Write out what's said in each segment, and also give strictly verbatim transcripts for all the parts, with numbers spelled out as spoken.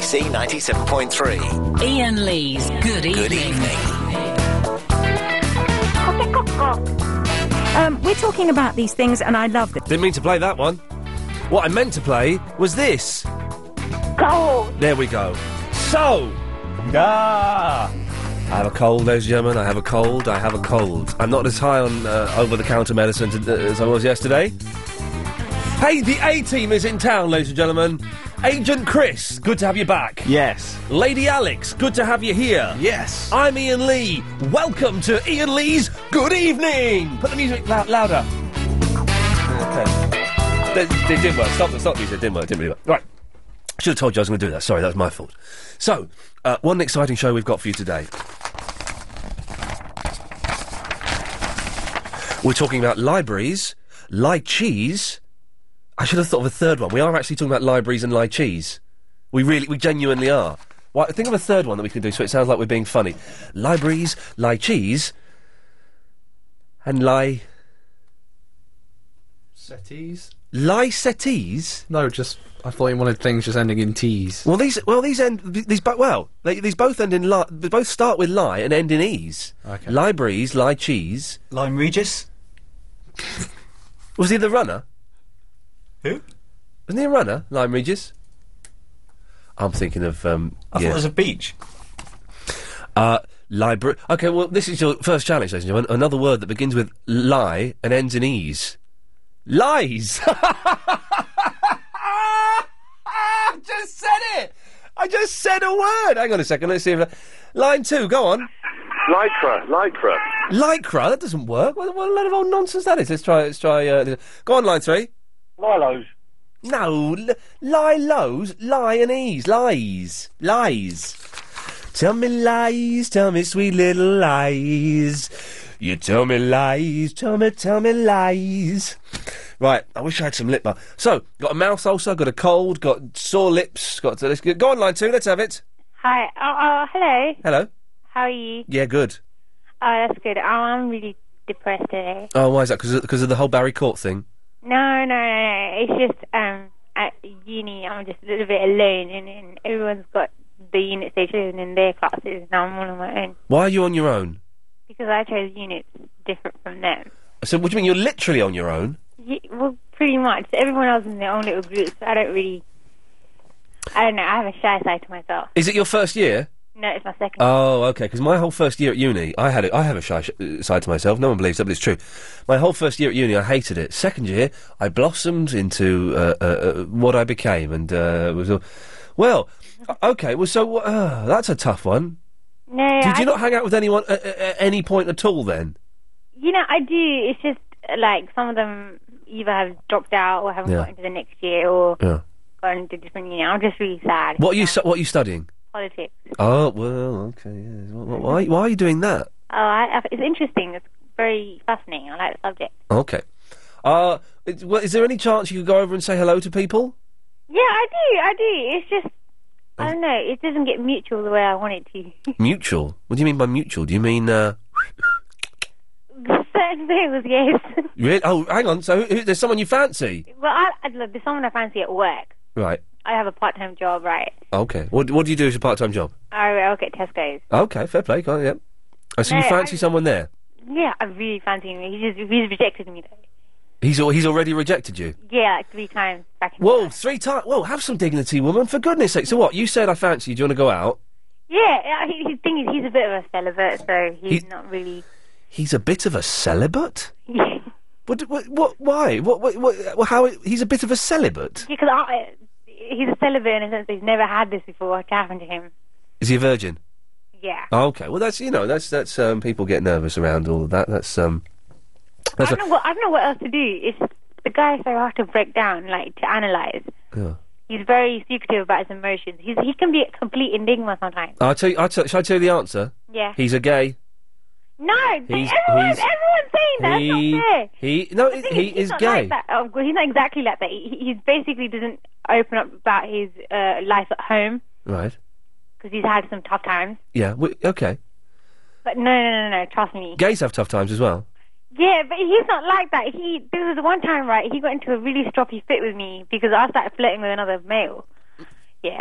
C ninety-seven point three. Ian Lee's Good Evening. Good evening. Um, we're talking about these things, and I love them. Didn't mean to play that one. What I meant to play was this. Cold. There we go. So, ah, I have a cold, ladies and gentlemen. I have a cold. I have a cold. I'm not as high on uh, over-the-counter medicine to, uh, as I was yesterday. Hey, the A-team is in town, ladies and gentlemen. Agent Chris, good to have you back. Yes. Lady Alex, good to have you here. Yes. I'm Ian Lee. Welcome to Ian Lee's Good Evening. Put the music lou- louder. Okay. They, they didn't work. Stop, stop the music. It didn't work. It didn't really work. Right. Should have told you I was going to do that. Sorry, that was my fault. So, uh, one exciting show we've got for you today. We're talking about libraries, lychees. I should have thought of a third one. We are actually talking about libraries and lychees. We really, we genuinely are. Well, think of a third one that we can do so it sounds like we're being funny. Libraries, lychees, and lie... Settees? Lycetees? No, just... I thought you wanted things just ending in T's. Well, these, well, these end, these, bo- well, they, these both end in li- they both start with lie and end in ease. Okay. Libraries, lychees. Lyme Regis? Was he the runner? Who? Wasn't he a runner, Lyme Regis? I'm thinking of, um... I yeah. thought it was a beach. Uh, library... OK, well, this is your first challenge, ladies and gentlemen. Another word that begins with lie and ends in ease. Lies! I just said it! I just said a word! Hang on a second, let's see if... I... Line two, go on. Lycra, lycra. Lycra? That doesn't work. What, what a load of old nonsense that is. Let's try... Let's try. Uh, go on, line three. Lilos. No, l- lie lows, lie and ease, lies, lies. Tell me lies, tell me sweet little lies. You tell me lies, tell me, tell me lies. Right, I wish I had some lip balm. So, got a mouth ulcer, got a cold, got sore lips, got to... Let's go, go on, line two, let's have it. Hi. Oh, oh, hello. Hello. How are you? Yeah, good. Oh, that's good. Oh, I'm really depressed today. Oh, why is that? Because of, 'cause of the whole Barry Court thing? No, no, no, no. It's just, um, at uni, I'm just a little bit alone, and, and everyone's got the units they chose in their classes, and I'm all on my own. Why are you on your own? Because I chose units different from them. So, what do you mean, you're literally on your own? Yeah, well, pretty much. Everyone else is in their own little groups. I don't really... I don't know. I have a shy side to myself. Is it your first year? No, it's my second. Oh, okay. Because my whole first year at uni, I had it. I have a shy sh- uh, side to myself. No one believes that, but it's true. My whole first year at uni, I hated it. Second year, I blossomed into uh, uh, uh, what I became, and uh, was uh, well. Okay, well, so uh, that's a tough one. No, Did I you not hang out with anyone at, at, at any point at all? Then You know, I do. It's just, like, some of them either have dropped out or haven't Yeah. got into the next year or yeah. gone into different uni. I'm just really sad. What are you stu- What are you studying? Politics. Oh well, okay. Yeah. Wh- wh- Why Why are you doing that? Oh, I, I, it's interesting. It's very fascinating. I like the subject. Okay. Uh, is, well, is there any chance you could go over and say hello to people? Yeah, I do. I do. It's just, I don't know. It doesn't get mutual the way I want it to. Mutual? What do you mean by mutual? Do you mean uh? Certain things, yes. Really? Oh, hang on. So who, who, there's someone you fancy? Well, I, I, look, there's someone I fancy at work. Right. I have a part-time job, right? Okay. What What do you do as a part-time job? I work at Tesco's. Okay, fair play. Go on, yep. Oh, so No, you fancy I- someone there? Yeah, I really fancy him. He just he's rejected me though. He's al- he's already rejected you. Yeah, like three times back in. Whoa, three times. Whoa, have some dignity, woman. For goodness' sake. So what? You said I fancy you. Do you want to go out? Yeah, yeah, he, his thing is he's a bit of a celibate, so he's He- not really. He's a bit of a celibate. Yeah, What? What? What? Why? What? What? what well, how? He's a bit of a celibate. because I, he's a celibate in a sense that he's never had this before to happen to him. Is he a virgin? Yeah. Oh, okay. Well, that's you know that's that's um people get nervous around all of that. That's um. I That's don't a, know what I don't know what else to do. It's the guy's so hard to break down, like to analyze. yeah. He's very secretive about his emotions. He's he can be a complete enigma sometimes. I'll tell you. I'll tell, shall I tell you the answer? Yeah. He's a gay. No, He's- everyone, he's- everyone's saying that. That's he not fair. he no The thing he he's is not gay. Like that. Oh, well, he's not exactly like that. He, he basically doesn't open up about his uh, life at home Right. because he's had some tough times. Yeah. W- okay. But no, no, no, no, trust me. Gays have tough times as well. Yeah, but he's not like that. He there was one time, right? He got into a really stroppy fit with me because I started flirting with another male. Yeah.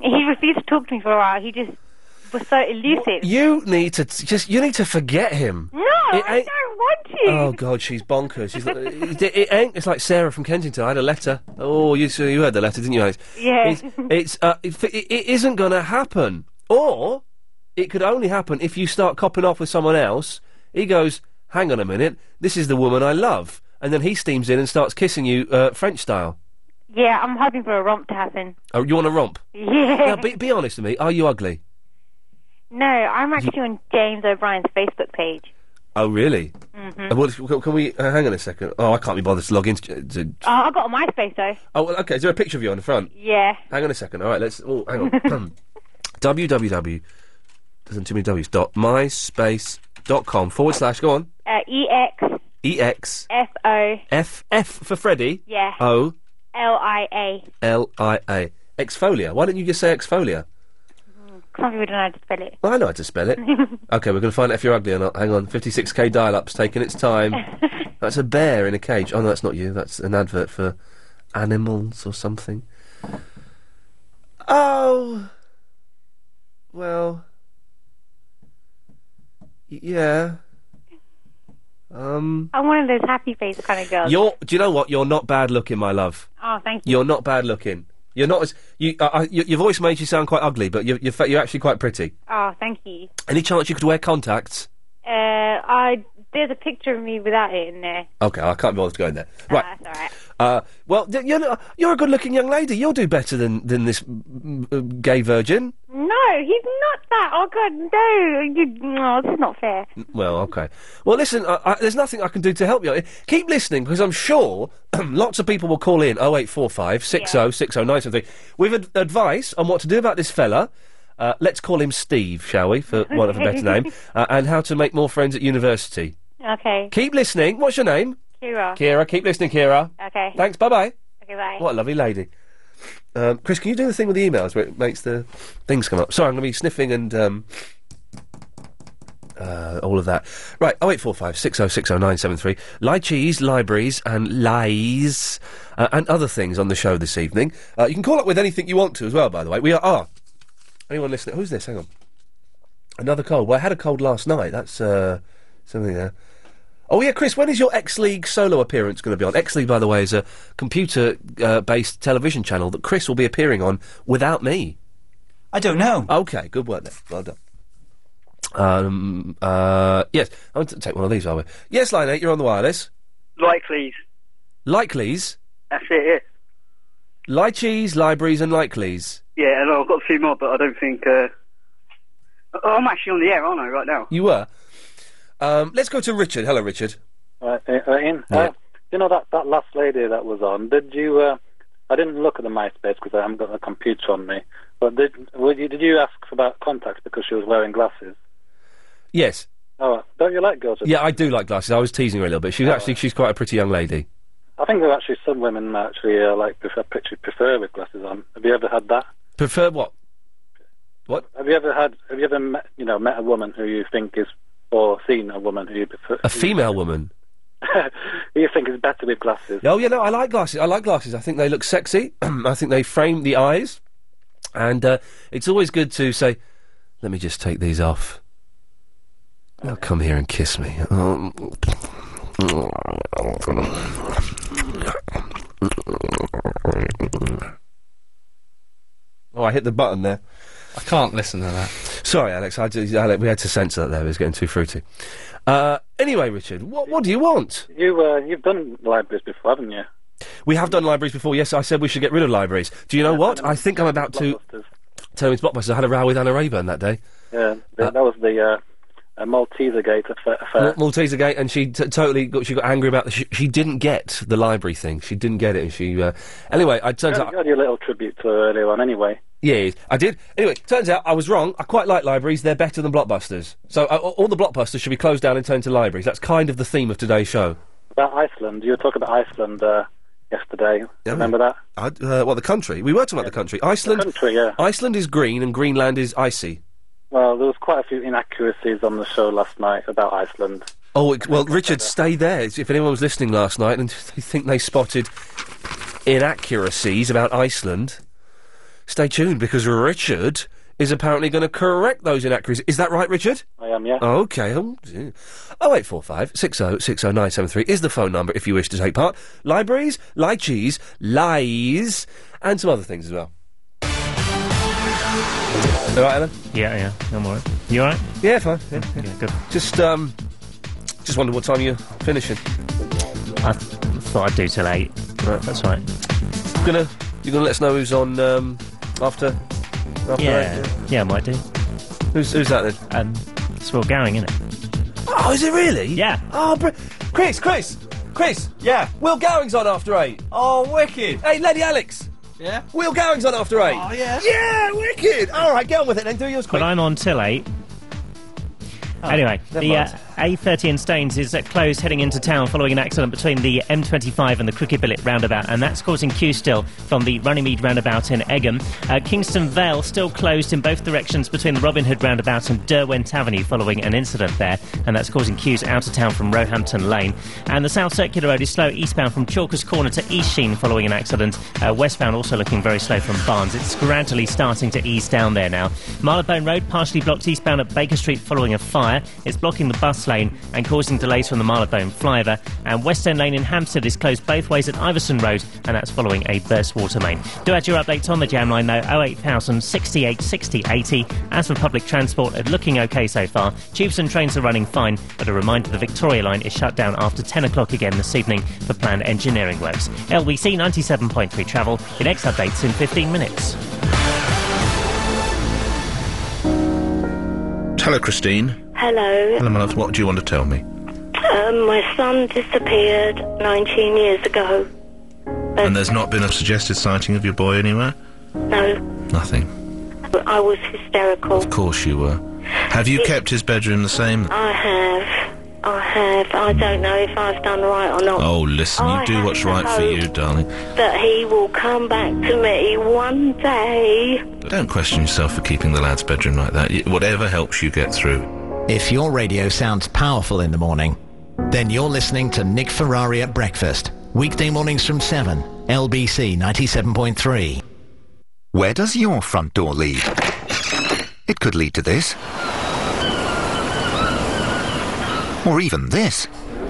He refused to talk to me for a while. He just was so elusive. You need to t- just. You need to forget him. No, It I ain't- don't want to. Oh God, she's bonkers. She's like, it, it ain't. It's like Sarah from Kensington. I had a letter. Oh, you so you heard the letter, didn't you, Alex? Yeah. It's, it's uh, it, it, it isn't going to happen, or it could only happen if you start copping off with someone else. He goes, "Hang on a minute, this is the woman I love," and then he steams in and starts kissing you uh, French style. Yeah, I'm hoping for a romp to happen. Oh, you want a romp? Yeah. Now, be, be honest with me. Are you ugly? No, I'm actually on James O'Brien's Facebook page. Oh, really? Mm-hmm. Uh, what, can, can we uh, hang on a second? Oh, I can't be bothered to log in. To, to, Oh, I got a MySpace though. oh, well, okay. Is there a picture of you on the front? Yeah. Hang on a second. All right, let's. Oh, hang on. www. Doesn't too many W's. Dot myspace.com forward slash. Go on. Uh, E X E X F O. F F for Freddy. Yeah. O L I A. L I A. Exfolia. Why don't you just say exfolia? Some people don't know how to spell it. Well, I know how to spell it. Okay, we're going to find out if you're ugly or not. Hang on. fifty-six K dial-up's taking its time. That's a bear in a cage. Oh, no, that's not you. That's an advert for animals or something. Oh. Well. Y- yeah. Um. I'm one of those happy face kind of girls. You're. Do you know what? You're not bad looking, my love. Oh, thank you. You're not bad looking. You're not as you. Uh, uh, your, your voice makes you sound quite ugly, but you're you're, fa- you're actually quite pretty. Oh, thank you. Any chance you could wear contacts? Uh, I there's a picture of me without it in there. Okay, I can't be bothered to go in there. Right. Uh, that's all right. Uh, well, d- you're not- you're a good-looking young lady. You'll do better than than this mm, uh, gay virgin. No, he's not that. Oh God, no! You, no, this is not fair. Well, okay. Well, listen, I, I, there's nothing I can do to help you. Keep listening, because I'm sure lots of people will call in oh eight four five, six oh, six oh nine seven three with ad- advice on what to do about this fella. Uh, let's call him Steve, shall we, for want of a better name, uh, and how to make more friends at university. Okay. Keep listening. What's your name? Kira. Kira. Keep listening, Kira. Okay. Thanks. Bye-bye. Okay, bye. What a lovely lady. Um, Chris, can you do the thing with the emails where it makes the things come up? Sorry, I'm going to be sniffing and um, uh, all of that. Right, oh eight four five, six oh six oh nine seven three. Lie cheese, libraries and lies uh, and other things on the show this evening. Uh, you can call up with anything you want to as well, by the way. We are... Ah, anyone listening? Who's this? Hang on. Another cold. Well, I had a cold last night. That's uh, something there. Oh, yeah, Chris, when is your X-League solo appearance going to be on? X-League, by the way, is a computer-based uh, television channel that Chris will be appearing on without me. I don't know. OK, good work there. Well done. Um, uh, yes, I want to take one of these, are we? Yes, Line eight, you're on the wireless. Likely's. Likely's? That's it, Lie cheese, libraries and Likely's. yeah. Yeah, and I've got a few more, but I don't think... Uh... Oh, I'm actually on the air, aren't I, right now? You were? Um, let's go to Richard. Hello, Richard. Uh, uh, Ian, Yeah. uh, you know that, that last lady that was on, did you, uh, I didn't look at the MySpace because I haven't got a computer on me, but did, would you, did you ask about contacts because she was wearing glasses? Yes. Oh, don't you like girls with Yeah, I do like glasses. I was teasing her a little bit. She's Oh. actually, she's quite a pretty young lady. I think there are actually some women that actually uh, like prefer, prefer prefer with glasses on. Have you ever had that? Prefer what? What? Have you ever had? Have you ever met, you know, met a woman who you think is, or seen a woman who you prefer? A female woman? who you think is better with glasses? Oh, yeah, no, I like glasses. I like glasses. I think they look sexy. I think they frame the eyes. And uh, it's always good to say, let me just take these off. Now come here and kiss me. Um, Oh, I hit the button there. I can't listen to that. Sorry, Alex. I just, Alex, we had to censor that there. It was getting too fruity. Uh, anyway, Richard, what what do you want? You uh, you've done libraries before, haven't you? We have done libraries before. Yes, I said we should get rid of libraries. Do you know what? I think I'm about to Blockbusters. turn into Blockbusters. I had a row with Anna Rayburn that day. Yeah, th- Uh, that was the uh, uh, Malteser Gate affair. affair. Mal- Malteser Gate, and she t- totally got, she got angry about the. She, she didn't get the library thing. She didn't get it, and she. Uh, anyway, I turns You out. had- you had your little tribute to her earlier on, anyway. Yeah, I did. Anyway, turns out I was wrong. I quite like libraries. They're better than Blockbusters. So uh, all the Blockbusters should be closed down and turned to libraries. That's kind of the theme of today's show. About Iceland, you were talking about Iceland uh, yesterday. Yeah, Remember that? I, uh, what, the country? We were talking about the country. Iceland. Country, yeah. Iceland is green and Greenland is icy. Well, there was quite a few inaccuracies on the show last night about Iceland. Oh, it, well, Richard, stay there. If anyone was listening last night and they think they spotted inaccuracies about Iceland, stay tuned, because Richard is apparently going to correct those inaccuracies. Is that right, Richard? I am, yeah. Okay. Oh eight four five six oh six oh nine seven three is the phone number if you wish to take part. Libraries, lychees, lies, and some other things as well. All right, Alan? Yeah, yeah, I'm alright. You alright? Yeah, fine. Yeah, yeah. Yeah, good. Just, um, just wondered what time you're finishing. I th- thought I'd do till eight. Right. That's right. Gonna, you're gonna let us know who's on, um, after, after Yeah, eight? yeah, I might do. Who's, who's that then? Um, it's Will Gowing, isn't it? Oh, is it really? Yeah. Oh, br- Chris, Chris, Chris. Yeah. Will Gowing's on after eight. Oh, wicked. Hey, Lady Alex. Yeah? Will Gowing's on after eight. Oh, yeah. Yeah, wicked. All right, get on with it then. Do yours quick. But I'm on till eight. Anyway, never the uh, mind. A thirty in Staines is uh, closed heading into town following an accident between the M twenty-five and the Crooked Billet roundabout, and that's causing queue still from the Runnymede roundabout in Egham. Uh, Kingston Vale still closed in both directions between the Robin Hood roundabout and Derwent Avenue following an incident there, and that's causing queues out of town from Roehampton Lane. And the South Circular Road is slow eastbound from Chalkers Corner to East Sheen following an accident. Uh, westbound also looking very slow from Barnes. It's gradually starting to ease down there now. Marylebone Road partially blocked eastbound at Baker Street following a fire. It's blocking the bus lane and causing delays from the Marylebone flyover. And West End Lane in Hampstead is closed both ways at Iverson Road, and that's following a burst water main. Do add your updates on the jam line though, oh eight thousand sixty-eight sixty eighty. As for public transport, it's looking okay so far. Tubes and trains are running fine, but a reminder the Victoria line is shut down after ten o'clock again this evening for planned engineering works. L B C ninety-seven point three travel. Your next update's in fifteen minutes. Hello, Christine. Hello. Hello, my love. What do you want to tell me? Um, my son disappeared nineteen years ago. But And there's not been a suggested sighting of your boy anywhere? no, Nothing. I was hysterical. Of course you were. Have you kept his bedroom the same? I have. I have. I don't know if I've done right or not. Oh, listen, you I do have what's to right for hope you, darling. That he will come back to me one day. Don't question yourself for keeping the lad's bedroom like that. Y- Whatever helps you get through. If your radio sounds powerful in the morning, then you're listening to Nick Ferrari at breakfast. Weekday mornings from seven, L B C ninety-seven point three. Where does your front door lead? It could lead to this. Or even this.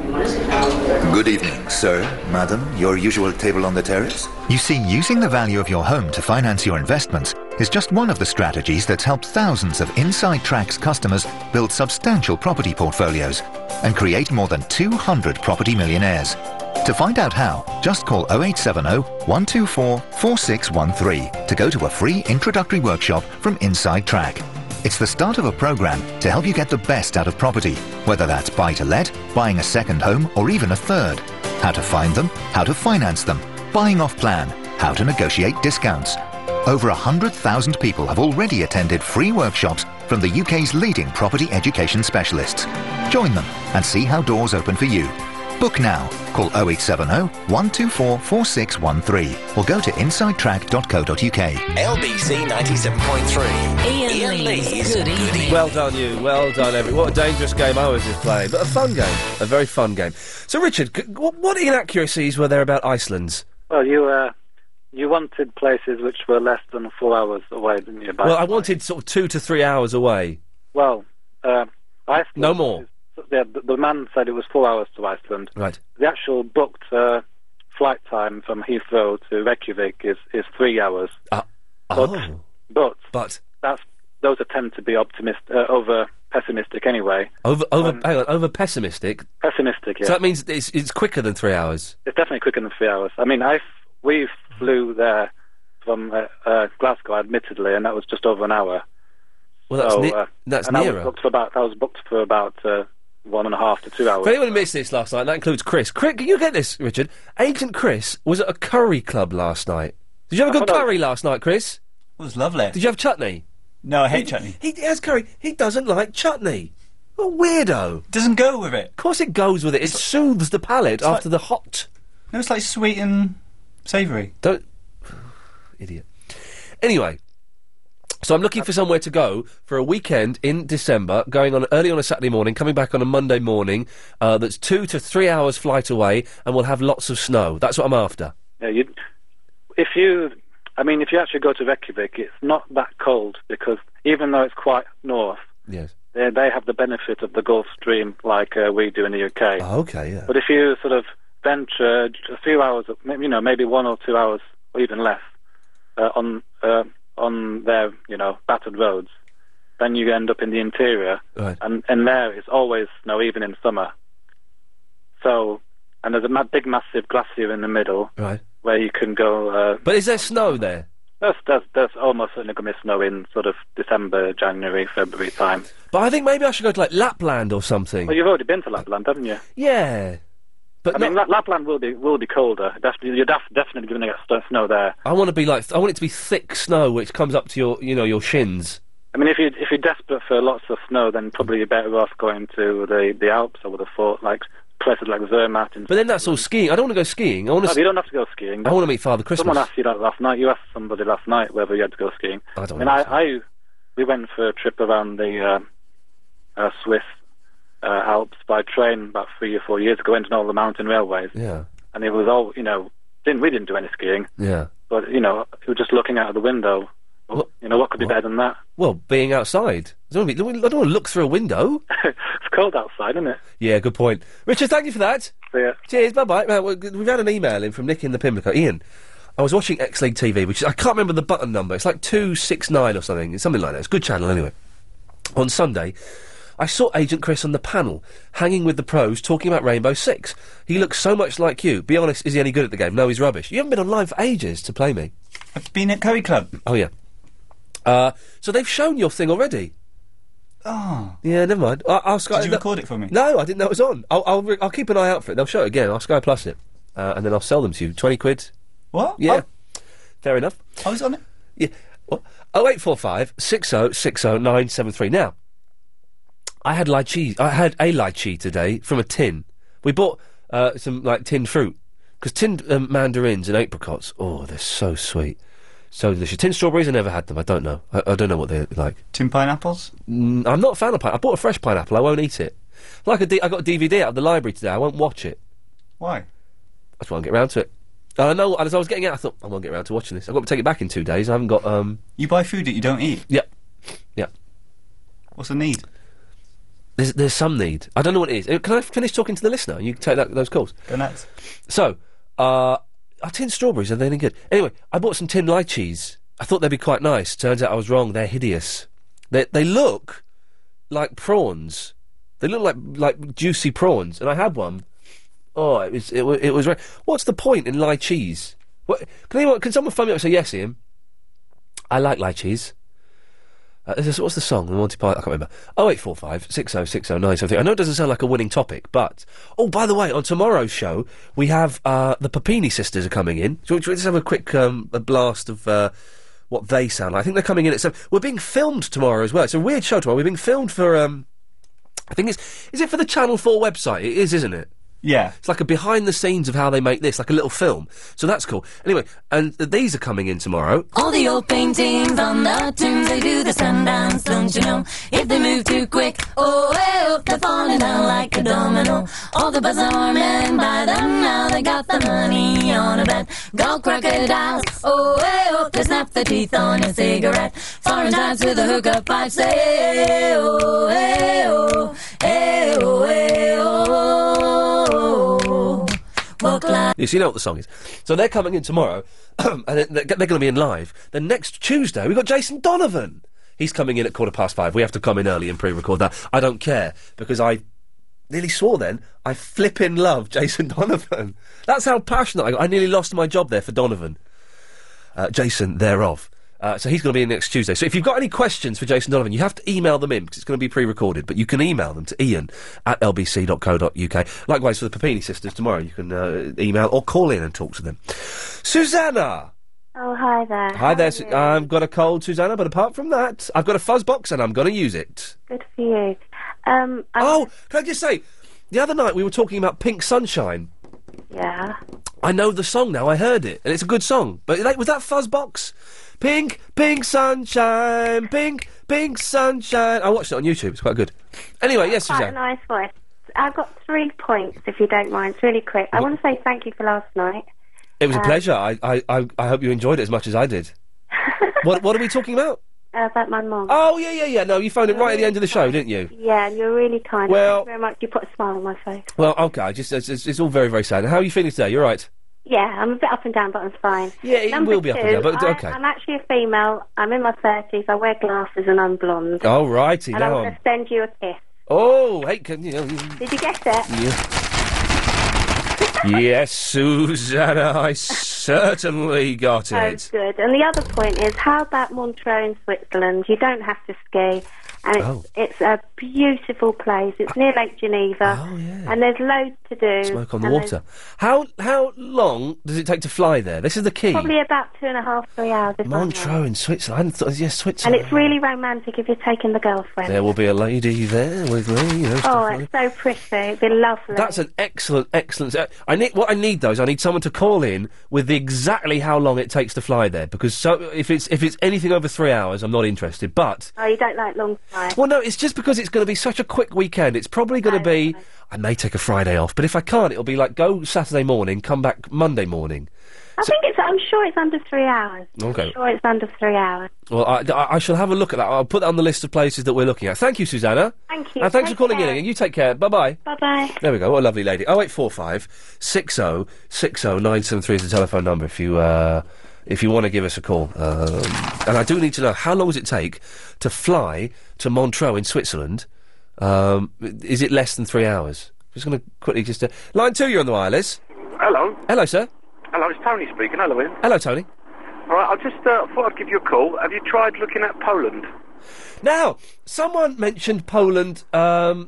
Good evening, sir, madam. Your usual table on the terrace? You see, using the value of your home to finance your investments is just one of the strategies that's helped thousands of Inside Track's customers build substantial property portfolios and create more than two hundred property millionaires. To find out how, just call oh eight seven oh, one two four, four six one three to go to a free introductory workshop from Inside Track. It's the start of a program to help you get the best out of property, whether that's buy-to-let, buying a second home, or even a third. How to find them, how to finance them, buying off plan, how to negotiate discounts. Over one hundred thousand people have already attended free workshops from the U K's leading property education specialists. Join them and see how doors open for you. Book now. Call oh eight seven oh, one two four, four six one three or go to inside track dot co dot uk. L B C ninety-seven point three. Ian, Ian Lee's, Lee's Good Evening. Well done, you. Well done, everyone. What a dangerous game I was just playing, but a fun game. A very fun game. So, Richard, c- what, what inaccuracies were there about Iceland? Well, you uh, you wanted places which were less than four hours away, didn't you? By Well, I wanted sort of two to three hours away. Well, uh, Iceland... No more. Is, yeah, the, the man said it was four hours to Iceland. Right. The actual booked uh, flight time from Heathrow to Reykjavik is, is three hours. Uh, but, oh. But... But... That's, those are tend to be optimist, uh, over pessimistic anyway. Over, over, Um, hang on, over pessimistic? Pessimistic, yeah. So that means it's, it's quicker than three hours? It's definitely quicker than three hours. I mean, I we flew there from uh, uh, Glasgow, admittedly, and that was just over an hour. Well, that's, so, ne- uh, that's and nearer. I was booked for about, I was booked for about uh, one and a half to two hours. For anyone who missed this last night, and that includes Chris. Chris, can you get this, Richard? Agent Chris was at a curry club last night. Did you have a I good thought I curry last night, Chris? It was lovely. Did you have chutney? No, I hate he, chutney. He, he has curry. He doesn't like chutney. What a weirdo. Doesn't go with it. Of course it goes with it. It soothes the palate after like- the hot. No, it's like sweet and savoury. Don't... Idiot. Anyway, so I'm looking for somewhere to go for a weekend in December, going on early on a Saturday morning, coming back on a Monday morning, uh, that's two to three hours flight away, and we'll have lots of snow. That's what I'm after. Yeah, you, if you... I mean, if you actually go to Reykjavik, it's not that cold because even though it's quite north, Yes. they, they have the benefit of the Gulf Stream like uh, we do in the U K. Oh, okay, yeah. But if you sort of venture a few hours, you know, maybe one or two hours or even less uh, on uh, on their, you know, battered roads, then you end up in the interior, Right. and and there it's always snow, even in summer. So, and there's a ma- big, massive glacier in the middle, Right. where you can go. Uh, But is there snow there? there's, there's, there's almost certainly going to be snow in sort of December, January, February time. But I think maybe I should go to, like, Lapland or something. Well, you've already been to Lapland, haven't you? Yeah. But I mean, La- Lapland will be will be colder. Definitely, you're def- definitely going to get st- snow there. I want to be like, I want it to be thick snow which comes up to your, you know, your shins. I mean, if you if you're desperate for lots of snow, then probably you're better off going to the the Alps. I would have thought, like places like Zermatt. And But then that's all skiing. I don't want to go skiing. I want no, to. you don't have to go skiing. I want to meet Father Christmas. Someone asked you that last night. You asked somebody last night whether you had to go skiing. I don't I mean, I, I we went for a trip around the uh, uh, Swiss uh, Alps by train about three or four years ago, went on all the mountain railways. Yeah. And it was all, you know, didn't we didn't do any skiing, Yeah. but you know, we were just looking out of the window. Well, you know, what could be better than that? Well, being outside. I don't, want to be, I don't want to look through a window. It's cold outside, isn't it? Yeah, good point. Richard, thank you for that. See ya. Cheers, bye-bye. Right, well, we've had an email in from Nick in the Pimlico. Ian, I was watching X-League T V, which is, I can't remember the button number. It's like two six nine or something. It's something like that. It's a good channel anyway. On Sunday, I saw Agent Chris on the panel, hanging with the pros, talking about Rainbow Six. He looks so much like you. Be honest, is he any good at the game? No, he's rubbish. You haven't been online for ages to play me. I've been at Curry Club. Oh, yeah. Uh, so they've shown your thing already. Oh. Yeah, never mind. I, I'll Sky. Did you record it for me? No, I didn't know it was on. I'll, I'll, re- I'll keep an eye out for it. They'll show it again. I'll Sky Plus it, uh, and then I'll sell them to you. Twenty quid. What? Yeah. Oh. Fair enough. I was on it. Yeah. What? Oh eight four five six oh six oh nine seven three. Now, I had lychee. I had a lychee today from a tin. We bought uh, some like tinned fruit because tinned um, mandarins and apricots. Oh, they're so sweet. So delicious. Tin strawberries, I never had them. I don't know. I, I don't know what they're like. Tin pineapples? Mm, I'm not a fan of pineapple. I bought a fresh pineapple. I won't eat it. Like a D- I got a D V D out of the library today. I won't watch it. Why? I just won't get round to it. And I know, as I was getting out, I thought, I won't get round to watching this. I've got to take it back in two days. I haven't got, um... You buy food that you don't eat? Yep. Yep. What's the need? There's, there's some need. I don't know what it is. Uh, Can I finish talking to the listener? You can take that, those calls. Go nuts. So, uh... Are tinned strawberries, are they any good? Anyway, I bought some tinned lychees. I thought they'd be quite nice. Turns out I was wrong. They're hideous. They they look like prawns. They look like like juicy prawns. And I had one. Oh, it was it, wa- it was. Right. What's the point in lychees? What can anyone? Can someone phone me up and say yes, Ian? I like lychees. Uh, is this, what's the song? The Monty Python. I can't remember. Oh eight four five six oh six oh nine something. I know it doesn't sound like a winning topic, but oh, by the way, on tomorrow's show we have uh, the Papini sisters are coming in. So let's have a quick um, a blast of uh, what they sound like. I think they're coming in at seven. We're being filmed tomorrow as well. It's a weird show tomorrow. We're being filmed for. Um, I think it's is it for the Channel Four website? It is, isn't it? Yeah. It's like a behind the scenes of how they make this, like a little film. So that's cool. Anyway, and uh, these are coming in tomorrow. All the old paintings on the tombs, they do the Sundance, don't you know? If they move too quick, oh, hey, oh, they're falling down like a domino. All the bazaar men buy them now, they got the money on a bet. Gold crocodiles, oh, hey, oh, they snap their teeth on a cigarette. Foreign types with a hookup pipe say, hey, oh, hey, oh, hey, oh, hey, oh. Yes, you know what the song is. So they're coming in tomorrow, and they're, they're going to be in live. Then next Tuesday, we've got Jason Donovan. He's coming in at quarter past five. We have to come in early and pre-record that. I don't care, because I nearly swore then, I flippin' love Jason Donovan. That's how passionate I got. I nearly lost my job there for Donovan. Uh, Jason thereof. Uh, so he's going to be in next Tuesday. So if you've got any questions for Jason Donovan, you have to email them in, because it's going to be pre-recorded, but you can email them to ian at l b c dot co dot u k. Likewise for the Papini sisters tomorrow, you can uh, email or call in and talk to them. Susanna! Oh, hi there. Hi How there. are Su- you? I've got a cold, Susanna, but apart from that, I've got a fuzz box and I'm going to use it. Good for you. Um, I Oh, can I just say, the other night we were talking about Pink Sunshine. Yeah. I know the song now, I heard it, and it's a good song. But like, was that Fuzzbox? Pink, pink sunshine, pink, pink sunshine. I watched it on YouTube, it's quite good. Anyway, yes, Quite a Suzanne. nice voice. I've got three points, if you don't mind. It's really quick. I want to say thank you for last night. It was a Um, pleasure. I, I, I, I hope you enjoyed it as much as I did. what What are we talking about? Uh, about my mum. Oh, yeah, yeah, yeah. No, you phoned it right at the end of the show, didn't you? Yeah, and you're really kind. Well- Thank you very much. You put a smile on my face. Well, okay. Just it's, it's, it's all very, very sad. How are you feeling today? You're right. Yeah, I'm a bit up and down, but I'm fine. Yeah, it Number will be up and two, down, but I, okay. I'm actually a female. I'm in my thirties. I wear glasses and I'm blonde. Oh, righty, And I go want on. to send you a kiss. Oh, hey, can you know? Did you get it? Yeah. Yes, Susanna, I certainly got Oh, it. good. And the other point is, how about Montreux in Switzerland? You don't have to ski, and it's, Oh. it's a beautiful place. It's near Lake Geneva, Oh, yeah. and there's loads to do. Smoke on the and water. How how long does it take to fly there? This is the key. there's Probably about two and a half, three hours. If I'm right. Montreux in Switzerland. I hadn't thought, yes, And Switzerland. it's really romantic if you're taking the girlfriend. There will be a lady there with me. You know, Oh, stuff like it's so pretty. It'd be lovely. That's an excellent, excellent. uh, I need what I need though is I need someone to call in with the exactly how long it takes to fly there because so if it's if it's anything over three hours, I'm not interested. But Oh, you don't like long flights? well, no, it's just because it's going to be such a quick weekend. It's probably going to be. I may take a Friday off, but if I can't, it'll be like go Saturday morning, come back Monday morning. I think it's. I'm sure it's under three hours. Okay. I'm sure it's under three hours. Well, I, I, I shall have a look at that. I'll put that on the list of places that we're looking at. Thank you, Susanna. Thank you. And thanks Take for calling care. in. And you take care. Bye bye. Bye bye. There we go. What a lovely lady. Oh eight four five six oh six oh nine seven three is the telephone number if you uh, if you want to give us a call. Um, and I do need to know how long does it take to fly to Montreux in Switzerland? Um, is it less than three hours? Just going to quickly just uh, line two. You're on the wireless. Hello. Hello, sir. Hello, it's Tony speaking. Hello, Ian. Hello, Tony. All right, I just uh, thought I'd give you a call. Have you tried looking at Poland? Now, someone mentioned Poland. Um,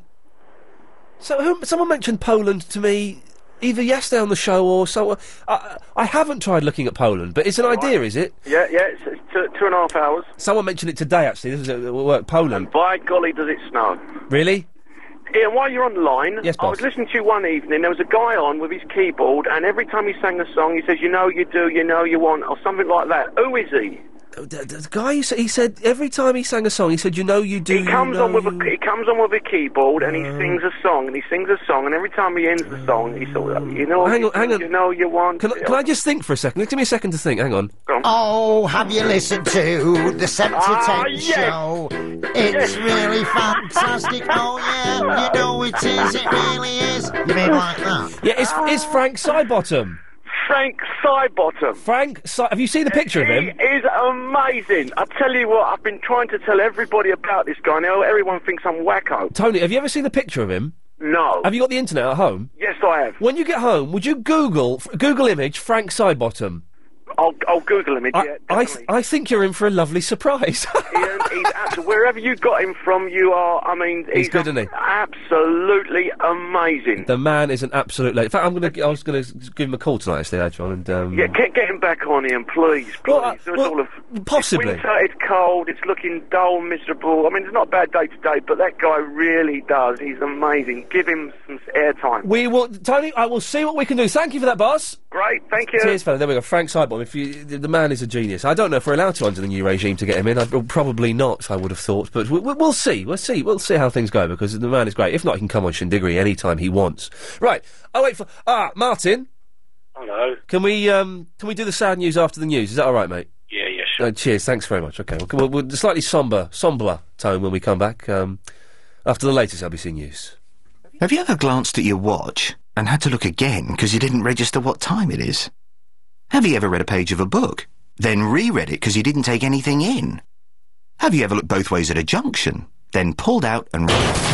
so, who, someone mentioned Poland to me either yesterday on the show or so. Uh, I haven't tried looking at Poland, but it's an idea, is it? Yeah, yeah, it's, it's two, two and a half hours. Someone mentioned it today. Actually, this is at work. Poland. By golly, does it snow. Really? Ian, while you're on the line, Yes, I boss. was listening to you one evening, there was a guy on with his keyboard, and every time he sang a song, he says, you know you do, you know you want, or something like that. Who is he? The, the guy, he said, he said every time he sang a song, he said, "You know, you do." He comes you know, on with you... a he comes on with a keyboard and he sings a song and he sings a song and every time he ends the song he sort of you know Hang you, on, hang on. you know you want. Can, I- can I just think for a second? Give me a second to think. Hang on. Oh, have you listened to the seven to Ah, ten yes. show? It's really fantastic. Oh yeah, you know it is. It really is. You mean like that? Yeah, it's it's Frank Sidebottom. Frank Sidebottom. Frank, Si- have you seen the picture of He him? is amazing. I tell you what, I've been trying to tell everybody about this guy. Now everyone thinks I'm wacko. Tony, have you ever seen the picture of him? No. Have you got the internet at home? Yes, I have. When you get home, would you Google f- Google image Frank Sidebottom? I'll, I'll Google him. I, Yeah, I, th- I think you're in for a lovely surprise. Ian, he's absolutely, wherever you got him from, you are, I mean, He's he's, good, a- isn't he? absolutely amazing. The man is an absolute. In fact, I'm gonna. I was gonna give him a call tonight, actually, later on, and um, Yeah, get, get him back on, Ian, please, please. Well, uh, There's well, all of, possibly. It's winter, it's cold, it's looking dull, miserable. I mean, it's not a bad day today, but that guy really does. He's amazing. Give him some airtime. we will, Tony. I will see what we can do. Thank you for that, boss. Great, thank you. Cheers, fella. There we go. Frank Sidebottom. If you, the the man is a genius. I don't know if we're allowed to under the new regime to get him in. I, probably not. I would have thought, but we, we, we'll see. We'll see. We'll see how things go because the man is great. If not, he can come on Shindiggery anytime he wants. Right. Oh wait for ah Martin. Hello. Can we um can we do the sad news after the news? Is that all right, mate? Yeah, yeah, sure. Uh, cheers. Thanks very much. Okay. We'll, we'll, we'll slightly somber, somber tone when we come back um, after the latest L B C news. Have you ever glanced at your watch and had to look again because you didn't register what time it is? Have you ever read a page of a book, then reread it because you didn't take anything in? Have you ever looked both ways at a junction, then pulled out and...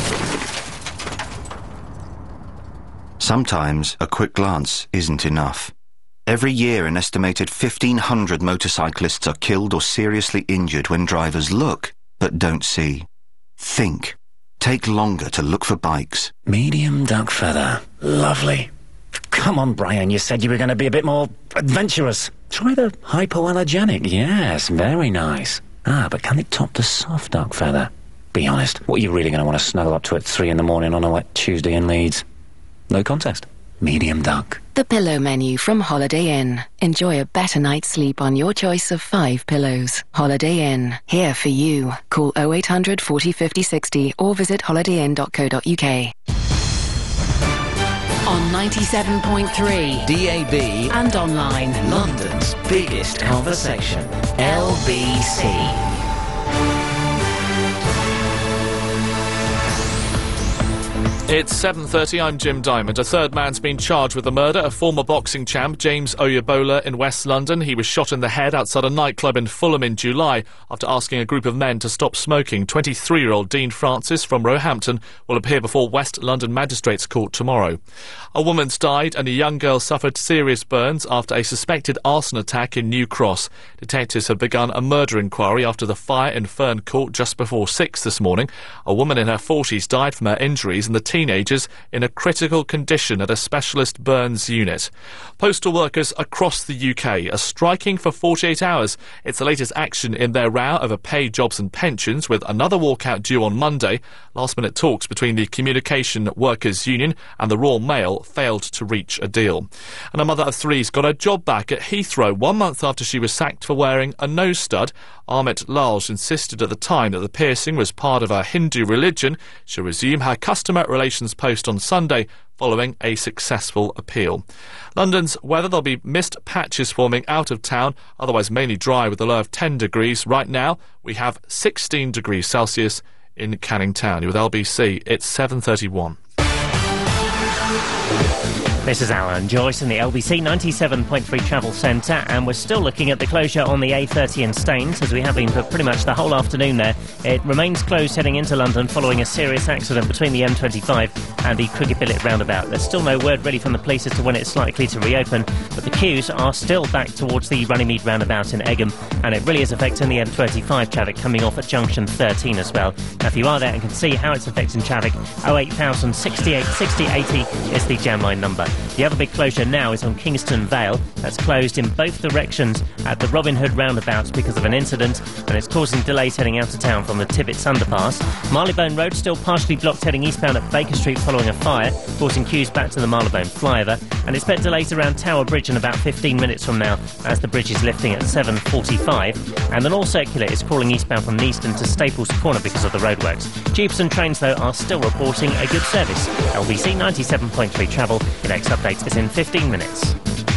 Sometimes a quick glance isn't enough. Every year an estimated fifteen hundred motorcyclists are killed or seriously injured when drivers look, but don't see. Think. Take longer to look for bikes. Medium duck feather. Lovely. Come on, Brian, you said you were going to be a bit more adventurous. Try the hypoallergenic. Yes, very nice. Ah, but can it top the soft duck feather? Be honest, what are you really going to want to snuggle up to at three in the morning on a wet Tuesday in Leeds? No contest. Medium duck. The Pillow Menu from Holiday Inn. Enjoy a better night's sleep on your choice of five pillows. Holiday Inn. Here for you. Call oh eight hundred forty fifty sixty or visit holiday inn dot co dot uk. On ninety-seven point three. D A B. And online. London's biggest conversation. L B C. It's seven thirty, I'm Jim Diamond. A third man's been charged with the murder of former boxing champ James Oyebola in West London. He was shot in the head outside a nightclub in Fulham in July after asking a group of men to stop smoking. twenty-three-year-old Dean Francis from Roehampton will appear before West London Magistrates Court tomorrow. A woman's died and a young girl suffered serious burns after a suspected arson attack in New Cross. Detectives have begun a murder inquiry after the fire in Fern Court just before six this morning. A woman in her forties died from her injuries and the teenagers in a critical condition at a specialist burns unit. Postal workers across the U K are striking for forty-eight hours. It's the latest action in their row over pay, jobs and pensions, with another walkout due on Monday. Last-minute talks between the Communication Workers Union and the Royal Mail failed to reach a deal. And a mother of three's got her job back at Heathrow one month after she was sacked for wearing a nose stud. Amit Lal insisted at the time that the piercing was part of her Hindu religion. She'll resume her customer relations post on Sunday following a successful appeal. London's weather, there'll be mist patches forming out of town, otherwise mainly dry with a low of ten degrees. Right now, we have sixteen degrees Celsius in Canning Town. With L B C, it's seven thirty-one. This is Alan Joyce in the L B C ninety-seven point three Travel Centre, and we're still looking at the closure on the A thirty in Staines, as we have been for pretty much the whole afternoon there. It remains closed heading into London following a serious accident between the M twenty-five and the Cricket Billet roundabout. There's still no word really from the police as to when it's likely to reopen, but the queues are still back towards the Runnymede roundabout in Egham, and it really is affecting the M twenty-five traffic coming off at junction thirteen as well. Now, if you are there and can see how it's affecting traffic, oh eight thousand sixty-eight sixty eighty is the jam line number. The other big closure now is on Kingston Vale. That's closed in both directions at the Robin Hood roundabout because of an incident, and it's causing delays heading out of town from the Tibbets underpass. Marylebone Road still partially blocked heading eastbound at Baker Street following a fire, causing queues back to the Marylebone flyover, and expect delays around Tower Bridge in about fifteen minutes from now as the bridge is lifting at seven forty-five. And the North Circular is crawling eastbound from Neaston to Staples Corner because of the roadworks. Tubes and trains, though, are still reporting a good service. L B C ninety-seven point three Travel. The next update is in fifteen minutes.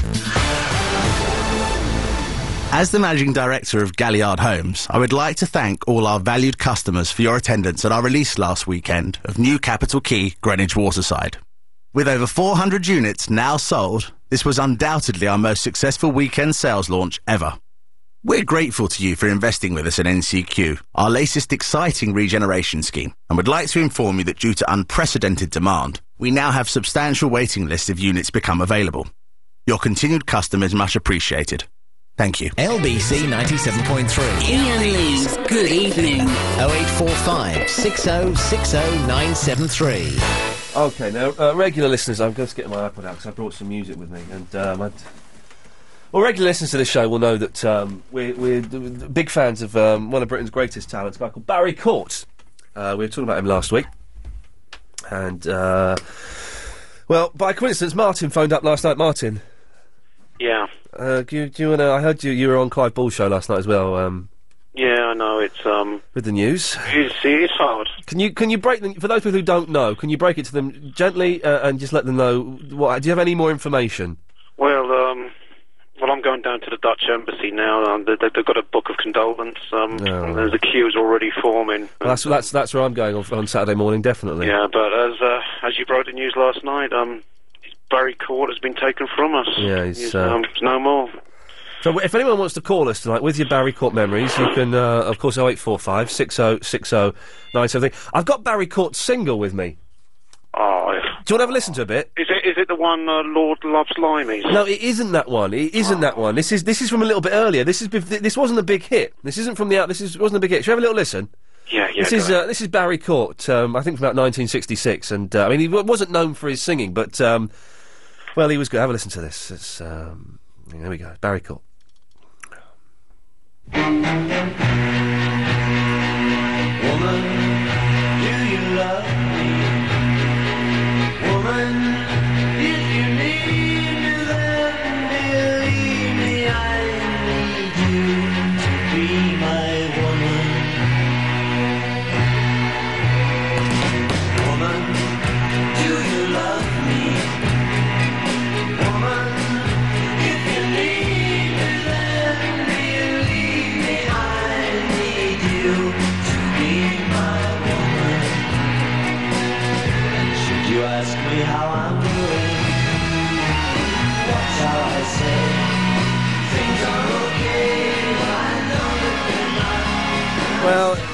As the Managing Director of Galliard Homes, I would like to thank all our valued customers for your attendance at our release last weekend of new Capital Key Greenwich Waterside. With over four hundred units now sold, this was undoubtedly our most successful weekend sales launch ever. We're grateful to you for investing with us in N C Q, our latest exciting regeneration scheme, and would like to inform you that due to unprecedented demand, we now have substantial waiting lists of units become available. Your continued custom is much appreciated. Thank you. L B C ninety-seven point three. Ian Lee's Good Evening. oh eight four five, six oh six oh nine seven three. OK, now, uh, regular listeners, I'm just getting my iPod out because I brought some music with me, and um, I'd... Well, regular listeners to this show will know that um, we're, we're d- d- big fans of um, one of Britain's greatest talents, a guy called Barry Court. Uh, we were talking about him last week. And, uh, well, by coincidence, Martin phoned up last night. Martin? Yeah. Uh, do you, do you want to... I heard you, you were on Clive Ball's show last night as well. Um, Yeah, I know, it's, um... with the news. It's, it's hard. Can you can you break them... For those people who don't know, can you break it to them gently uh, and just let them know... What, do you have any more information? Well, um... Well, I'm going down to the Dutch embassy now. Um, they, they've got a book of condolence. Um, Oh. and there's a queues already forming. Well, that's that's that's where I'm going on, on Saturday morning, definitely. Yeah, but as uh, as you broke the news last night, um, Barry Court has been taken from us. Yeah, he's, He's, uh, um, no more. So if anyone wants to call us tonight with your Barry Court memories, you can, uh, of course, oh eight four five, six oh six oh nine seven three. I've got Barry Court's single with me. Oh, Do you want to have a listen to a bit? is it is it the one uh, Lord Loves Limeys? No, it isn't that one. It isn't that one. This is this is from a little bit earlier. This is bef- this wasn't a big hit. This isn't from the out. This is wasn't a big hit. Should we have a little listen? Yeah, yeah. This go is ahead. uh, this is Barry Court. Um, I think from about nineteen sixty-six, and uh, I mean he w- wasn't known for his singing, but um, well, he was good. Have a listen to this. It's um, there we go. Barry Court. Woman, do you love me? Woman, if you need me, then believe me, I need you to be my woman. Woman, do you love me?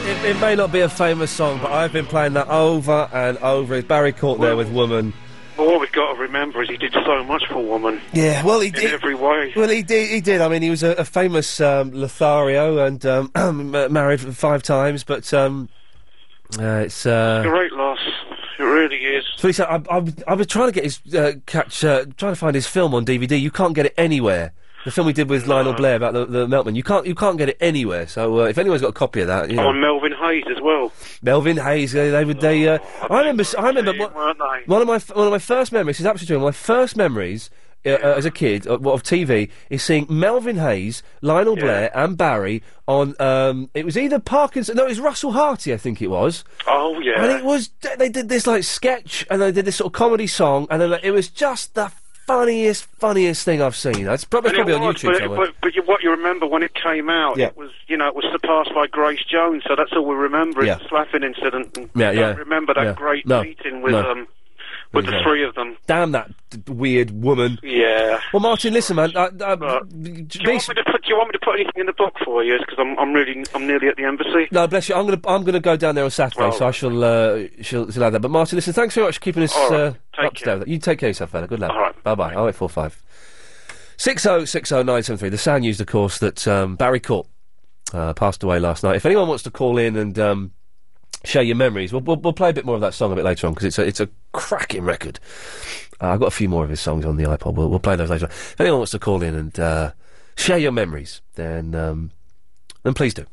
it, it may not be a famous song, but I've been playing that over and over. It's Barry Court there with Woman. Well, what we've got to remember is he did so much for Woman. Yeah, well, he in did. every way. Well, he did. He did. I mean, he was a, a famous um, Lothario and um, m- married five times, but um, uh, it's. Uh, Great loss. It really is. So he said, I, I, was- I was trying to get his uh, catch, uh, trying to find his film on D V D. You can't get it anywhere. The film we did with Lionel Blair about the, the Meltman. You can't, you can't get it anywhere. So uh, if anyone's got a copy of that, you know. Oh, and Melvin Hayes as well. Melvin Hayes, uh, they would. They. Uh, I remember. I remember. One, weren't they? one of my f- one of my first memories is absolutely true. My first memories uh, uh, as a kid uh, of T V is seeing Melvin Hayes, Lionel Blair, and Barry on. Um, it was either Parkinson. No, it was Russell Harty. I think it was. Oh, yeah. And it was. They did this like sketch, and they did this sort of comedy song, and then like, it was just the funniest, funniest thing I've seen. It's probably, And probably it on was, YouTube but, it- somewhere. but, but you, what you remember when it came out, Yeah. it was, you know, it was surpassed by Grace Jones, so that's all we remember, Yeah. is the slapping incident. And Yeah, we yeah. don't remember that Yeah. great No. meeting with, No. um, with the Yeah. three of them. Damn that d- weird woman. Yeah. Well, Martin, listen, man. Uh, uh, Do you, want me to put, do you want me to put anything in the book for you? Because I'm, I'm really, I'm nearly at the embassy. No, bless you. I'm gonna, I'm gonna go down there on Saturday, Well- so I shall, uh, shall, shall have that. But Martin, listen, thanks very much for keeping us All right. uh, Take up to date with that. You take care of yourself, fella. Good luck. All right. Bye bye. Oh eight four five six oh six oh nine seven three. The sound used, of course, that um, Barry Court uh, passed away last night. If anyone wants to call in and um, share your memories, we'll, we'll, we'll play a bit more of that song a bit later on because it's a, it's a cracking record. Uh, I've got a few more of his songs on the iPod. We'll, we'll play those later on. If anyone wants to call in and uh, share your memories, then um, then please do.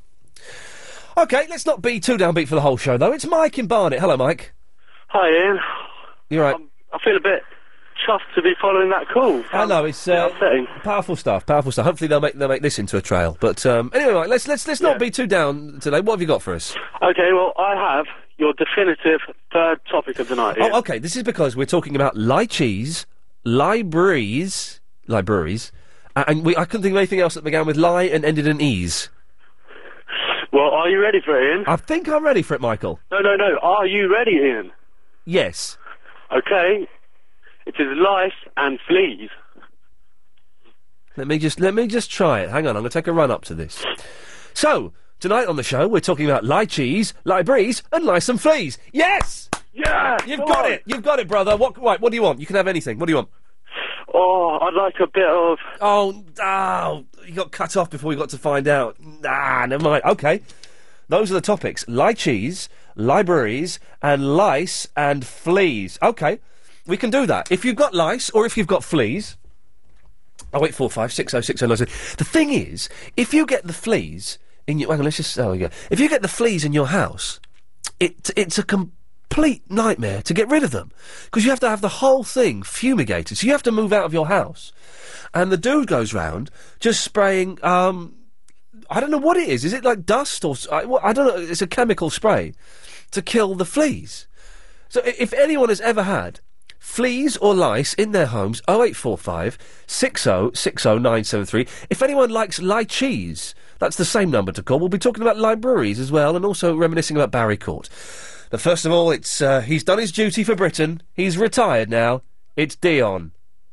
Okay, let's not be too downbeat for the whole show, though. It's Mike in Barnet. Hello, Mike. Hi, Ian. You're right. I feel a bit chuffed to be following that call. I know it's uh, powerful stuff. Powerful stuff. Hopefully they'll make they'll make this into a trail. But um, anyway, Mike, let's let's let's not be too down today. What have you got for us? Okay, well, I have your definitive third topic of the night. Ian. Oh, okay. This is because we're talking about lychees, libraries, libraries, uh, and we I couldn't think of anything else that began with lie and ended in ease. Well, are you ready for it, Ian? I think I'm ready for it, Michael. No, no, no. Are you ready, Ian? Yes. Okay. It is lice and fleas. Let me just let me just try it. Hang on, I'm going to take a run up to this. So tonight on the show, we're talking about lychees, libraries, and lice and fleas. Yes. Yeah. You've come got on. it. You've got it, brother. What? Right. What do you want? You can have anything. What do you want? Oh, I'd like a bit of. Oh, oh, you got cut off before we got to find out. Nah, never mind. Okay. Those are the topics. Lychees, libraries, and lice and fleas. Okay. We can do that. If you've got lice or if you've got fleas. Oh, eight four five six oh six oh nine. The thing is, if you get the fleas in your. Hang on, let's just. Oh, yeah. If you get the fleas in your house, it, it's a complete nightmare to get rid of them. Because you have to have the whole thing fumigated. So you have to move out of your house. And the dude goes round just spraying. Um, I don't know what it is. Is it like dust or. s- I, well, I don't know. It's a chemical spray to kill the fleas. So i- if anyone has ever had fleas or lice in their homes, oh eight four five six oh six oh nine seven three. If anyone likes lychees, that's the same number to call. We'll be talking about libraries as well, and also reminiscing about Barry Court. But first of all, it's uh, he's done his duty for Britain. He's retired now. It's Dion.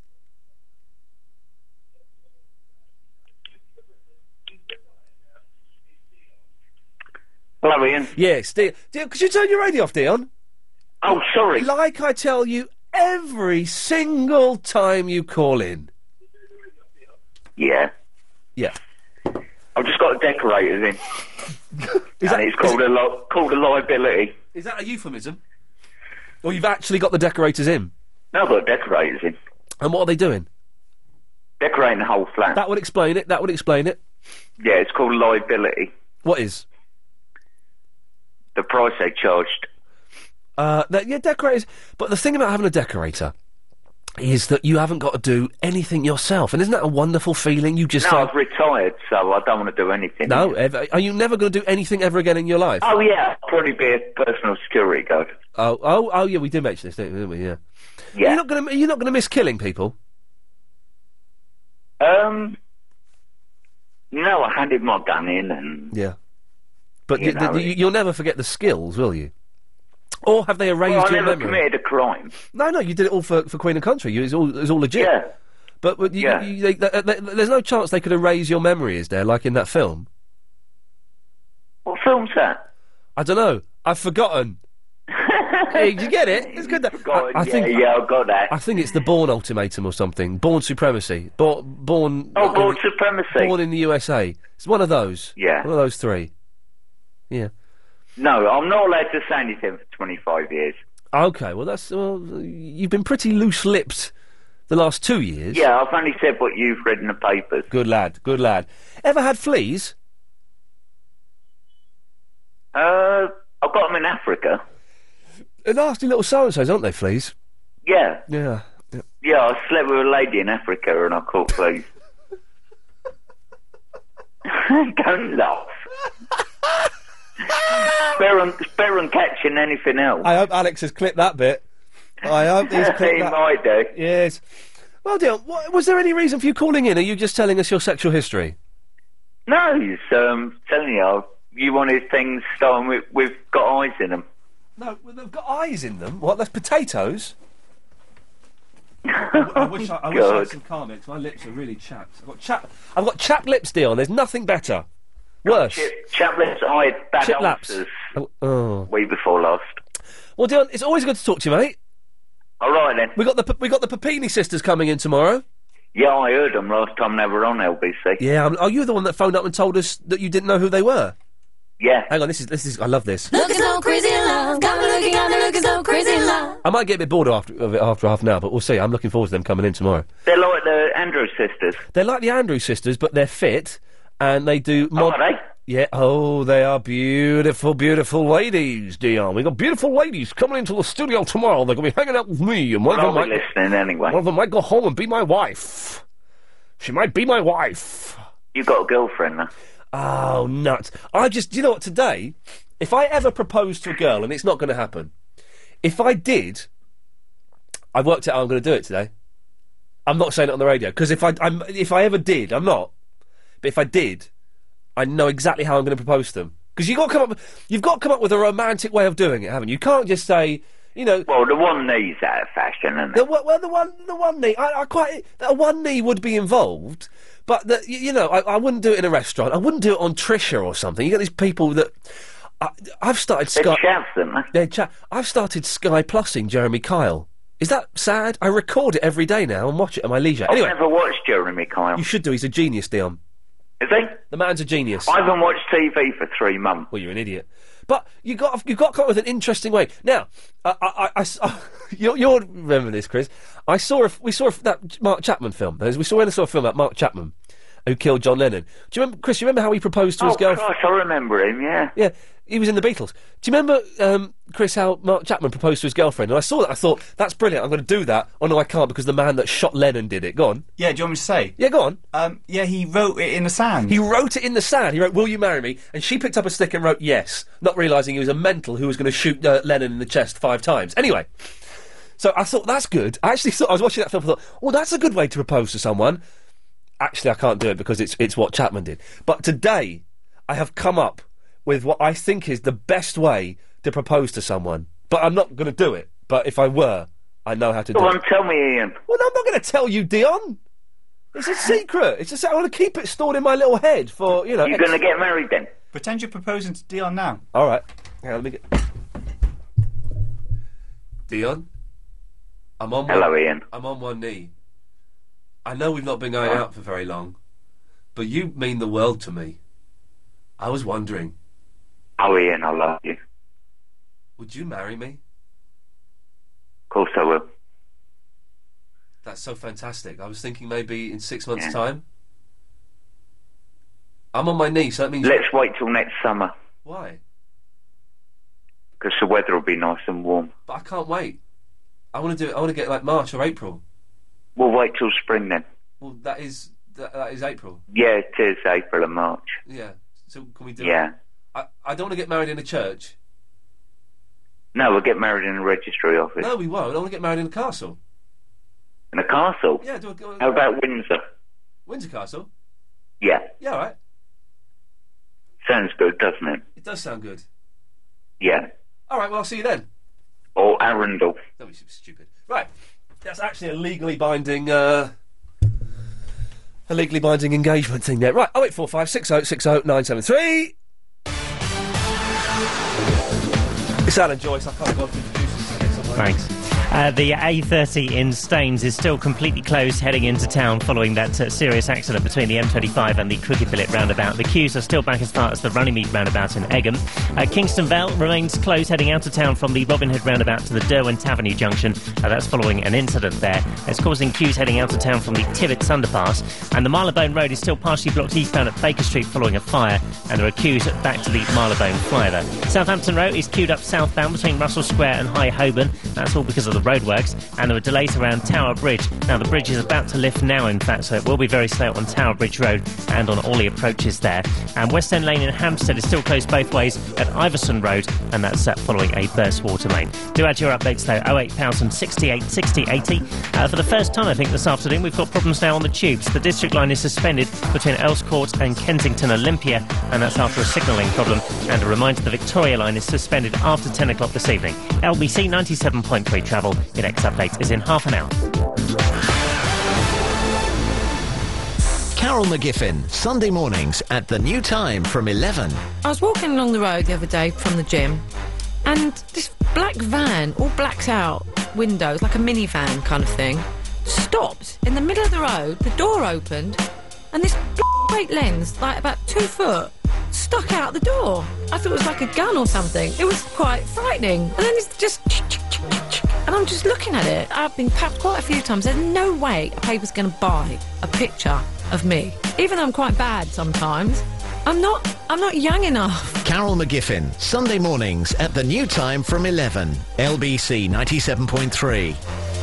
Hello, Ian. Yes, Dion. Dion, could you turn your radio off, Dion? Oh, sorry. Like I tell you every single time you call in. Yeah. Yeah. I've just got the decorators in. Is and that- it's called is a li- called a liability. Is that a euphemism? Or you've actually got the decorators in? No, I've got decorators in. And what are they doing? Decorating the whole flat. That would explain it. That would explain it. Yeah, it's called liability. What is? The price they charged. Uh, that, yeah, decorators. But the thing about having a decorator is that you haven't got to do anything yourself. And isn't that a wonderful feeling? You just no, say, I've retired, so I don't want to do anything. no, ever, are you never going to do anything ever again in your life? Oh, yeah, I'll probably be a personal security guard. Oh, oh, oh, yeah, we did mention this, didn't we? Yeah. Yeah. You're not going to. You're not going to miss killing people. Um, no, I handed my gun in and... Yeah. But You you, know, the, you, you'll never forget the skills, will you? Or have they erased Well, I your never memory? committed a crime. No, no, you did it all for, for Queen and Country. You, it, was all, it was all legit. Yeah. But, but you, Yeah. you, they, they, they, there's no chance they could erase your memory, is there, like in that film? What film's that? I don't know. I've forgotten. Hey, did you get it? It's good. That, I, I yeah, think, yeah, I've got that. I think it's the Bourne Ultimatum or something. Bourne Supremacy. Bo- Bourne. Oh, Bourne Supremacy. Born in the U S A. It's one of those. Yeah. One of those three. Yeah. No, I'm not allowed to say anything for twenty-five years. Okay, well, that's. Well, you've been pretty loose lipped the last two years. Yeah, I've only said what you've read in the papers. Good lad, good lad. Ever had fleas? Uh, I've got them in Africa. They're nasty little so-and-sos, aren't they, fleas? Yeah. Yeah. yeah. Yeah, I slept with a lady in Africa and I caught fleas. Don't laugh. Better than, better than catching anything else. I hope Alex has clipped that bit. I hope he's clipped He that. might do. Yes. Well, dear, what, was there any reason for you calling in? Are you just telling us your sexual history? No, he's um, telling you, you wanted things starting with, with got eyes in them. No, well, they've got eyes in them. What? That's potatoes? I, I wish I, I wish I had some Carmex. My lips are really chapped. I've got chap. I've got chapped lips, Dion. There's nothing better. Worse. Chip, chaplets, I had bad Chip laps. ulcers Oh, oh. way before last. Well, Dion, it's always good to talk to you, mate. All right then. We got the P- we got the Papini sisters coming in tomorrow. Yeah, I heard them last time they were on L B C. Yeah. I'm, are you the one that phoned up and told us that you didn't know who they were? Yeah. Hang on. This is this is. I love this. Looking so crazy in love, got me looking, got me looking so crazy in love. I might get a bit bored after of it after half an hour, but we'll see. I'm looking forward to them coming in tomorrow. They're like the Andrews sisters. They're like the Andrews sisters, but they're fit and they do. Oh, Mod- are they? Yeah, oh, they are beautiful, beautiful ladies, Dion. We've got beautiful ladies coming into the studio tomorrow. They're going to be hanging out with me. And one I'll of them be might, listening anyway. One of them might go home and be my wife. She might be my wife. You got a girlfriend now? Oh, nuts. I just, do you know what, today, if I ever propose to a girl, and it's not going to happen, if I did, I've worked out how I'm going to do it today. I'm not saying it on the radio, because if I, I'm, if I ever did, I'm not, but if I did, I know exactly how I'm going to propose to them. Because you got to come up, with, you've got to come up with a romantic way of doing it, haven't you? You can't just say, you know. Well, the one knee's out of fashion, isn't it? The, well, the one, the one knee. I, I quite. The one knee would be involved, but the, you, you know, I, I wouldn't do it in a restaurant. I wouldn't do it on Trisha or something. You get these people that. I, I've started. They're Sky, chaps, aren't they? They're cha- I've started Sky Plussing Jeremy Kyle. Is that sad? I record it every day now and watch it at my leisure. I've Anyway, never watched Jeremy Kyle. you should do. He's a genius, Dion. Is he? The man's a genius. I haven't watched T V for three months. Well, you're an idiot. But you got you got to come up with an interesting way. Now, I, I, I, I you'll, you'll remember this, Chris. I saw a, we saw a, that Mark Chapman film. We saw when I saw a film about Mark Chapman, who killed John Lennon. Do you remember, Chris? You remember how he proposed to oh, his girlfriend? Christ, I remember him. Yeah. Yeah, he was in the Beatles. Do you remember, um, Chris, how Mark Chapman proposed to his girlfriend? And I saw that. I thought that's brilliant. I'm going to do that. Oh no, I can't because the man that shot Lennon did it. Go on. Yeah, do you want me to say? Yeah, go on. Um, yeah, he wrote it in the sand. He wrote it in the sand. He wrote, "Will you marry me?" And she picked up a stick and wrote yes, not realising he was a mental who was going to shoot uh, Lennon in the chest five times. Anyway, so I thought that's good. I actually thought I was watching that film. and thought, "Oh, that's a good way to propose to someone." Actually, I can't do it because it's it's what Chapman did. But today, I have come up with what I think is the best way to propose to someone. But I'm not going to do it. But if I were, I know how to Go do on, it. tell me, Ian. Well, I'm not going to tell you, Dion. It's a secret. It's just I want to keep it stored in my little head for, you know... You're going to get married then? Pretend you're proposing to Dion now. All right. Hang on, let me get... Dion? I'm on Hello, one... Ian. I'm on one knee. I know we've not been going out for very long, but you mean the world to me. I was wondering... Oh, Ian, I love you. Would you marry me? Of course I will. That's so fantastic. I was thinking maybe in six months' Yeah. time. I'm on my knee, so that means... Let's wait till next summer, Why? because the weather will be nice and warm. But I can't wait. I want to do it. I want to get like March or April. We'll wait till spring then. Well, that is that, that is April. Yeah, it is April and March. Yeah. So can we do Yeah. it? I I don't want to get married in a church. No, we'll get married in a registry office. No, we won't. I want to get married in a castle. In a castle? Yeah. Do a, do a, How about Windsor? Windsor Castle? Yeah. Yeah. All right. Sounds good, doesn't it? It does sound good. Yeah. All right. Well, I'll see you then. Or Arundel. Don't be stupid. Right. That's actually a legally binding. Uh, a legally binding engagement thing there. Right. Oh eight four five six oh six oh nine seven three. It's Alan Joyce. I can't go through the producers to get somewhere. Thanks. Uh, the A thirty in Staines is still completely closed heading into town following that uh, serious accident between the M twenty-five and the Crooked Billet roundabout. The queues are still back as far as the Runnymede roundabout in Egham. Uh, Kingston Vale remains closed heading out of town from the Robin Hood roundabout to the Derwent Avenue junction. Uh, that's following an incident there. It's causing queues heading out of town from the Tibbets underpass. And the Marylebone Road is still partially blocked eastbound at Baker Street following a fire. And there are queues back to the Marylebone flyover. Southampton Road is queued up southbound between Russell Square and High Holborn. That's all because of the roadworks, and there were delays around Tower Bridge. Now the bridge is about to lift now, in fact, so it will be very slow on Tower Bridge Road and on all the approaches there. And West End Lane in Hampstead is still closed both ways at Iverson Road, and that's uh, following a burst water main. Do add your updates though, oh eight thousand sixty-eight sixty eighty. Uh, for the first time I think this afternoon we've got problems now on the tubes. The District Line is suspended between Earls Court and Kensington Olympia, and that's after a signalling problem. And a reminder, the Victoria Line is suspended after ten o'clock this evening. L B C ninety-seven point three travel. Your next update is in half an hour. Carol McGiffin, Sunday mornings at the new time from eleven. I was walking along the road the other day from the gym, and this black van, all blacked out, windows, like a minivan kind of thing, stopped in the middle of the road, the door opened, and this great lens, like about two foot, stuck out the door. I thought it was like a gun or something. It was quite frightening. And then it's just... And I'm just looking at it. I've been papped quite a few times. There's no way a paper's going to buy a picture of me. Even though I'm quite bad sometimes, I'm not, I'm not young enough. Carol McGiffin, Sunday mornings at the new time from eleven. L B C ninety-seven point three.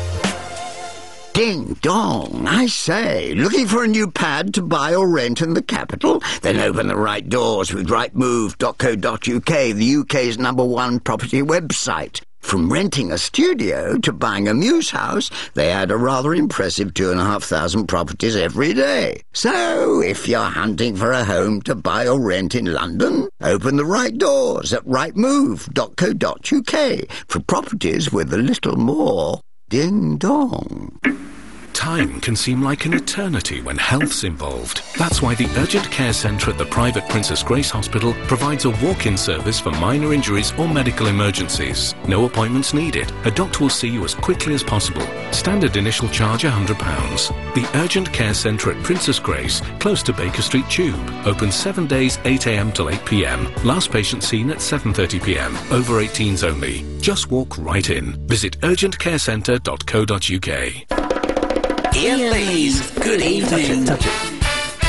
Ding dong, I say, looking for a new pad to buy or rent in the capital? Then open the right doors with rightmove dot co dot uk, the U K's number one property website. From renting a studio to buying a Muse house, they add a rather impressive two and a half thousand properties every day. So, if you're hunting for a home to buy or rent in London, open the right doors at rightmove dot co dot uk for properties with a little more ding dong. Time can seem like an eternity when health's involved. That's why the Urgent Care Centre at the private Princess Grace Hospital provides a walk-in service for minor injuries or medical emergencies. No appointments needed. A doctor will see you as quickly as possible. Standard initial charge one hundred pounds. The Urgent Care Centre at Princess Grace, close to Baker Street Tube. Open seven days, eight a m till eight p m. Last patient seen at seven thirty p m. Over eighteens only. Just walk right in. Visit urgent care centre dot co dot uk. Ian Lee's Good Evening. Touch it, touch it.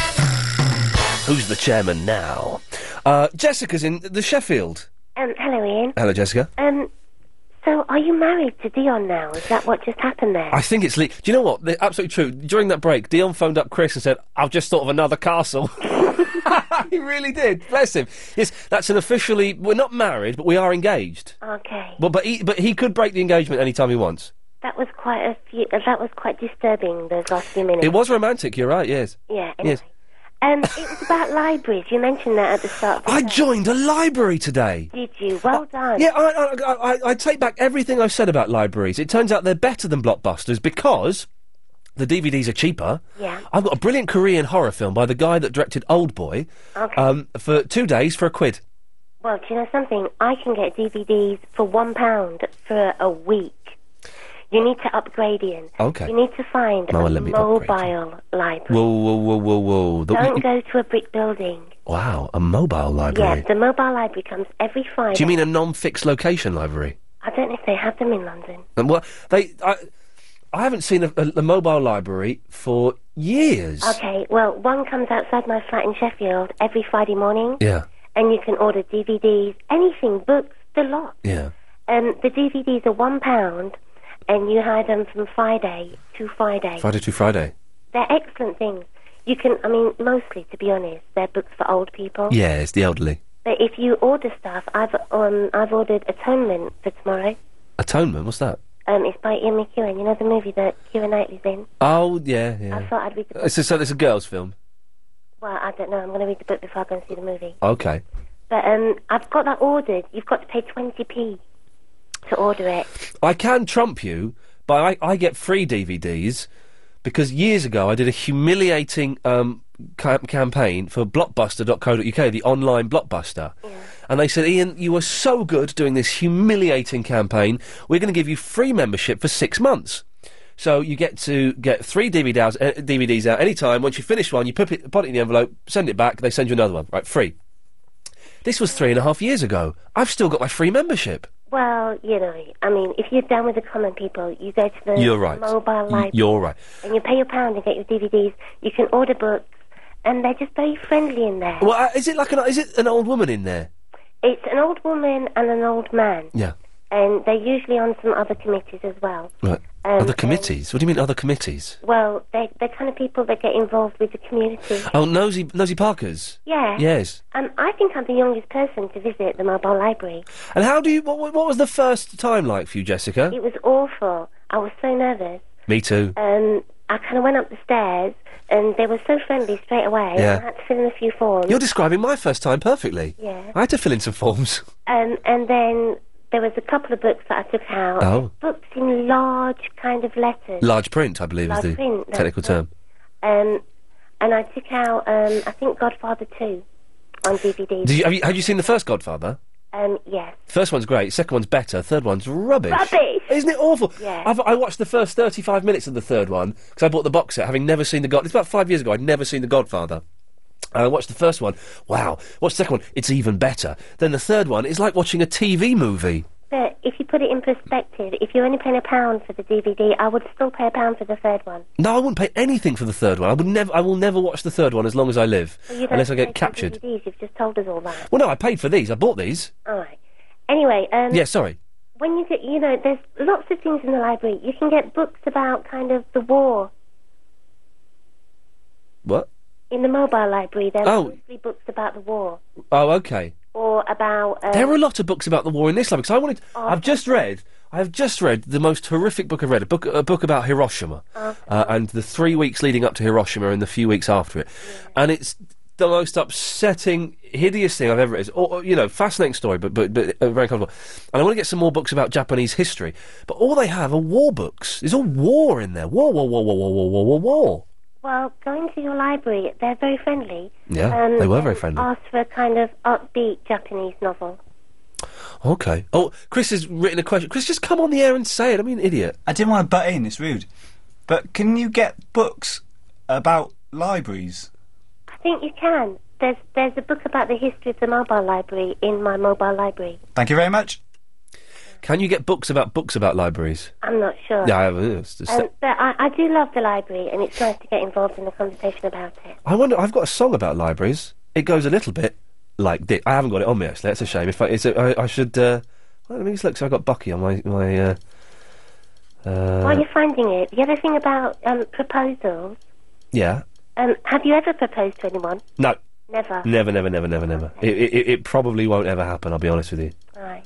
Who's the chairman now? Uh, Jessica's in the Sheffield. Um, hello, Ian. Hello, Jessica. Um, so are you married to Dion now? Is that what just happened there? I think it's... Le- Do you know what? They're absolutely true. During that break, Dion phoned up Chris and said, I've just thought of another castle. He really did. Bless him. Yes, that's an officially... We're not married, but we are engaged. Okay. Well, but he, but he could break the engagement any time he wants. That was quite a few... Uh, that was quite disturbing, those last few minutes. It was romantic, you're right, yes. Yeah, anyway. Yes. Um, it was about libraries. You mentioned that at the start of the I show. joined a library today. Did you? Well done. Yeah, I, I, I, I take back everything I've said about libraries. It turns out they're better than Blockbusters because the D V Ds are cheaper. Yeah. I've got a brilliant Korean horror film by the guy that directed Oldboy Okay. um, for two days for a quid. Well, do you know something? I can get D V Ds for one pound for a week. You need to upgrade, Ian. Okay. You need to find No, a let me mobile library. Whoa, whoa, whoa, whoa, whoa. The- Don't go to a brick building. Wow, a mobile library. Yes, the mobile library comes every Friday. Do you mean a non-fixed location library? I don't know if they have them in London. And what they, I, I haven't seen a, a, a mobile library for years. Okay, well, one comes outside my flat in Sheffield every Friday morning. Yeah, And you can order D V Ds, anything, books, the lot. yeah. Um, the D V Ds are one pound, and you hide them from Friday to Friday. Friday to Friday. They're excellent things. You can, I mean, mostly, to be honest, they're books for old people. Yeah, it's the elderly. But if you order stuff, I've um, I've ordered Atonement for tomorrow. Atonement, what's that? Um, it's by Ian McEwan. You know the movie that Keira Knightley's in? Oh, yeah, yeah. I thought I'd read the book. It's a, so it's a girls' film. Well, I don't know. I'm going to read the book before I go and see the movie. Okay. But um, I've got that ordered. You've got to pay twenty p to order it. I can trump you, but I, I get free D V Ds because years ago I did a humiliating um, ca- campaign for blockbuster dot co dot uk, the online Blockbuster. Yeah. and they said, Ian, you were so good doing this humiliating campaign. We're going to give you free membership for six months. So you get to get three D V Ds, uh, D V Ds out any time. Once you finish one, you put it, put it in the envelope, send it back. They send you another one, right? Free. This was three and a half years ago. I've still got my free membership. Well, you know, I mean, if you're down with the common people, you go to the You're right. mobile library. You're right. And you pay your pound and get your D V Ds. You can order books, and they're just very friendly in there. Well, uh, is it like an is it an old woman in there? It's an old woman and an old man. Yeah. And they're usually on some other committees as well. Right. Um, other committees? What do you mean other committees? Well, they, they're kind of people that get involved with the community. Oh, Nosy Nosy Parkers. Yeah. Yes. Um, I think I'm the youngest person to visit the mobile library. And how do you? What, what was the first time like for you, Jessica? It was awful. I was so nervous. Me too. Um, I kind of went up the stairs, and they were so friendly straight away. Yeah. I had to fill in a few forms. You're describing my first time perfectly. Yeah. I had to fill in some forms. Um, and then there was a couple of books that I took out. Oh. Books in large kind of letters. Large print, I believe, Large is the print, that's technical term. Um, and I took out, um, I think, Godfather two on D V D. Did you, have you, had you seen the first Godfather? Um, yes. First one's great, second one's better, third one's rubbish. Rubbish! Isn't it awful? Yeah. I've, I watched the first thirty-five minutes of the third one, because I bought the box set, having never seen the God... It's about five years ago, I'd never seen the Godfather. And I watched the first one, wow. Watched the second one, it's even better. Then the third one is like watching a T V movie. But if you put it in perspective, if you're only paying a pound for the D V D, I would still pay a pound for the third one. No, I wouldn't pay anything for the third one. I would never. I will never watch the third one as long as I live, Well, you don't unless I pay get captured. for D V Ds, you've just told us all that. Well, no, I paid for these. I bought these. All right. Anyway, um... Yeah, sorry. when you get, you know, there's lots of things in the library. You can get books about kind of the war. What? In the mobile library, there are Oh. mostly books about the war. Oh, okay. Or about... Um, There are a lot of books about the war in this library, because I wanted... Oh, I've just read... I have just read the most horrific book I've read, a book, a book about Hiroshima, Oh. uh, and the three weeks leading up to Hiroshima and the few weeks after it. And it's the most upsetting, hideous thing I've ever read. It's, or, or, you know, fascinating story, but, but, but uh, very uncomfortable. And I want to get some more books about Japanese history. But all they have are war books. There's all war in there. War, war, war, war, war, war, war, war, war. Well, going to your library, they're very friendly. Yeah, Um, they were very friendly. Ask for a kind of upbeat Japanese novel. Okay. Oh, Chris has written a question. Chris, just come on the air and say it. I mean, idiot. I didn't want to butt in, it's rude. But can you get books about libraries? I think you can. There's there's a book about the history of the mobile library in my mobile library. Thank you very much. Can you get books about books about libraries? I'm not sure. Yeah, I have. It's just- Um, but I, I do love the library, and it's nice to get involved in the conversation about it. I wonder. I've got a song about libraries. It goes a little bit like this. I haven't got it on me actually. That's a shame. If I, it's a, I, I should. Uh, well, let me just look. So I got Bucky on my my. Uh, uh, While you're finding it, the other thing about um, proposals, yeah. um, have you ever proposed to anyone? No. Never. Never. Never. Never. Never. Never. It, it, it probably won't ever happen. I'll be honest with you. Right.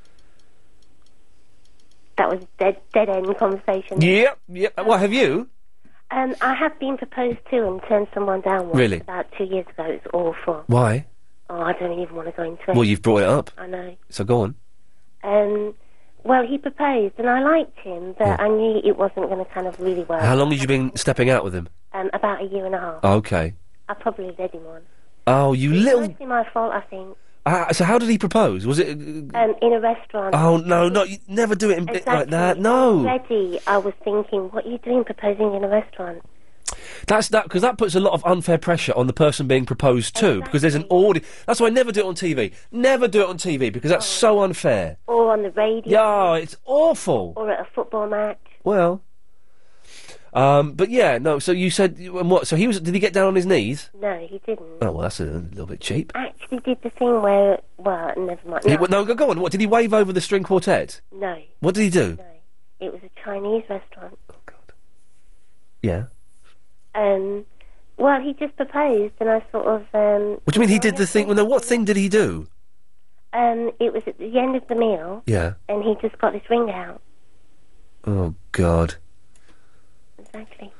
That was a dead, dead end conversation. Yep. Yep. What have you? Um, I have been proposed to and turned someone down once Really? about two years ago. It was awful. Why? Oh, I don't even want to go into it. Well, you've brought it up. I know. So go on. Um, well, he proposed and I liked him, but I knew it wasn't going to kind of really work. How long had you been stepping out with him? Um, about a year and a half. Okay. I probably led him on. Oh, you It's little. mostly my fault, I think. Uh, so how did he propose? Was it? Uh, Um, in a restaurant. oh no, no! You never do it in bit like that. No. Already, I was thinking, what are you doing proposing in a restaurant? That's that because that puts a lot of unfair pressure on the person being proposed to because there's an audience. That's why I never do it on T V. Never do it on T V because that's so unfair. Or on the radio. Yeah, it's awful. Or at a football match. Well, um, but yeah, no. So you said and what? So he was? Did he get down on his knees? No, he didn't. Oh well, that's a little bit cheap. Actually did the thing where, well, never mind. He, No, well, no, go, go on. What did he wave over the string quartet? no, What did he do? it was a Chinese restaurant. Yeah. Um, well, he just proposed, and I sort of, um, What do you mean he did the thing? Well, no, what thing did he do? um, it was at the end of the meal, Yeah. and he just got this ring out. Oh God. Exactly.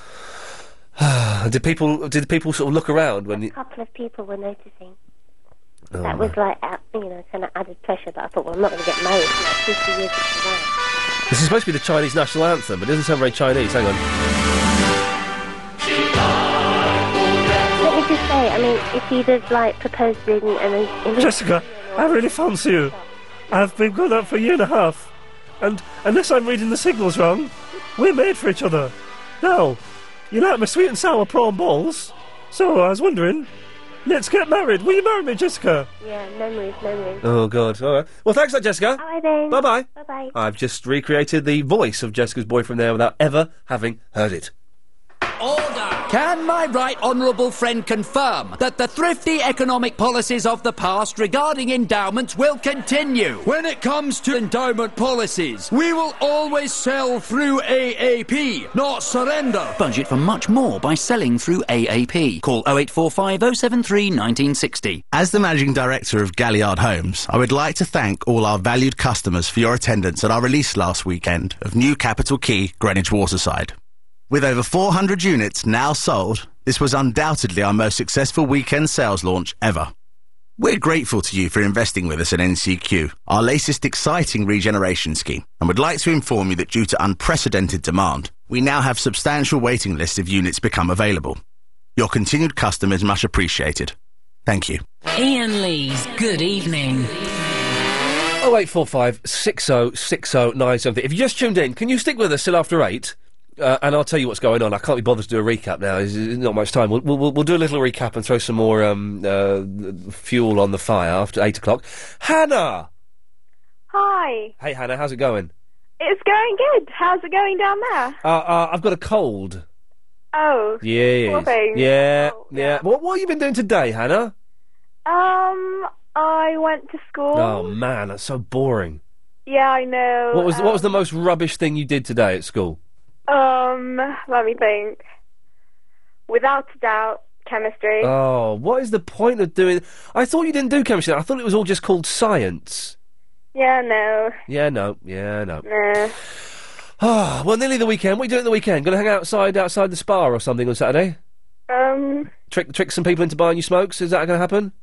did people? Did people sort of look around when? A He, couple of people were noticing. oh, That was like, uh, you know, kind of added pressure. But I thought, well, I'm not going to get married for like fifty years after that. This is supposed to be the Chinese national anthem, but it doesn't sound very Chinese. Hang on. Let me just say, I mean, if he'd have like proposed in, in, a, in a Jessica, I really fancy you. I've been going out for a year and a half. And unless I'm reading the signals wrong, we're made for each other. Now, you like my sweet and sour prawn balls? So I was wondering, let's get married. Will you marry me, Jessica? Yeah, no moves, no moves. Oh, God. All right. Well, thanks, that Jessica. All right then. Bye-bye. Bye-bye. I've just recreated the voice of Jessica's boyfriend there without ever having heard it. Can my right honourable friend confirm that the thrifty economic policies of the past regarding endowments will continue? When it comes to endowment policies, we will always sell through A A P, not surrender. Budget for much more by selling through A A P. Call oh eight four five oh seven three nineteen sixty. As the managing director of Galliard Homes, I would like to thank all our valued customers for your attendance at our release last weekend of new Capital Key Greenwich Waterside. With over four hundred units now sold, this was undoubtedly our most successful weekend sales launch ever. We're grateful to you for investing with us at N C Q, our latest exciting regeneration scheme, and would like to inform you that due to unprecedented demand, we now have substantial waiting lists of units become available. Your continued custom is much appreciated. Thank you. Ian Lee's Good Evening. oh eight four five six oh six oh nine seven. If you just tuned in, can you stick with us till after eight? Uh, and I'll tell you what's going on. I can't be bothered to do a recap now. There's not much time. We'll, we'll, we'll do a little recap and throw some more um, uh, fuel on the fire after eight o'clock. Hannah! Hi. Hey, Hannah, how's it going? It's going good. How's it going down there? Uh, uh, I've got a cold. Oh. Yeah. Poor thing. Yeah, yeah. What, what have you been doing today, Hannah? Um, I went to school. Oh, man, that's so boring. Yeah, I know. What was um, what was the most rubbish thing you did today at school? Um, let me think. Without a doubt, chemistry. Oh, what is the point of doing... I thought you didn't do chemistry. I thought it was all just called science. Yeah, no. Yeah, no. Yeah, no. Nah. Oh, well, nearly the weekend. What are you doing at the weekend? Going to hang outside outside the spa or something on Saturday? Um... Trick trick some people into buying you smokes? Is that going to happen?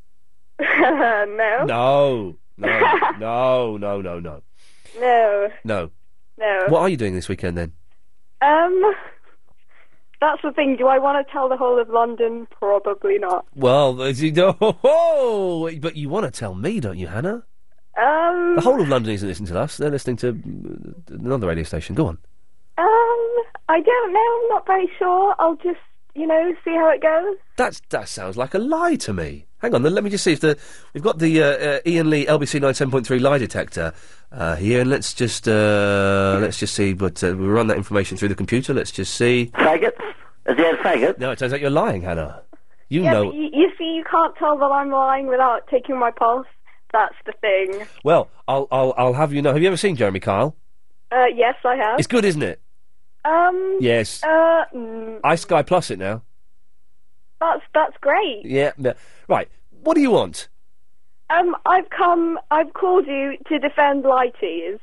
no. No. No. no, no, no, no. No. No. No. What are you doing this weekend, then? Um... That's the thing. Do I want to tell the whole of London? Probably not. Well, as you know, oh, but you want to tell me, don't you, Hannah? Um... The whole of London isn't listening to us. They're listening to uh, another radio station. Go on. Um... I don't know. I'm not very sure. I'll just, you know, see how it goes. That's that sounds like a lie to me. Hang on, then let me just see if the we've got the uh, uh, Ian Lee L B C ninety-seven point three lie detector uh, here, and let's just uh, let's just see. But uh, we'll run that information through the computer. Let's just see. Faggots? Is there faggots? No, it turns out you're lying, Hannah. You yeah, know. but you, you see, you can't tell that I'm lying without taking my pulse. That's the thing. Well, I'll I'll I'll have you know. Have you ever seen Jeremy Kyle? Uh, yes, I have. It's good, isn't it? Um. Yes. Uh. Mm, I Sky Plus it now. that's that's great. Yeah. No. Right. What do you want? Um, I've come. I've called you to defend Lighties.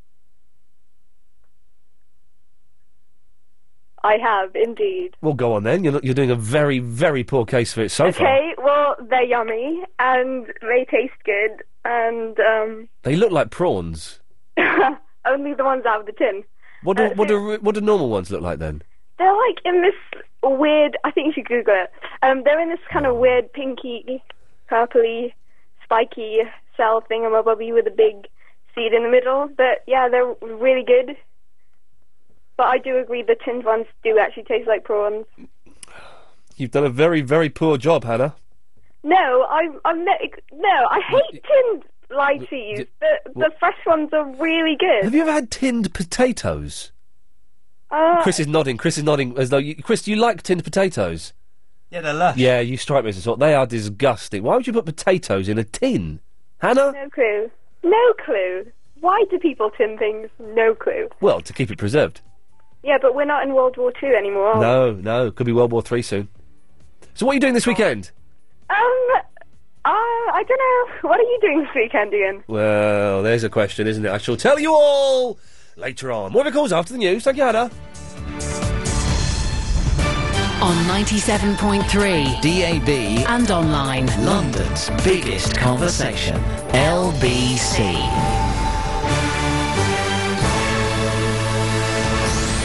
I have indeed. Well, go on then. You're not, you're doing a very very poor case for it so far. Okay. Well, they're yummy and they taste good, and um, They look like prawns. only the ones out of the tin. What do Uh, what so- do what do normal ones look like then? They're like in this weird. I think you should Google it. Um, they're in this kind of weird pinky, purpley, spiky cell thingamabobby with a big seed in the middle. But yeah, they're really good. But I do agree the tinned ones do actually taste like prawns. You've done a very very poor job, Hannah. No, I'm. I'm no. no I hate tinned Lighties. The the fresh ones are really good. Have you ever had tinned potatoes? Uh, Chris is nodding. Chris is nodding as though you, Chris, do you like tinned potatoes? Yeah, they're lush. Yeah, you strike me as a sort. They are disgusting. Why would you put potatoes in a tin, Hannah? No clue. No clue. Why do people tin things? No clue. Well, to keep it preserved. Yeah, but we're not in World War Two anymore. are we? No, no, could be World War Three soon. So, what are you doing this weekend? Um, uh, I don't know. What are you doing this weekend, Ian? Well, there's a question, isn't it? I shall tell you all later on. More of it calls after the news. Thank you, Hannah. On ninety-seven point three D A B and online. London's biggest conversation, L B C.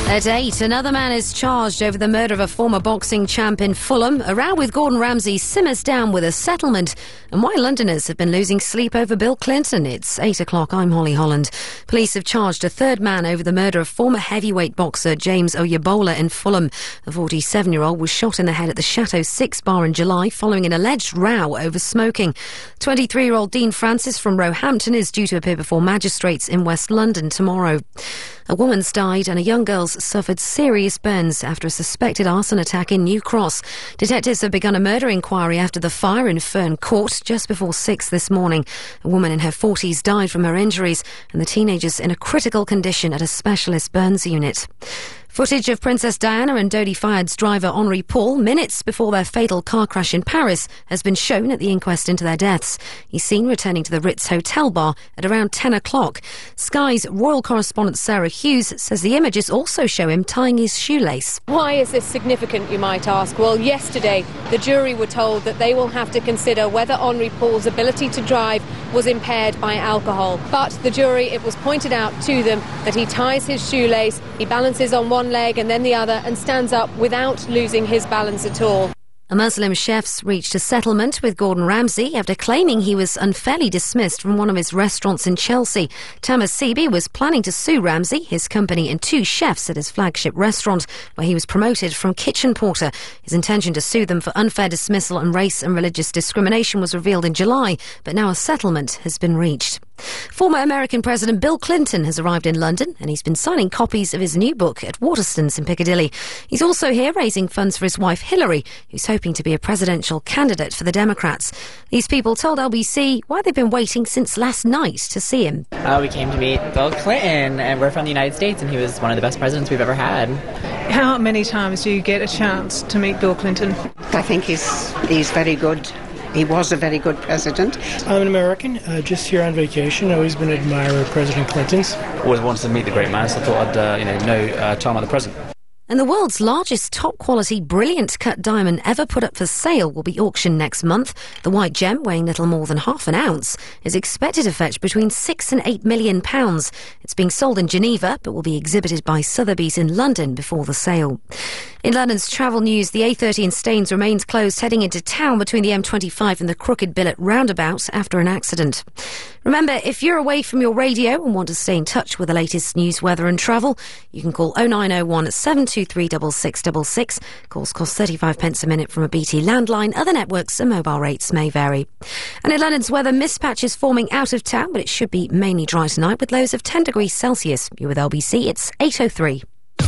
At eight, another man is charged over the murder of a former boxing champ in Fulham. A row with Gordon Ramsay simmers down with a settlement. And why Londoners have been losing sleep over Bill Clinton. It's eight o'clock. I'm Holly Holland. Police have charged a third man over the murder of former heavyweight boxer James Oyebola in Fulham. The forty-seven-year-old was shot in the head at the Chateau Six bar in July following an alleged row over smoking. twenty-three-year-old Dean Francis from Roehampton is due to appear before magistrates in West London tomorrow. A woman's died and a young girl's suffered serious burns after a suspected arson attack in New Cross. Detectives have begun a murder inquiry after the fire in Fern Court just before six this morning. A woman in her forties died from her injuries and the teenager's in a critical condition at a specialist burns unit. Footage of Princess Diana and Dodi Fayed's driver Henri Paul minutes before their fatal car crash in Paris has been shown at the inquest into their deaths. He's seen returning to the Ritz Hotel bar at around ten o'clock. Sky's royal correspondent Sarah Hughes says the images also show him tying his shoelace. Why is this significant, you might ask? Well, yesterday the jury were told that they will have to consider whether Henri Paul's ability to drive was impaired by alcohol. But the jury, it was pointed out to them that he ties his shoelace, he balances on one leg and then the other and stands up without losing his balance at all. A Muslim chef's reached a settlement with Gordon Ramsay after claiming he was unfairly dismissed from one of his restaurants in Chelsea. Tamas Sebi was planning to sue Ramsay, his company and two chefs at his flagship restaurant, where he was promoted from kitchen porter. His intention to sue them for unfair dismissal and race and religious discrimination was revealed in July, but now a settlement has been reached. Former American President Bill Clinton has arrived in London and he's been signing copies of his new book at Waterstones in Piccadilly. He's also here raising funds for his wife Hillary, who's hoping to be a presidential candidate for the Democrats. These people told L B C why they've been waiting since last night to see him. Uh, we came to meet Bill Clinton, and we're from the United States, and he was one of the best presidents we've ever had. How many times do you get a chance to meet Bill Clinton? I think he's he's very good. He was a very good president. I'm an American, uh, just here on vacation. I've always been an admirer of President Clinton's. Always wanted to meet the great man, so I thought I'd uh, you know, know uh, time at the present. And the world's largest top-quality brilliant cut diamond ever put up for sale will be auctioned next month. The white gem, weighing little more than half an ounce, is expected to fetch between six and eight million pounds. It's being sold in Geneva, but will be exhibited by Sotheby's in London before the sale. In London's travel news, the A thirty in Staines remains closed heading into town between the M twenty-five and the Crooked Billet roundabout after an accident. Remember, if you're away from your radio and want to stay in touch with the latest news, weather and travel, you can call oh nine oh one seven two three six six six six. Calls cost thirty-five pence a minute from a B T landline. Other networks and mobile rates may vary. And in London's weather, mist patches forming out of town, but it should be mainly dry tonight with lows of ten degrees Celsius. You're with L B C, it's eight oh three.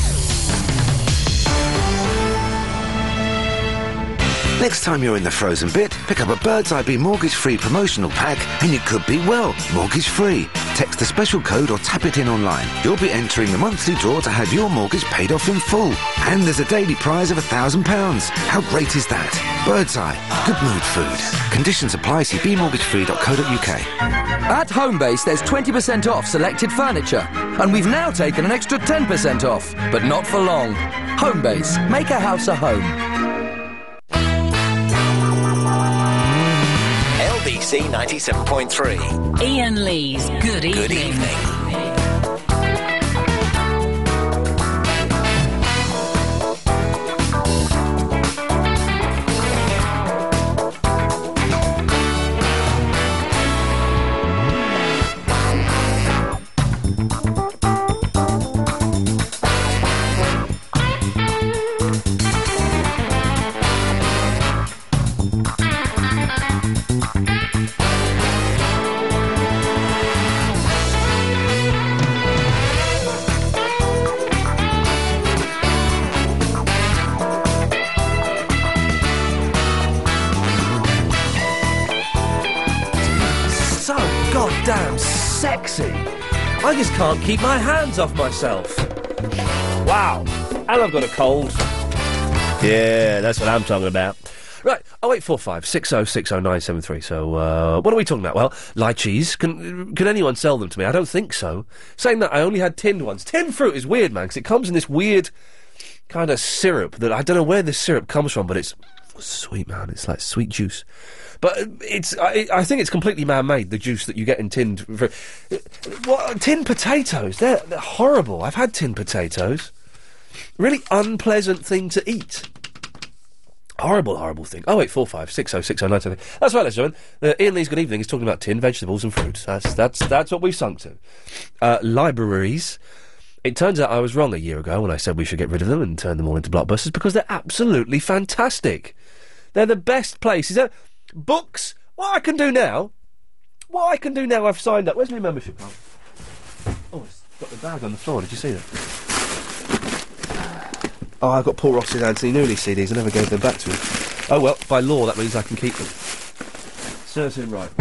Next time you're in the frozen bit, pick up a Bird's Eye Bee mortgage-free promotional pack and you could be, well, mortgage-free. Text the special code or tap it in online. You'll be entering the monthly draw to have your mortgage paid off in full. And there's a daily prize of one thousand pounds. How great is that? Bird's Eye. Good mood food. Conditions apply. See b mortgage free dot co dot uk. At Homebase, there's twenty percent off selected furniture. And we've now taken an extra ten percent off. But not for long. Homebase. Make a house a home. L B C ninety-seven point three. Ian Lee's Good Evening. Good evening. Damn sexy. I just can't keep my hands off myself. Wow. And I've got a cold. Yeah, that's what I'm talking about. Right, oh eight four five, six oh six oh nine seven three. So, uh, what are we talking about? Well, lychees. Can can anyone sell them to me? I don't think so. Saying that, I only had tinned ones. Tinned fruit is weird, man, because it comes in this weird kind of syrup that I don't know where this syrup comes from, but it's sweet, man. It's like sweet juice. But it's, I, I think it's completely man-made, the juice that you get in tinned fruit. What, tinned potatoes, they're, they're horrible. I've had tinned potatoes. Really unpleasant thing to eat. Horrible, horrible thing. Oh eight four five six oh six oh nine seven. That's right, ladies and gentlemen. Uh, Ian Lee's Good Evening is talking about tin, vegetables, and fruits. That's that's that's what we've sunk to. Uh, libraries. It turns out I was wrong a year ago when I said we should get rid of them and turn them all into blockbusters because they're absolutely fantastic. They're the best places. They're books. What I can do now. What I can do now. I've signed up. Where's my membership card? Oh, it's got the bag on the floor. Did you see that? Oh, I've got Paul Ross and Anthony Newley C Ds. I never gave them back to him. Oh, well, by law, that means I can keep them. Serves him right.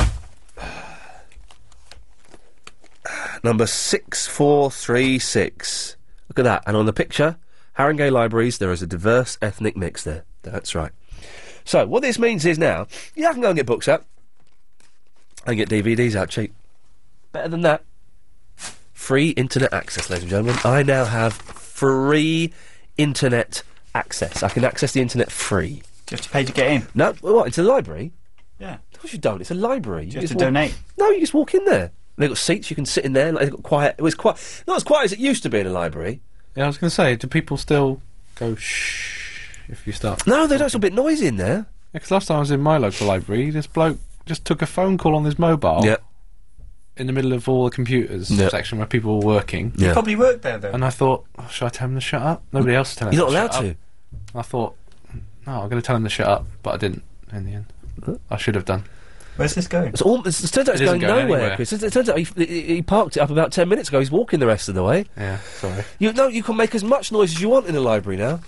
Number six four three six. Look at that. And on the picture, Haringey Libraries, there is a diverse ethnic mix there. That's right. So, what this means is now, yeah, I can go and get books out. I can get D V Ds out cheap. Better than that. Free internet access, ladies and gentlemen. I now have free internet access. I can access the internet free. Do you have to pay to get in? No, what, into the library? Yeah. Of course you don't, it's a library. Do you have to just walk- donate? No, you just walk in there. They've got seats, you can sit in there, like, they've got quiet, it was quite, not as quiet as it used to be in a library. Yeah, I was going to say, do people still go shh if you start? No, they don't, it's a bit noisy in there. Because last time I was in my local library, this bloke just took a phone call on his mobile. Yeah. In the middle of all the computers Yeah. section where people were working. Yeah. You probably worked there, though. And I thought, oh, should I tell him to shut up? Nobody else is telling You're him not to allowed shut up. I thought, no, I'm going to tell him to shut up, but I didn't in the end. I should have done. Where's this going? It's all, it's, it turns out It it's isn't going, going nowhere, anywhere. Chris. It, it turns out he, he, he parked it up about ten minutes ago, he's walking the rest of the way. Yeah, sorry. You know, you can make as much noise as you want in a library now.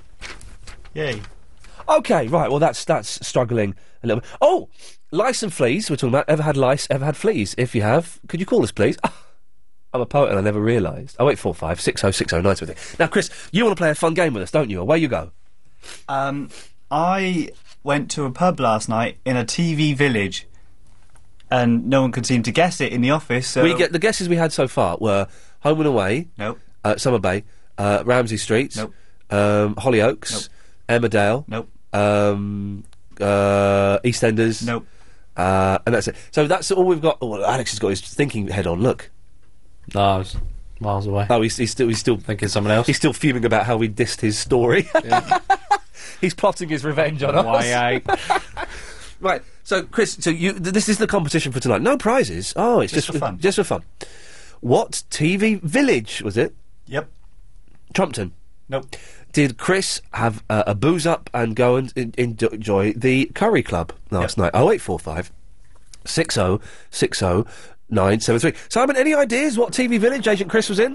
Yay. Okay, right, well that's that's struggling a little bit. Oh, lice and fleas, we're talking about. Ever had lice, ever had fleas? If you have, could you call us, please? Ah, I'm a poet and I never realised. Oh, eight four five six oh six oh nine seven three. Now, Chris, you want to play a fun game with us, don't you? Away you go. Um, I went to a pub last night in a T V village, and no one could seem to guess it in the office. So We get the guesses we had so far were Home and Away, Nope. uh, Summer Bay, uh, Ramsey Street, Nope. um, Hollyoaks, Emmerdale, Nope. um, uh, EastEnders, Nope. uh, and that's it. So that's all we've got. Oh, well, Alex has got his thinking head on. Look. No, I was miles away. Oh, he's, he's still he's still thinking someone else. He's still fuming about how we dissed his story. He's plotting his revenge on Why us. Right. So, Chris, so you th- this is the competition for tonight. No prizes. Oh, it's Just just, for fun. Just for fun. What T V village was it? Yep. Trumpton. Nope. Did Chris have uh, a booze up and go and in- enjoy the Curry Club last night? Oh eight four five six oh six oh nine seven three. Simon, any ideas what T V village Agent Chris was in?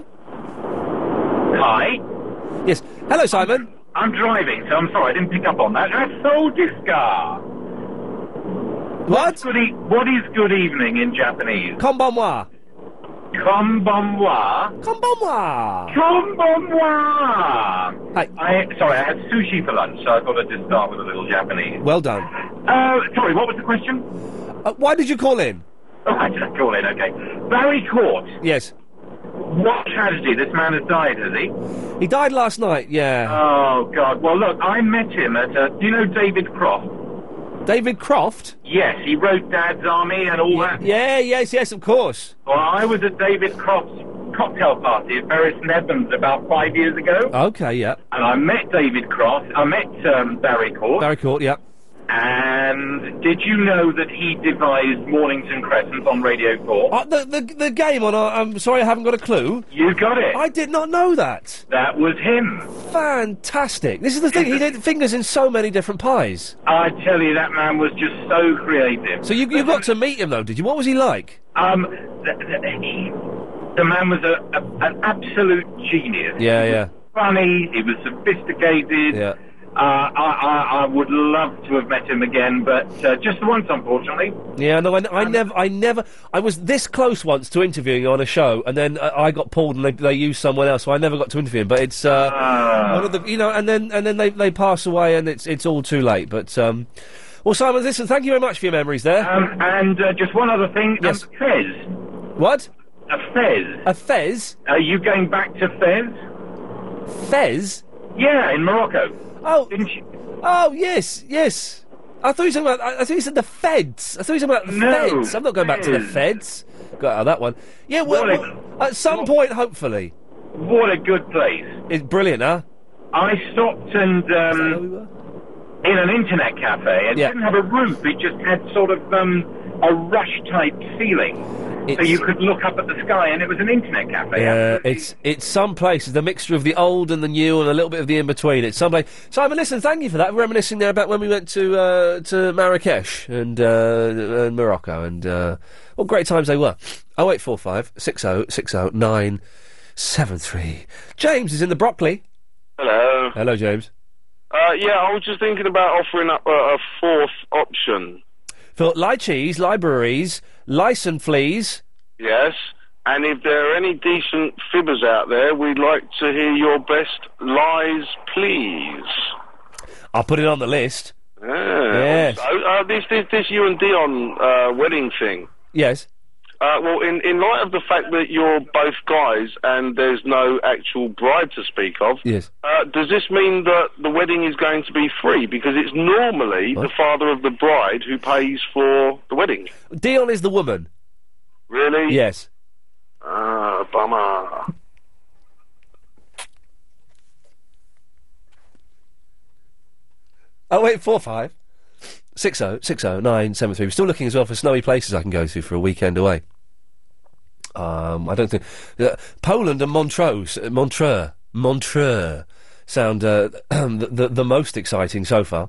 Hi. Yes. Hello, Simon. I'm driving, so I'm sorry I didn't pick up on that. That's Soldiska. What? Good e- what is good evening in Japanese? Konbanwa. Konbanwa. Konbanwa. Konbanwa. Hi. I sorry, I had sushi for lunch, so I thought I'd just start with a little Japanese. Well done. Uh, sorry, what was the question? Uh, why did you call in? Oh, I just call in. Okay. Barry Court. Yes. What tragedy? This man has died, has he? He died last night, yeah. Oh God. Well, look, I met him at. Uh, do you know David Croft? David Croft? Yes, he wrote Dad's Army and all that. Yeah, yes, yes, of course. Well, I was at David Croft's cocktail party at Bury St Edmunds about five years ago, Okay, yeah. and I met David Croft. I met um, Barry Court. Barry Court, yeah. And did you know that he devised Mornington Crescent on Radio four? Uh, the, the the game on. Uh, I'm sorry, I haven't got a clue. You got it. I did not know that. That was him. Fantastic. This is the thing. He did fingers in so many different pies. I tell you, that man was just so creative. So you you got to meet him though, did you? What was he like? Um, th- th- he, the man was a, a, an absolute genius. Yeah, yeah. Funny. He was sophisticated. Yeah. Uh, I, I, I would love to have met him again, but uh, just once, unfortunately. Yeah, no, I, I never, I never, I was this close once to interviewing him on a show, and then uh, I got pulled and they, they used someone else, so I never got to interview him. But it's uh, Ah. one of the, you know, and then and then they, they pass away, and it's it's all too late. But um, well, Simon, listen, thank you very much for your memories there. Um, and uh, just one other thing. Yes. Um, Fez. What? A Fez. A Fez? Are you going back to Fez? Fez? Yeah, in Morocco. Oh. Didn't you? Oh yes, yes. I thought you said about. I, I thought you said the Feds. I thought you said about the No, Feds. I'm not going back to the Fez. Feds. Got out of that one. Yeah, well, Well, well, at some point, hopefully. what a good place. It's brilliant, huh? I stopped and um, in an internet cafe. It Yeah. didn't have a roof. It just had sort of um, a rush-type ceiling. So It's- you could look up at the sky, and it was an internet cafe. Yeah, it's it's some places, the mixture of the old and the new and a little bit of the in-between. It's some place. Simon, listen, thank you for that. Reminiscing there about when we went to uh, to Marrakesh and, uh, and Morocco, and uh, what great times they were. oh eight four five, six oh six oh nine seven three. James is in the broccoli. Hello. Hello, James. Uh, yeah, I was just thinking about offering up a, a fourth option. For lychees, libraries, license fleas. Yes. And if there are any decent fibbers out there, we'd like to hear your best lies, please. I'll put it on the list. Yeah. Yes. So, uh, this, this, this you and Dion uh, wedding thing. Yes. Uh, well, in, in light of the fact that you're both guys and there's no actual bride to speak of, Yes. uh, does this mean that the wedding is going to be free? Because it's normally the father of the bride who pays for the wedding. Dion is the woman. Really? Yes. Ah, bummer. Oh eight four five six oh six oh nine seven three. We're still looking as well for snowy places I can go to for a weekend away. Um, I don't think uh, Poland and Montreux, uh, Montreux, Montreux sound uh, the, the the most exciting so far.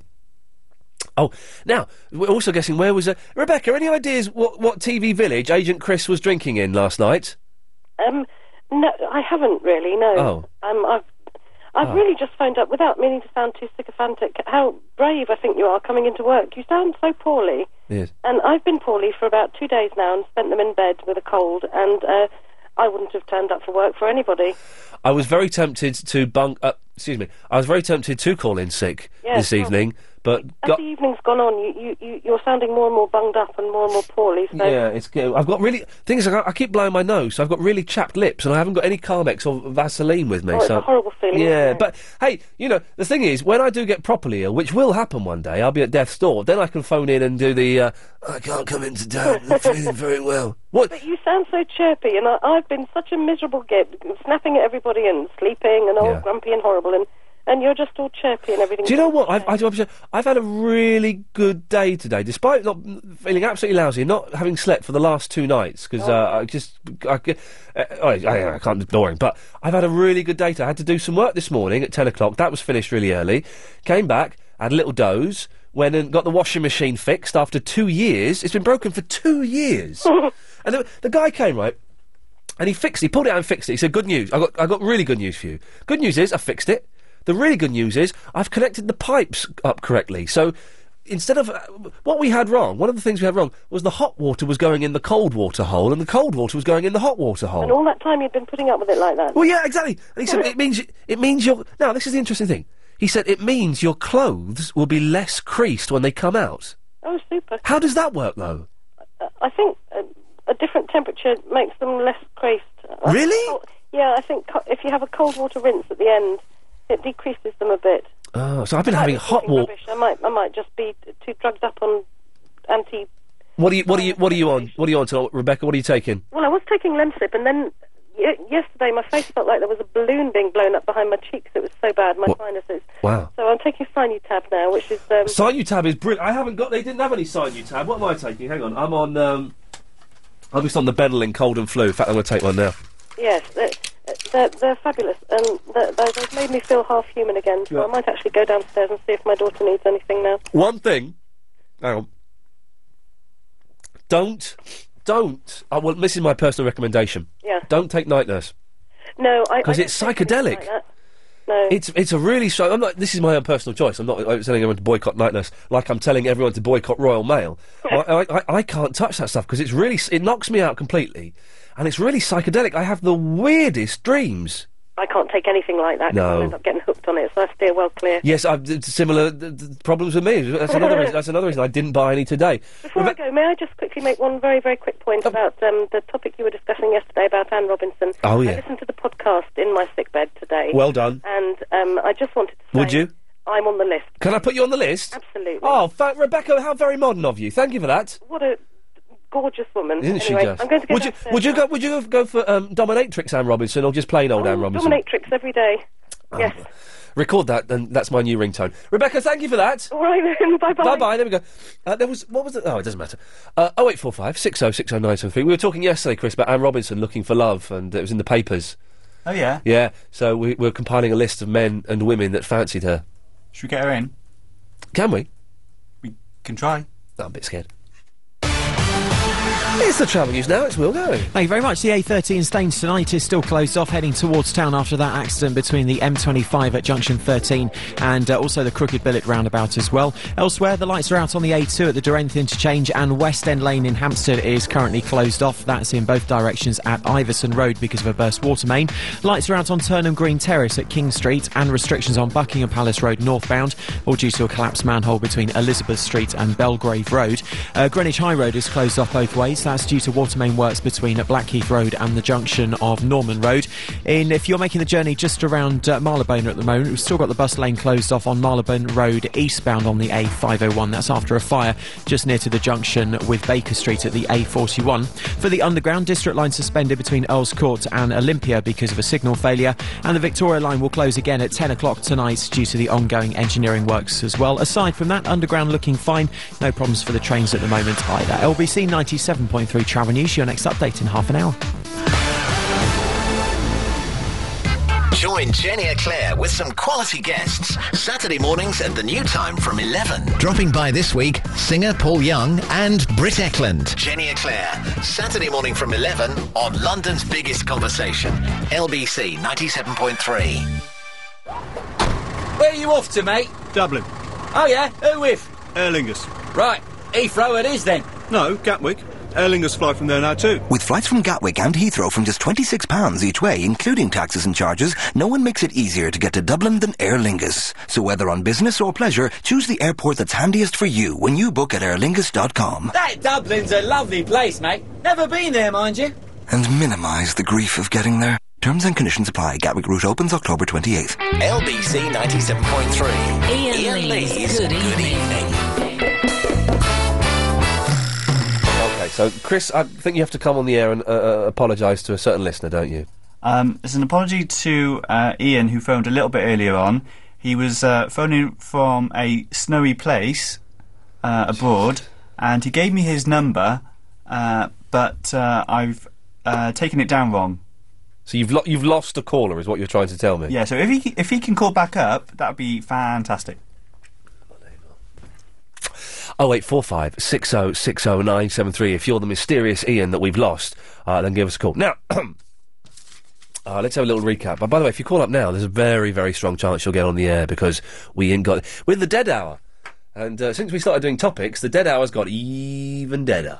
Oh, now we're also guessing where was uh, Rebecca? Any ideas what what T V village Agent Chris was drinking in last night? Um, no, I haven't really. No. Oh. Um, I've I've Oh. really just found out, without meaning to sound too sycophantic, how brave I think you are coming into work. You sound so poorly, Yes. and I've been poorly for about two days now, and spent them in bed with a cold, and uh, I wouldn't have turned up for work for anybody. I was very tempted to bunk. Uh, excuse me. I was very tempted to call in sick Yes, this well, evening, but As got. the evening's gone on, you, you, you, you're sounding more and more bunged up and more and more poorly. So Yeah, it's. good. I've got really. Thing is, I, I keep blowing my nose, so I've got really chapped lips, and I haven't got any Carmex or Vaseline with me. Oh, it's so a horrible feeling, Yeah, isn't it? but hey, you know, the thing is, when I do get properly ill, which will happen one day, I'll be at death's door. Then I can phone in and do the. Uh, I can't come in today. I'm not feeling very well. What? But you sound so chirpy, and I, I've been such a miserable git, snapping at everybody and sleeping and all Yeah. grumpy and horrible, and, and you're just all chirpy and everything. Do you know what? I've, I've, I've had a really good day today, despite not feeling absolutely lousy, not having slept for the last two nights, because uh, I just, I, c- uh, I, I, I can't ignore him, but I've had a really good day today. I had to do some work this morning at ten o'clock, that was finished really early, came back, had a little doze, went and got the washing machine fixed after two years. It's been broken for two years. And the, the guy came, right, and he fixed it, he pulled it out and fixed it. He said, good news, I got, I got really good news for you. Good news is, I fixed it. The really good news is, I've connected the pipes up correctly. So, instead of, uh, what we had wrong, one of the things we had wrong, was the hot water was going in the cold water hole, and the cold water was going in the hot water hole. And all that time you've been putting up with it like that. Well, yeah, exactly. And he said, it means, y- it means you're, now, this is the interesting thing. He said, it means your clothes will be less creased when they come out. Oh, super. How does that work, though? Uh, I think a, a different temperature makes them less creased. I Really? think cold- yeah, I think co- if you have a cold water rinse at the end, it decreases them a bit. Oh, so I've been I might having be hot talking water. rubbish. I might, I might just be t- too drugged up on anti. What are you, what are you, what are you on? What are you on tonight, Rebecca? What are you taking? Well, I was taking Lemsip, and then y- yesterday my face felt like there was a balloon being blown up behind my cheeks. It was so bad, my What? sinuses. Wow. So I'm taking Sinutab now, which is um, Sinutab is brilliant. I haven't got. They didn't have any Sinutab. What am I taking? Hang on. I'm on. Um, I'm just on the Benelin cold and flu. In fact, I'm going to take one now. yes, they're, they're, they're fabulous, and they're, they're, they've made me feel half human again. So Yeah. I might actually go downstairs and see if my daughter needs anything now. One thing. Hang on. Don't, don't. Uh, well, this is my personal recommendation. Yeah. Don't take Night Nurse No, I 'Cause I it's don't take anything psychedelic. like that. No. It's it's a really so. I'm not. This is my own personal choice. I'm not uh, telling everyone to boycott Night Nurse like I'm telling everyone to boycott Royal Mail. I, I, I, I can't touch that stuff because it's really s- it knocks me out completely, and it's really psychedelic. I have the weirdest dreams. I can't take anything like that. 'cause No. I'll end up getting hooked on it, so I steer well clear. Yes, I've d- similar d- d- problems with me. That's another reason. That's another reason I didn't buy any today. Before I go, may I just quickly make one very, very quick point about um, the topic you were discussing yesterday about Anne Robinson. Oh, yeah. I listened to the podcast in my sickbed today. Well done. And um, I just wanted to say... Would you? I'm on the list. Can I put you on the list? Absolutely. Oh, fa- Rebecca, how very modern of you. Thank you for that. What a gorgeous woman. Isn't she anyway, just? I'm going to go would you downstairs would you now. go would you go for um, dominatrix Anne Robinson or just plain old Anne Robinson? Dominatrix every day. Oh. Yes. Record that, and that's my new ringtone. Rebecca, thank you for that. All right then. Bye bye. Bye bye. There we go. Uh, there was what was it? Oh, it doesn't matter. Uh, oh eight four five six oh six oh nine seven three. We were talking yesterday, Chris, about Anne Robinson looking for love, and it was in the papers. Oh yeah. Yeah. So we, we're compiling a list of men and women that fancied her. Should we get her in? Can we? We can try. Oh, I'm a bit scared. It's the travel news now. It's Will going. Thank you very much. The A thirteen Staines tonight is still closed off, heading towards town after that accident between the M twenty-five at junction thirteen and uh, also the Crooked Billet roundabout as well. Elsewhere, the lights are out on the A two at the Durrent interchange, and West End Lane in Hampstead is currently closed off. That's in both directions at Iverson Road because of a burst water main. Lights are out on Turnham Green Terrace at King Street, and restrictions on Buckingham Palace Road northbound, all due to a collapsed manhole between Elizabeth Street and Belgrave Road. Uh, Greenwich High Road is closed off both ways. That's due to water main works between Blackheath Road and the junction of Norman Road. In, if you're making the journey just around uh, Marylebone at the moment, we've still got the bus lane closed off on Marylebone Road eastbound on the A five oh one. That's after a fire just near to the junction with Baker Street at the A forty-one. For the Underground, District Line suspended between Earls Court and Olympia because of a signal failure, and the Victoria Line will close again at ten o'clock tonight due to the ongoing engineering works as well. Aside from that, Underground looking fine. No problems for the trains at the moment either. L B C ninety-seven point three Travel News, your next update in half an hour. Join Jenny Eclair with some quality guests Saturday mornings at the new time from eleven. Dropping by this week, singer Paul Young and Britt Ekland. Jenny Eclair, Saturday morning from eleven on London's Biggest Conversation, L B C ninety-seven point three. Where are you off to, mate? Dublin. Oh, yeah? Who with? Aer Lingus. Right. Heathrow it is, then. No, Gatwick. Aer Lingus fly from there now too. With flights from Gatwick and Heathrow from just twenty-six pounds each way, including taxes and charges, no one makes it easier to get to Dublin than Aer Lingus. So whether on business or pleasure, choose the airport that's handiest for you when you book at aer lingus dot com. That Dublin's a lovely place, mate. Never been there, mind you. And minimise the grief of getting there. Terms and conditions apply. Gatwick route opens October twenty-eighth. L B C ninety-seven point three. Ian, Ian Lee's, Lee's Good, Good Evening. evening. Okay, so Chris, I think you have to come on the air and uh, uh, apologise to a certain listener, don't you? Um, it's an apology to uh, Ian, who phoned a little bit earlier on. He was uh, phoning from a snowy place uh, abroad, and he gave me his number, uh, but uh, I've uh, taken it down wrong. So you've lo- you've lost a caller, is what you're trying to tell me? Yeah. So if he if he can call back up, that would be fantastic. Oh eight four five six oh six oh nine seven three. If you're the mysterious Ian that we've lost, uh, then give us a call. Now, uh, let's have a little recap. But by the way, if you call up now, there's a very, very strong chance you'll get on the air because we ain't got with the dead hour. And uh, since we started doing topics, the dead hour's got even deader.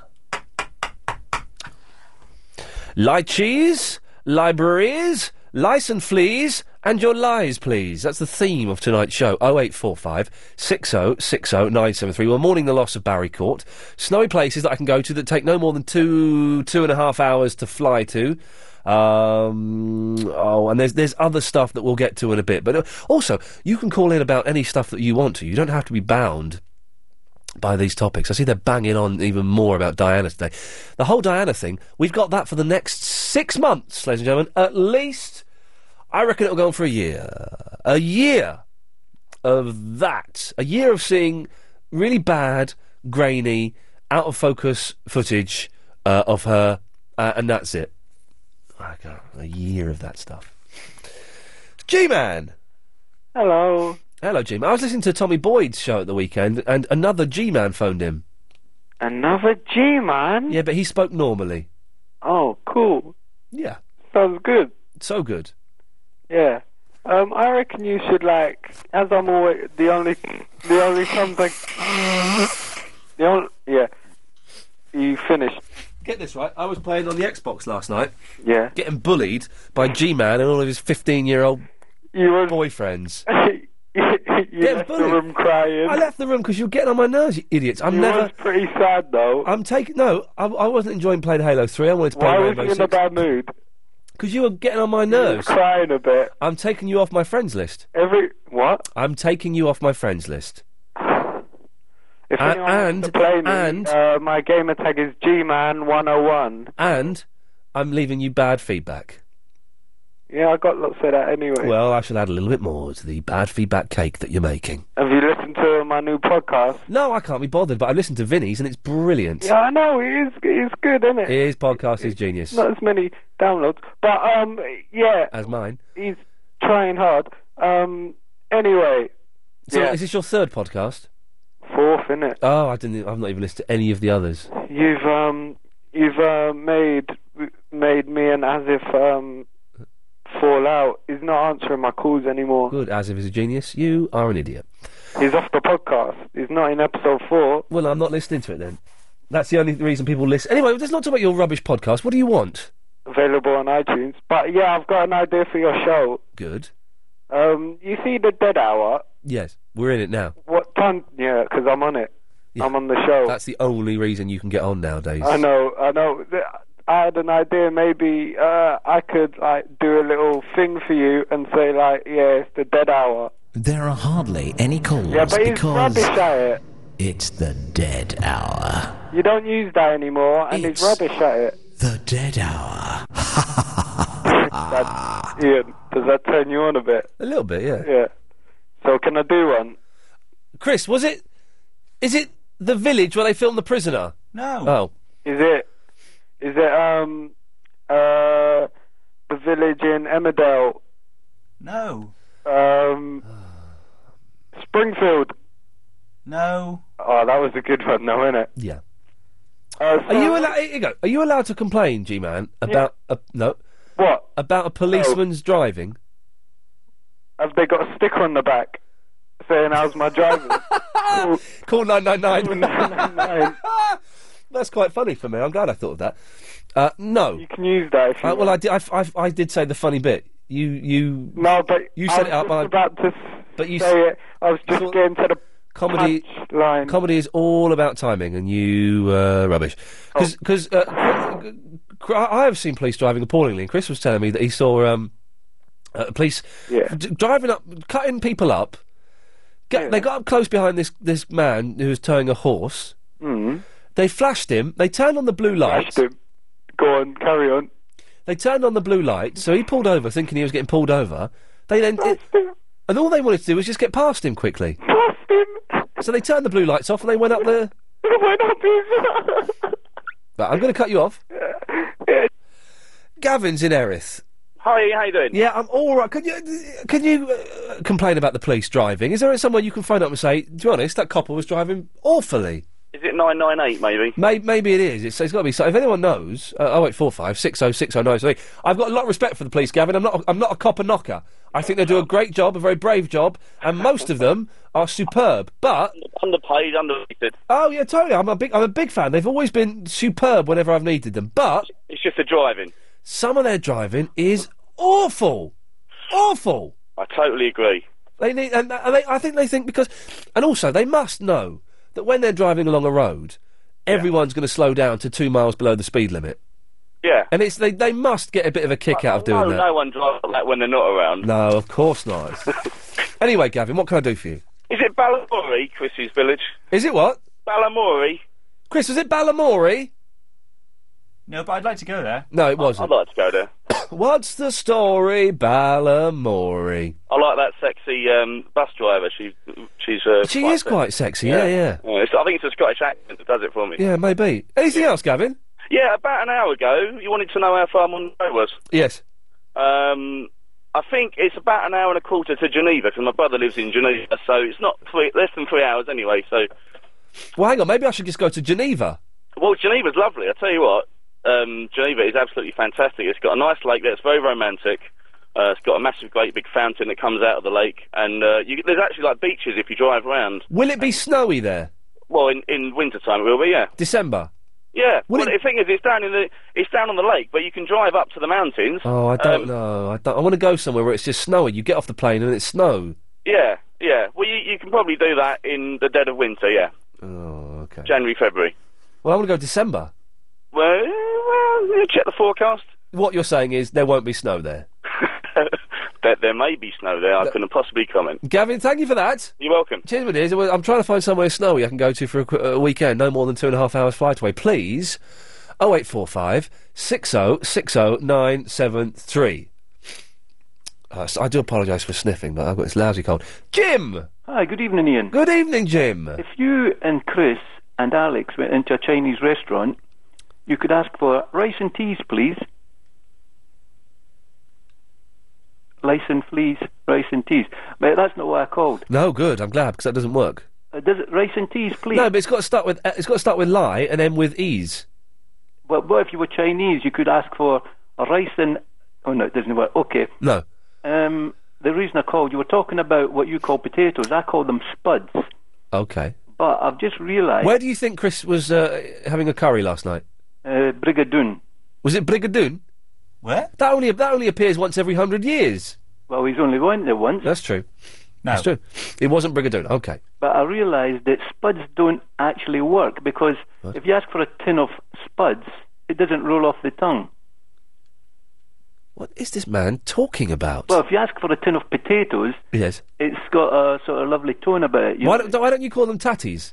Lie cheese, libraries, lice and fleas, and your lies, please. That's the theme of tonight's show. oh eight four five six oh six oh nine seven three. We're mourning the loss of Barry Court. Snowy places that I can go to that take no more than two, two and a half hours to fly to. Um, oh, and there's there's other stuff that we'll get to in a bit. But uh, also, you can call in about any stuff that you want to. You don't have to be bound by these topics. I see they're banging on even more about Diana today. The whole Diana thing, we've got that for the next six months, ladies and gentlemen. At least, I reckon it'll go on for a year. A year of that. A year of seeing really bad, grainy, out-of-focus footage uh, of her, uh, and that's it. I can't, a year of that stuff. G-Man! Hello. Hello, G-Man. I was listening to Tommy Boyd's show at the weekend, and another G-Man phoned him. Another G-Man? Yeah, but he spoke normally. Oh, cool. Yeah. Sounds good. So good. Yeah. Um, I reckon you should, like, as I'm always, the only, the only times I, the only, yeah. You finished. Get this right, I was playing on the Xbox last night. Yeah. Getting bullied by G-Man and all of his fifteen-year-old you were... boyfriends. you left bullied. the room crying. I left the room because you're getting on my nerves, you idiots. I'm you never... was pretty sad, though. I'm taking... No, I, I wasn't enjoying playing Halo three. I wanted to play Why Rainbow was you Six. in a bad mood? Because you were getting on my nerves. You were crying a bit. I'm taking you off my friends list. Every... What? I'm taking you off my friends list. If A- anyone wants and- to play me, and- uh, my gamer tag is G Man one oh one. And I'm leaving you bad feedback. Yeah, I got lots of that anyway. Well, I shall add a little bit more to the bad feedback cake that you're making. Have you listened to my new podcast? No, I can't be bothered, but I listened to Vinny's and it's brilliant. Yeah, I know, it is, it's good, isn't it? His podcast is genius. Not as many downloads. But, um, yeah. As mine. He's trying hard. Um, anyway. So yeah. is this your third podcast? Fourth, innit? Oh, I didn't. I've not even listened to any of the others. You've, um, you've, uh, made, made me and Asif, um, fall out. He's not answering my calls anymore. Good, as if he's a genius. You are an idiot. He's off the podcast. He's not in episode four. Well, I'm not listening to it then. That's the only reason people listen. Anyway, let's not talk about your rubbish podcast. What do you want? Available on iTunes. But yeah, I've got an idea for your show. Good. Um, you see the Dead Hour? Yes, we're in it now. What time? Yeah, because I'm on it. Yeah. I'm on the show. That's the only reason you can get on nowadays. I know, I know. Th- I had an idea. Maybe uh, I could like do a little thing for you and say like, yeah, it's the Dead Hour. There are hardly any calls Yeah, but he's because rubbish at it. it's the dead hour. You don't use that anymore, and It's- he's rubbish at it. The dead hour. That, Ian, does that turn you on a bit? A little bit, yeah. Yeah. So can I do one? Chris, was it? Is it the village where they filmed The Prisoner? No. Oh. Is it? Is it um uh the village in Emmerdale? No. Um, Springfield. No. Oh, that was a good one, though, isn't it? Yeah. Uh, Are you allowed? Here you go. Are you allowed to complain, G-Man, about a no? What? About a policeman's driving? Have they got a sticker on the back saying how's my driving? Call, Call nine nine nine. nine nine nine. That's quite funny for me. I'm glad I thought of that. Uh, no. You can use that if you Uh, well, I want. did. I, I, I did say the funny bit. You, you. No, but you I set was it up. just I- about to but you say s- it. I was just thought- getting to the comedy line. comedy is all about timing, and you uh, rubbish. Because uh, Cr- I have seen police driving appallingly. And Chris was telling me that he saw um, uh, police Yeah. d- driving up, cutting people up. Get, They got up close behind this this man who was towing a horse. Mm. They flashed him. They turned on the blue lights. Flashed him. Go on, carry on. They turned on the blue light, so he pulled over, thinking he was getting pulled over. They then, it, and all they wanted to do was just get past him quickly. Past him. So they turned the blue lights off, and they went up the. Went up his. Right, I'm going to cut you off. Gavin's in Erith. Hi, how you doing? Yeah, I'm all right. Can you can you uh, complain about the police driving? Is there someone you can phone up and say, to be honest, that copper was driving awfully? Is it nine nine eight, maybe? Maybe, maybe it is. It's, it's got to be. So if anyone knows, uh, oh eight four five six oh six oh nine three. I've got a lot of respect for the police, Gavin. I'm not. I'm not a copper knocker. I think they do a great job, a very brave job, and most of them are superb. But Underpaid, underrated. oh yeah, totally. I'm a big. I'm a big fan. They've always been superb whenever I've needed them. But It's just the driving. some of their driving is awful, awful. I totally agree. They need, and, and they, I think they think because, and also they must know that when they're driving along a road, everyone's going to slow down to two miles below the speed limit. Yeah. And it's they, they must get a bit of a kick out of doing no, that. no one drives like that when they're not around. No, of course not. Anyway, Gavin, what can I do for you? Is it Balamory, Chris's village? Is it what? Balamory? Chris, was it Balamory? No, but I'd like to go there. No, it wasn't. I'd like to go there. What's the story, Balamory? I like that sexy um, bus driver. She, she's. Uh, She is quite sexy, yeah, yeah. Yeah, it's, I think it's a Scottish accent that does it for me. Yeah, maybe. Anything else, Gavin? Yeah, about an hour ago, you wanted to know how far Monroe was. Yes. Um, I think it's about an hour and a quarter to Geneva because my brother lives in Geneva, so it's not three, less than three hours anyway. So, Well, hang on, maybe I should just go to Geneva. well, Geneva's lovely. I tell you what, um, Geneva is absolutely fantastic. It's got a nice lake there. It's very romantic. Uh, it's got a massive, great big fountain that comes out of the lake, and uh, you, there's actually like beaches if you drive around. Will it be snowy there? Well, in in winter time it will be, yeah. December? Yeah. Will Well, it- the thing is, it's down in the it's down on the lake, but you can drive up to the mountains. Oh, I don't Um, know. I, don't, I want to go somewhere where it's just snowy. You get off the plane and it's snow. Yeah, yeah. Well, you, you can probably do that in the dead of winter, yeah. Oh, okay. January, February. Well, I want to go December. Well, well, you check the forecast. What you're saying is there won't be snow there. that there may be snow there, I couldn't possibly comment. Gavin, thank you for that. You're welcome. Cheers, my dears. Well, I'm trying to find somewhere snowy I can go to for a, qu- a weekend, no more than two and a half hours flight away. Please, oh eight four five, six oh six oh nine seven three. Uh, so I do apologise for sniffing, but I've got this lousy cold. Jim! Hi, good evening, Ian. Good evening, Jim. If you and Chris and Alex went into a Chinese restaurant, you could ask for rice and teas, please. Rice and fleas, rice and teas. But that's not what I called. No, good. I'm glad, because that doesn't work. Uh, does it rice and teas, please? No, but it's got to start with uh, it's got to start with lie and end with ease. Well, what if you were Chinese? You could ask for a rice and... Oh, no, it doesn't work. Okay. No. Um, the reason I called, you were talking about what you call potatoes. I call them spuds. Okay. But I've just realised... Where do you think Chris was uh, having a curry last night? Uh, Brigadoon. Was it Brigadoon? Where? That only that only appears once every hundred years. Well, he's only went there once. That's true. No. That's true. It wasn't Brigadoon. Okay. But I realised that spuds don't actually work, because What? if you ask for a tin of spuds, it doesn't roll off the tongue. What is this man talking about? Well, if you ask for a tin of potatoes, Yes. it's got a sort of lovely tone about it. You Why know? don't, why don't you call them tatties?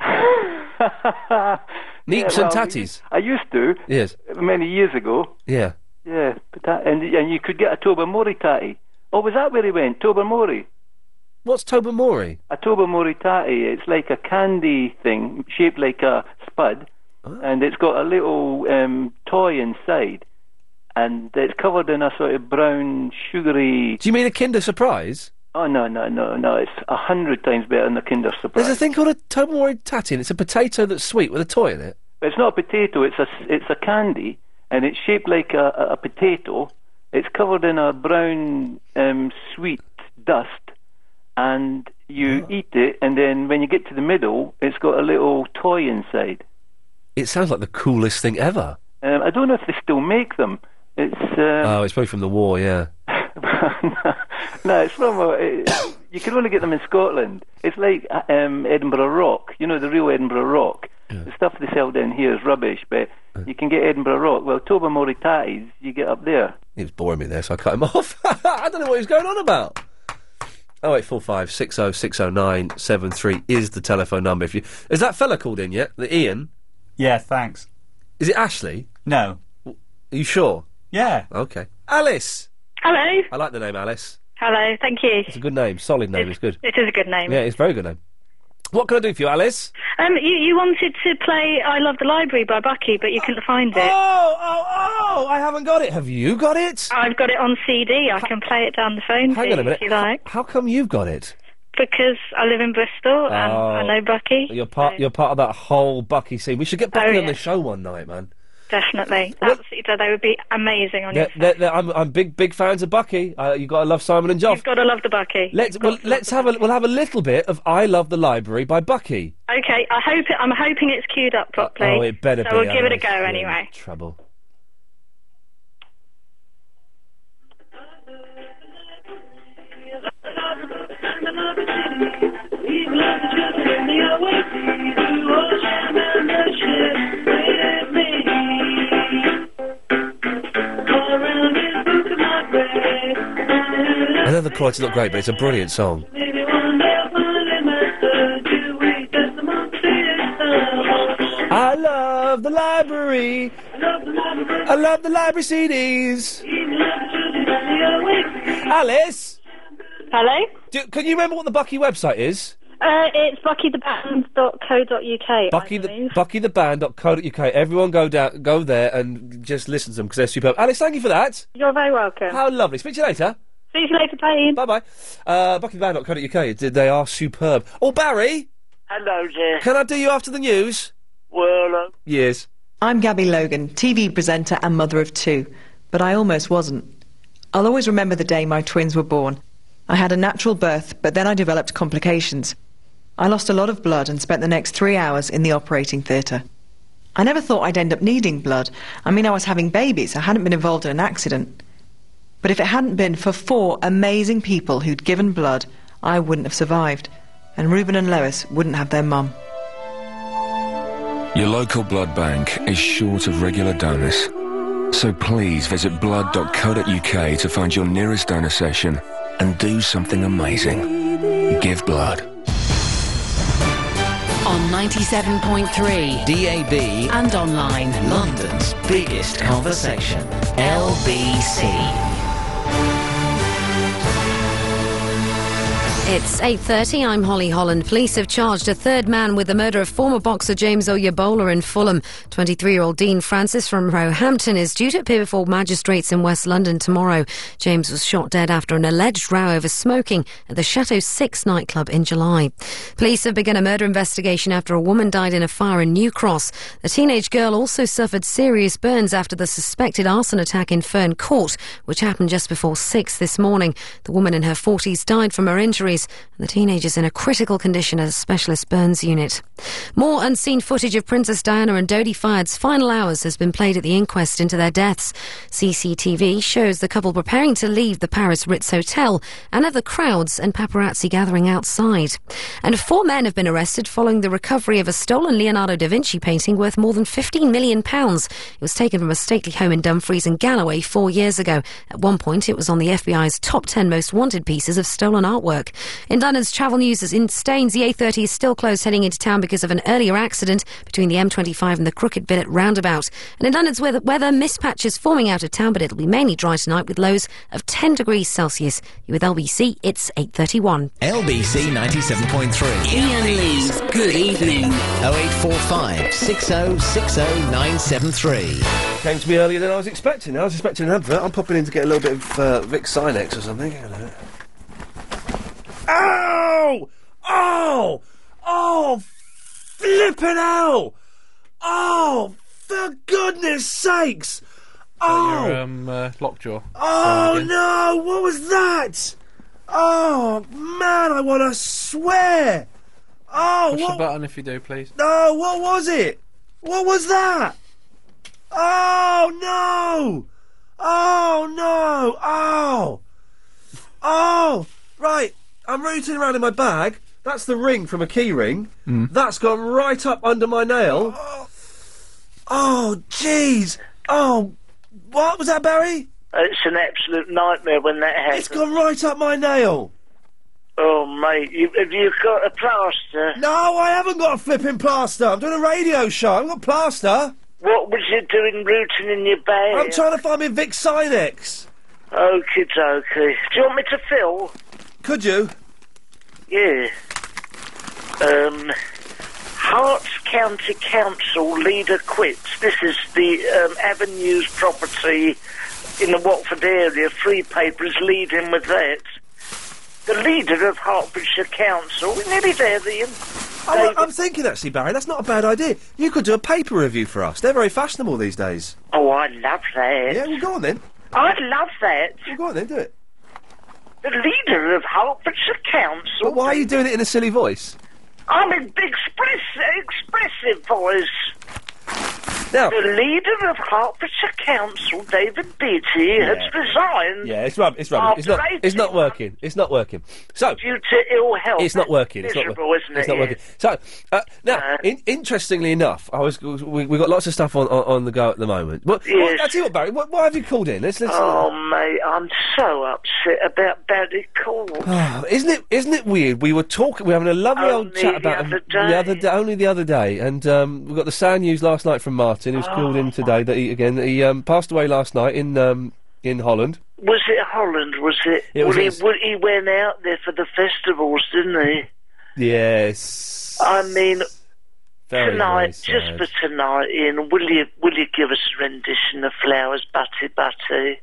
Neeps Yeah, well, and tatties. I used to. Yes. Many years ago. Yeah. Yeah, but that, and and you could get a Tobermory tatty. Oh, was that where he went? Tobermory? What's Tobermory? A Tobermory tatty. It's like a candy thing, shaped like a spud, Oh. and it's got a little um, toy inside, and it's covered in a sort of brown, sugary... Do you mean a Kinder Surprise? Oh, no, no, no, no. It's a hundred times better than the Kinder Surprise. There's a thing called a Tobermory tatty, and it's a potato that's sweet with a toy in it. It's not a potato, it's a, it's a candy, and it's shaped like a, a, a potato. It's covered in a brown, um, sweet dust, and you eat it, and then when you get to the middle, it's got a little toy inside. It sounds like the coolest thing ever. Um, I don't know if they still make them. It's... Um, Oh, it's probably from the war, yeah. no, it's from... A, it, you can only get them in Scotland. It's like uh, um, Edinburgh Rock. You know, the real Edinburgh Rock. The stuff they sell down here is rubbish, but you can get Edinburgh Rock. Well, Tobermory tatties, you get up there. He was boring me there, so I cut him off. I don't know what he was going on about. oh eight four five, six oh six oh nine seven three is the telephone number. If you Is that fella called in yet? The Ian? Yeah, thanks. Is it Ashley? No. Are you sure? Yeah. Okay. Alice! Hello. I like the name Alice. Hello, thank you. It's a good name. Solid name. It's good. It is a good name. Yeah, it's a very good name. What can I do for you, Alice? Um, you, you wanted to play I Love the Library by Bucky, but you couldn't find it. Oh, oh, oh! I haven't got it. Have you got it? I've got it on C D. I can play it down the phone Hang to on a you minute. if you like. How come you've got it? Because I live in Bristol and Oh. I know Bucky. You're part. You're part of that whole Bucky scene. We should get Bucky Oh, on the yeah. show one night, man. Definitely. Absolutely. They would be amazing on Yeah, your they're- they're- I'm, I'm big, big fans of Bucky. Uh, you got to love Simon and Joff. You've got to love the Bucky. Let's well, let's have a we'll have a little bit of I Love the Library by Bucky. Okay, I hope it, I'm hoping it's queued up properly. Oh, it better so be. we'll give it a otherwise go you're in anyway. Trouble. I know the quality's not great, but it's a brilliant song. I love the library. I love the library C Ds. Alice? Hello? Do, can you remember what the Bucky website is? Uh, it's bucky the band dot co dot U K. Bucky the Bucky the band dot co dot U K. Everyone go down, go there and just listen to them because they're superb. Alice, thank you for that. You're very welcome. How lovely. Speak to you later. See you later, bye. Bye bye. Uh, Bucky the band dot co dot U K. They are superb. Oh, Barry, Hello there. can I do you after the news? Well, uh, Yes. I'm Gabby Logan, T V presenter and mother of two, but I almost wasn't. I'll always remember the day my twins were born. I had a natural birth, but then I developed complications. I lost a lot of blood and spent the next three hours in the operating theatre. I never thought I'd end up needing blood. I mean, I was having babies. I hadn't been involved in an accident. But if it hadn't been for four amazing people who'd given blood, I wouldn't have survived. And Reuben and Lois wouldn't have their mum. Your local blood bank is short of regular donors. So please visit blood dot co dot U K to find your nearest donor session and do something amazing. Give blood. On ninety-seven point three D A B and online, London's biggest conversation, L B C. It's eight thirty, I'm Holly Holland. Police have charged a third man with the murder of former boxer James Oyebola in Fulham. twenty-three-year-old Dean Francis from Roehampton is due to appear before magistrates in West London tomorrow. James was shot dead after an alleged row over smoking at the Chateau six nightclub in July. Police have begun a murder investigation after a woman died in a fire in New Cross. The teenage girl also suffered serious burns after the suspected arson attack in Fern Court, which happened just before six this morning. The woman in her forties died from her injuries, and the teenager's in a critical condition at a specialist burns unit. More unseen footage of Princess Diana and Dodi Fayed's final hours has been played at the inquest into their deaths. C C T V shows the couple preparing to leave the Paris Ritz Hotel and of the crowds and paparazzi gathering outside. And four men have been arrested following the recovery of a stolen Leonardo da Vinci painting worth more than fifteen million pounds. It was taken from a stately home in Dumfries and Galloway four years ago. At one point, it was on the F B I's top ten most wanted pieces of stolen artwork. In London's travel news, as in Staines, the A thirty is still closed heading into town because of an earlier accident between the M twenty-five and the Crooked Billet roundabout. And in London's weather, weather mist patches forming out of town, but it'll be mainly dry tonight with lows of ten degrees Celsius. You with L B C, it's eight thirty-one. L B C ninety-seven point three. Ian Lee's Good Evening. oh eight four five, six oh six oh nine seven three. Came to me earlier than I was expecting. I was expecting an advert. I'm popping in to get a little bit of uh, Vic Sinex or something. Hang on a minute. Ow! Oh! Oh! Flippin' hell! Oh! For goodness sakes! Oh! Your, um, uh, lockjaw. Oh no! What was that? Oh man! I want to swear! Oh! Push what? the button if you do, please. No! What was it? What was that? Oh no! Oh no! Oh! Oh! Right. I'm rooting around in my bag. That's the ring from a key ring. Mm. That's gone right up under my nail. Oh, jeez. Oh, what was that, Barry? It's an absolute nightmare when that happens. It's gone right up my nail. Oh, mate, you, have you got a plaster? No, I haven't got a flipping plaster. I'm doing a radio show. I haven't got plaster. What was you doing rooting in your bag? I'm trying to find me Vic Sinex. Okie dokie. Do you want me to fill? Could you? Yeah. Um, Herts County Council leader quits. This is the um, Avenues property in the Watford area. Free Paper is leading with that. The leader of Hertfordshire Council. We're nearly there, Ian. I'm, I'm thinking, actually, Barry, that's not a bad idea. You could do a paper review for us. They're very fashionable these days. Oh, I love that. Yeah, well, go on then. I love that. Well, go on then, do it. The leader of Hertfordshire Council. But why are you doing it in a silly voice? I'm in express, expressive voice. Now, the leader of Hertfordshire Council, David Beattie, Yeah. has resigned. Yeah, it's rubbish. It's rubbish. It's not. It's not working. It's not working. So due to ill health. it's not working. It's not. Miserable, wor- isn't it? It's not Yeah. working. So uh, now, in, interestingly enough, I was we we got lots of stuff on, on, on the go at the moment. But Yes. I tell you what, Barry, what, why have you called in? Let's, let's, Oh, mate, I'm so upset about Barry Court. Oh, isn't it? Isn't it weird? We were talking. We were having a lovely old Only chat the about other him the other day, only the other day, and um, we got the sad news last night from Martin, who's called in today that he again that he um, passed away last night in um, in Holland. Was it Holland, was it? It was- well, it he, was- well, he went out there for the festivals, didn't he? Yes. I mean, Very, tonight, very just sad. for tonight, Ian, will you, will you give us a rendition of Flowers, Butty Butty?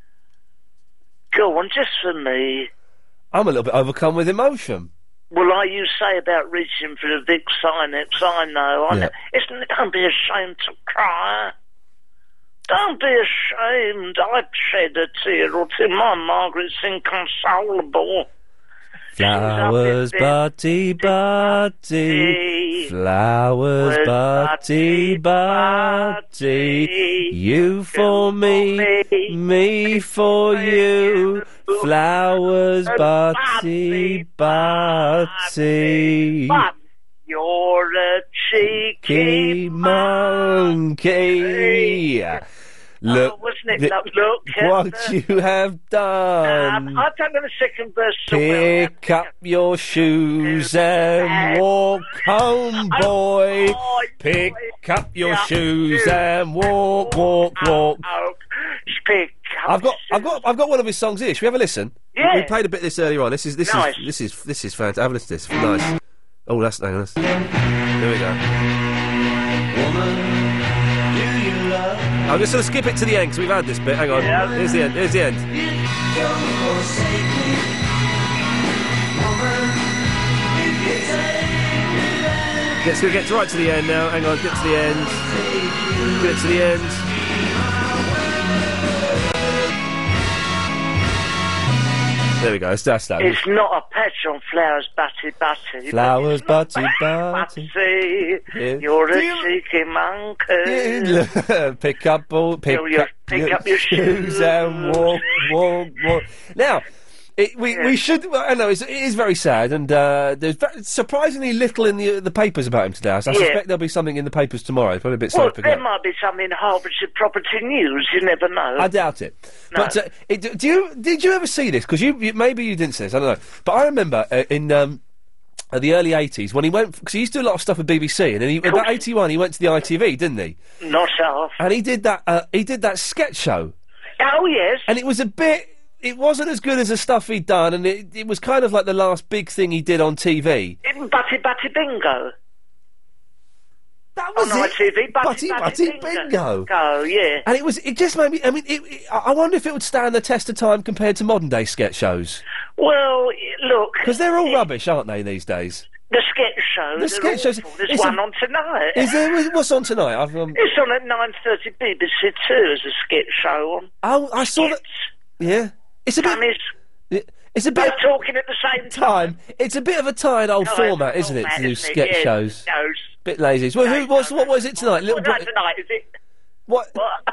Go on, just for me. I'm a little bit overcome with emotion. Well, like you say about reaching for the Vic Sinex, I know. I Yeah. know. Isn't it, don't be ashamed to cry. Don't be ashamed. I've shed a tear or two. My Margaret's inconsolable. Flowers, Butty, Butty. Flowers, Butty, Butty. You for me, me for you. Flowers, Butty, Butty. But you're a cheeky Key monkey. Look, Oh, wasn't it? th- Look, look at what the- you have done. Um, I don't know the second verse so well. Pick up your shoes and walk home, boy. Pick up your shoes and walk, walk, walk. Pick up I've got, I've got, I've got one of his songs here. Should we have a listen? Yeah. We played a bit of this earlier on. This is, this Nice. is, this is, this is fantastic. Have a listen to this. Nice. Oh, that's hang on. That's, there we go. I'm just going to skip it to the end because we've had this bit. Hang on. Yeah. Here's the end. Here's the end. Let's go get right to the end now. Hang on. Get to the end. Get to the end. There we go. That's, that's that. It's not a patch on flowers, Batty Batty. Flowers, butty, Batty. butty. Yeah. You're a Do you- cheeky monkey. pick up all, pick, Your- your- up, pick up your shoes. and walk, walk, walk. Now, it, we we should. well, I know it's, it is very sad, and uh, there's ve- surprisingly little in the the papers about him today. So I Yeah. suspect there'll be something in the papers tomorrow. Probably a bit slow Well, to there get. might be something in Hertfordshire Property News. You never know. I doubt it. No. But uh, it, do you did you ever see this? Because you, you maybe you didn't see this. I don't know. But I remember uh, in. Um, uh, the early eighties, when he went, because he used to do a lot of stuff with B B C, and then he, about eighty-one, he went to the I T V, didn't he? Not half. And he did that. Uh, he did that sketch show. Oh yes. And it was a bit. It wasn't as good as the stuff he'd done, and it, it was kind of like the last big thing he did on T V. In Batty Batty Bingo. That was on it. I T V. Batty Batty Batty Bingo. Bingo. Oh yeah. And it was. It just made me. I mean, it, it, I I wonder if it would stand the test of time compared to modern day sketch shows. Well, look. Because they're all rubbish, aren't they, these days? The sketch show. The they're sketch shows- awful. There's it's one a- on tonight. Is there? What's on tonight? I've, um, It's on at nine thirty B B C Two as a sketch show on. oh, I saw that. Yeah, it's a bit. Funnies. it- It's a bit. Both talking at the same time. Time. It's a bit of a tired old No, format, it's isn't it, format, to do isn't it? sketch Yeah, shows? no. Bit lazy. Well, who? What's what was it tonight? Little. What Bro- night tonight is it? What?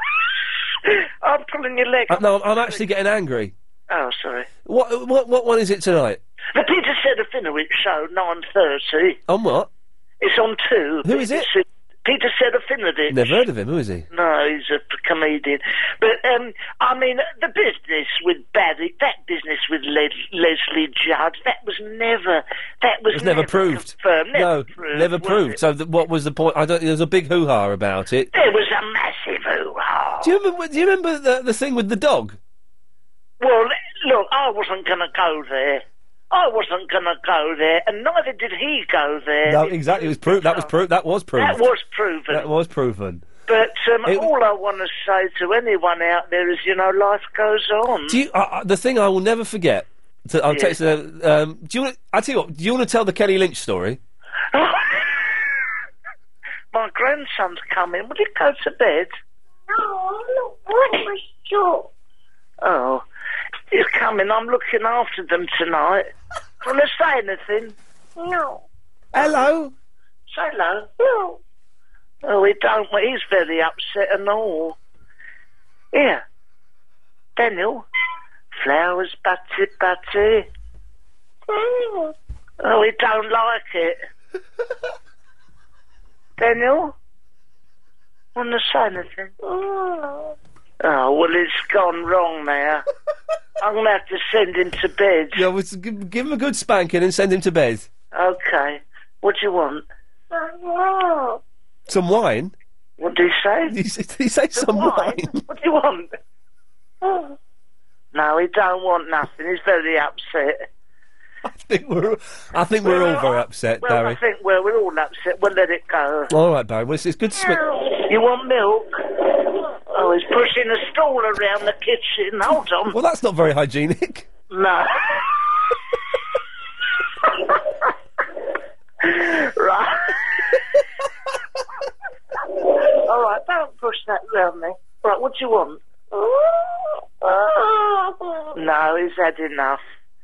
I'm pulling your leg. Uh, no, I'm actually getting angry. Oh, sorry. What? What? What one is it tonight? The Peter Serafinowicz show, nine thirty. On what? It's on two. Who is it? Peter Serafinowicz. Never heard of him. Who is he? No, he's a p- comedian. But, um, I mean, the business with Barry, that business with Les- Leslie Judd, that was never, that was, It was never proved. confirmed, never no, proved, never was proved. it? So, th- what was the point? I don't. There's a big hoo-ha about it. There was a massive hoo-ha. Do you remember? Do you remember the the thing with the dog? Well, look, I wasn't going to go there. I wasn't going to go there, and neither did he go there. No, exactly. It was proved. That was proved. That was proved. That was proven. That was proven. But um, It- all I want to say to anyone out there is, you know, life goes on. Do you? Uh, uh, the thing I will never forget. To, I'll Yeah. text. Uh, um, do you? Want? I tell you what. Do you want to tell the Kelly Lynch story? My grandson's coming. Will you go to bed? No, what was your... Oh, he's coming. I'm looking after them tonight. Do you want to say anything? No. Hello. Say hello. No. Oh, he don't. Well, he's very upset and all. Here, Daniel. Flowers, Batty, Batty. Oh, he don't like it. Daniel? Want to say anything? Oh, well, it's gone wrong now. I'm going to have to send him to bed. Yeah, well, give, give him a good spanking and send him to bed. Okay. What do you want? Some wine. What did he say? Did he, say- did he say some wine? What do you want? No, he don't want nothing. He's very upset. I think we're. I think we're all very upset, Well, Barry. I think well, we're all upset. We'll let it go. All right, Barry. Well, it's, it's good to speak. You want milk? Oh, he's pushing a stool around the kitchen. Hold on. Well, that's not very hygienic. No. Right. All right, don't push that round me. Right, what do you want? No, he's had enough.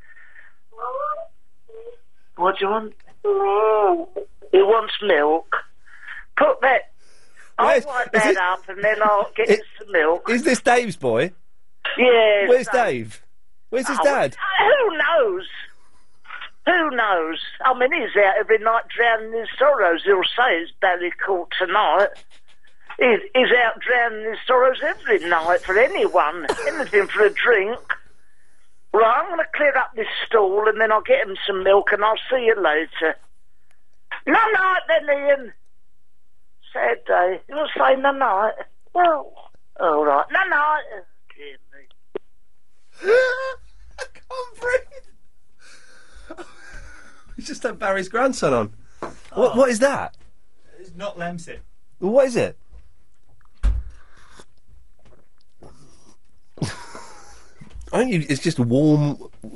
What do you want? He wants milk. Put that. I'll Where's- wipe is that it- up and then I'll get it- you some milk. Is this Dave's boy? Yes. Where's no. Dave? Where's his Oh, dad? Who knows? Who knows? I mean, he's out every night drowning his sorrows. He'll say it's Barry Court tonight. He's, he's out drowning his sorrows every night for anyone. Anything for a drink. Right, I'm going to clear up this stall and then I'll get him some milk and I'll see you later. No-night then, Ian. Sad day. You want to say no-night? Well, all right. No-night. Oh, dear me. I can't breathe. He's just had Barry's grandson on. What? What is that? It's not Lemsip. What is it? I think you, it's just warm.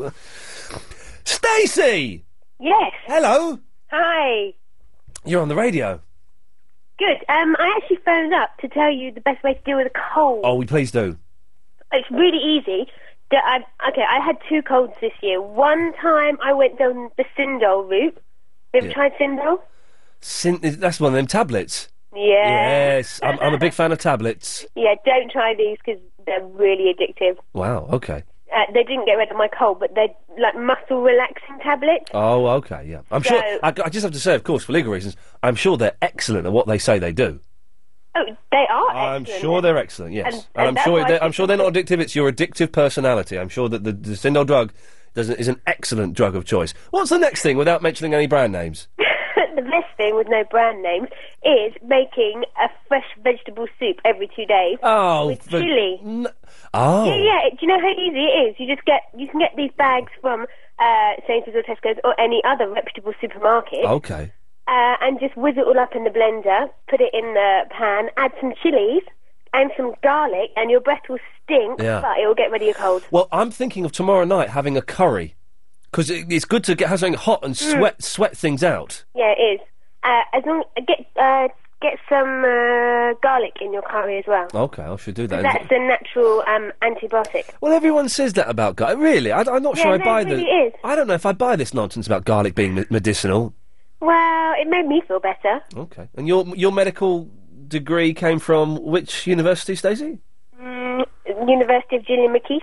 Stacey! Yes. Hello. Hi. You're on the radio. Good. Um, I actually phoned up to tell you the best way to deal with a cold. Oh, we please do. It's really easy. The- I, okay, I had two colds this year. One time I went down the Sindol route. Have you ever Yeah. tried Sindol? Sin- that's one of them tablets. Yeah. Yes, I'm, I'm a big fan of tablets. Yeah, don't try these because they're really addictive. Wow. Okay. Uh, they didn't get rid of my cold, but they're like muscle relaxing tablets. Oh, okay. Yeah. I'm So- sure. I, I just have to say, of course, for legal reasons, I'm sure they're excellent at what they say they do. Oh, they are I'm excellent. sure they're excellent. Yes, And- and, and I'm that's sure why they're, I I'm sure they're not addictive. It's your addictive personality. I'm sure that the, the Sindol drug does, is an excellent drug of choice. What's the next thing, without mentioning any brand names? The best thing with no brand names is making a fresh vegetable soup every two days. Oh, with for- chili. Oh. Yeah, yeah. Do you know how easy it is? You just get you can get these bags from uh, Sainsbury's or Tesco's or any other reputable supermarket. Okay. Uh, and just whiz it all up in the blender, put it in the pan, add some chilies and some garlic, and your breath will stink, Yeah. but it will get rid of your cold. Well, I'm thinking of tomorrow night having a curry because it, it's good to get have something hot and Mm. sweat sweat things out. Yeah, it is. Uh, as long get uh, get some uh, garlic in your curry as well. Okay, I should do that. That's a natural um, antibiotic. Well, everyone says that about garlic. Really, I, am not Yeah, sure I no, buy it really the. is. I don't know if I buy this nonsense about garlic being me- medicinal. Well, it made me feel better. Okay, and your your medical degree came from which university, Stacey? Mm, University of Gillian McKeith.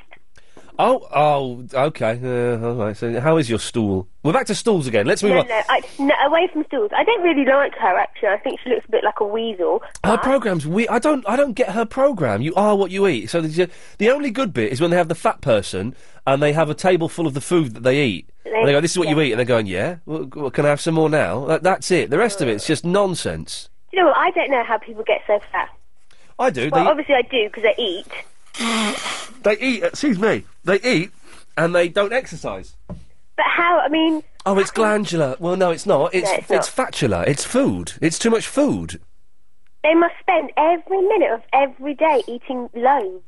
Oh, oh, okay. Uh, all right. So, how is your stool? We're back to stools again. Let's move No, on. no, I, no, away from stools. I don't really like her actually. I think she looks a bit like a weasel. Her program's we. I don't. I don't get her program. You are what you eat. So the the only good bit is when they have the fat person and they have a table full of the food that they eat. and they go, "This is what you eat," and they're going, "Yeah. Well, well, can I have some more now?" That, that's it. The rest of it's just nonsense. You know what? I don't know how people get so fat. I do. Well, they, obviously I do because I eat. they eat. Excuse me. They eat and they don't exercise. But how? I mean, Oh, it's glandular. Well, no, it's not. It's No, it's it's fatular. It's food. It's too much food. they must spend every minute of every day eating loaves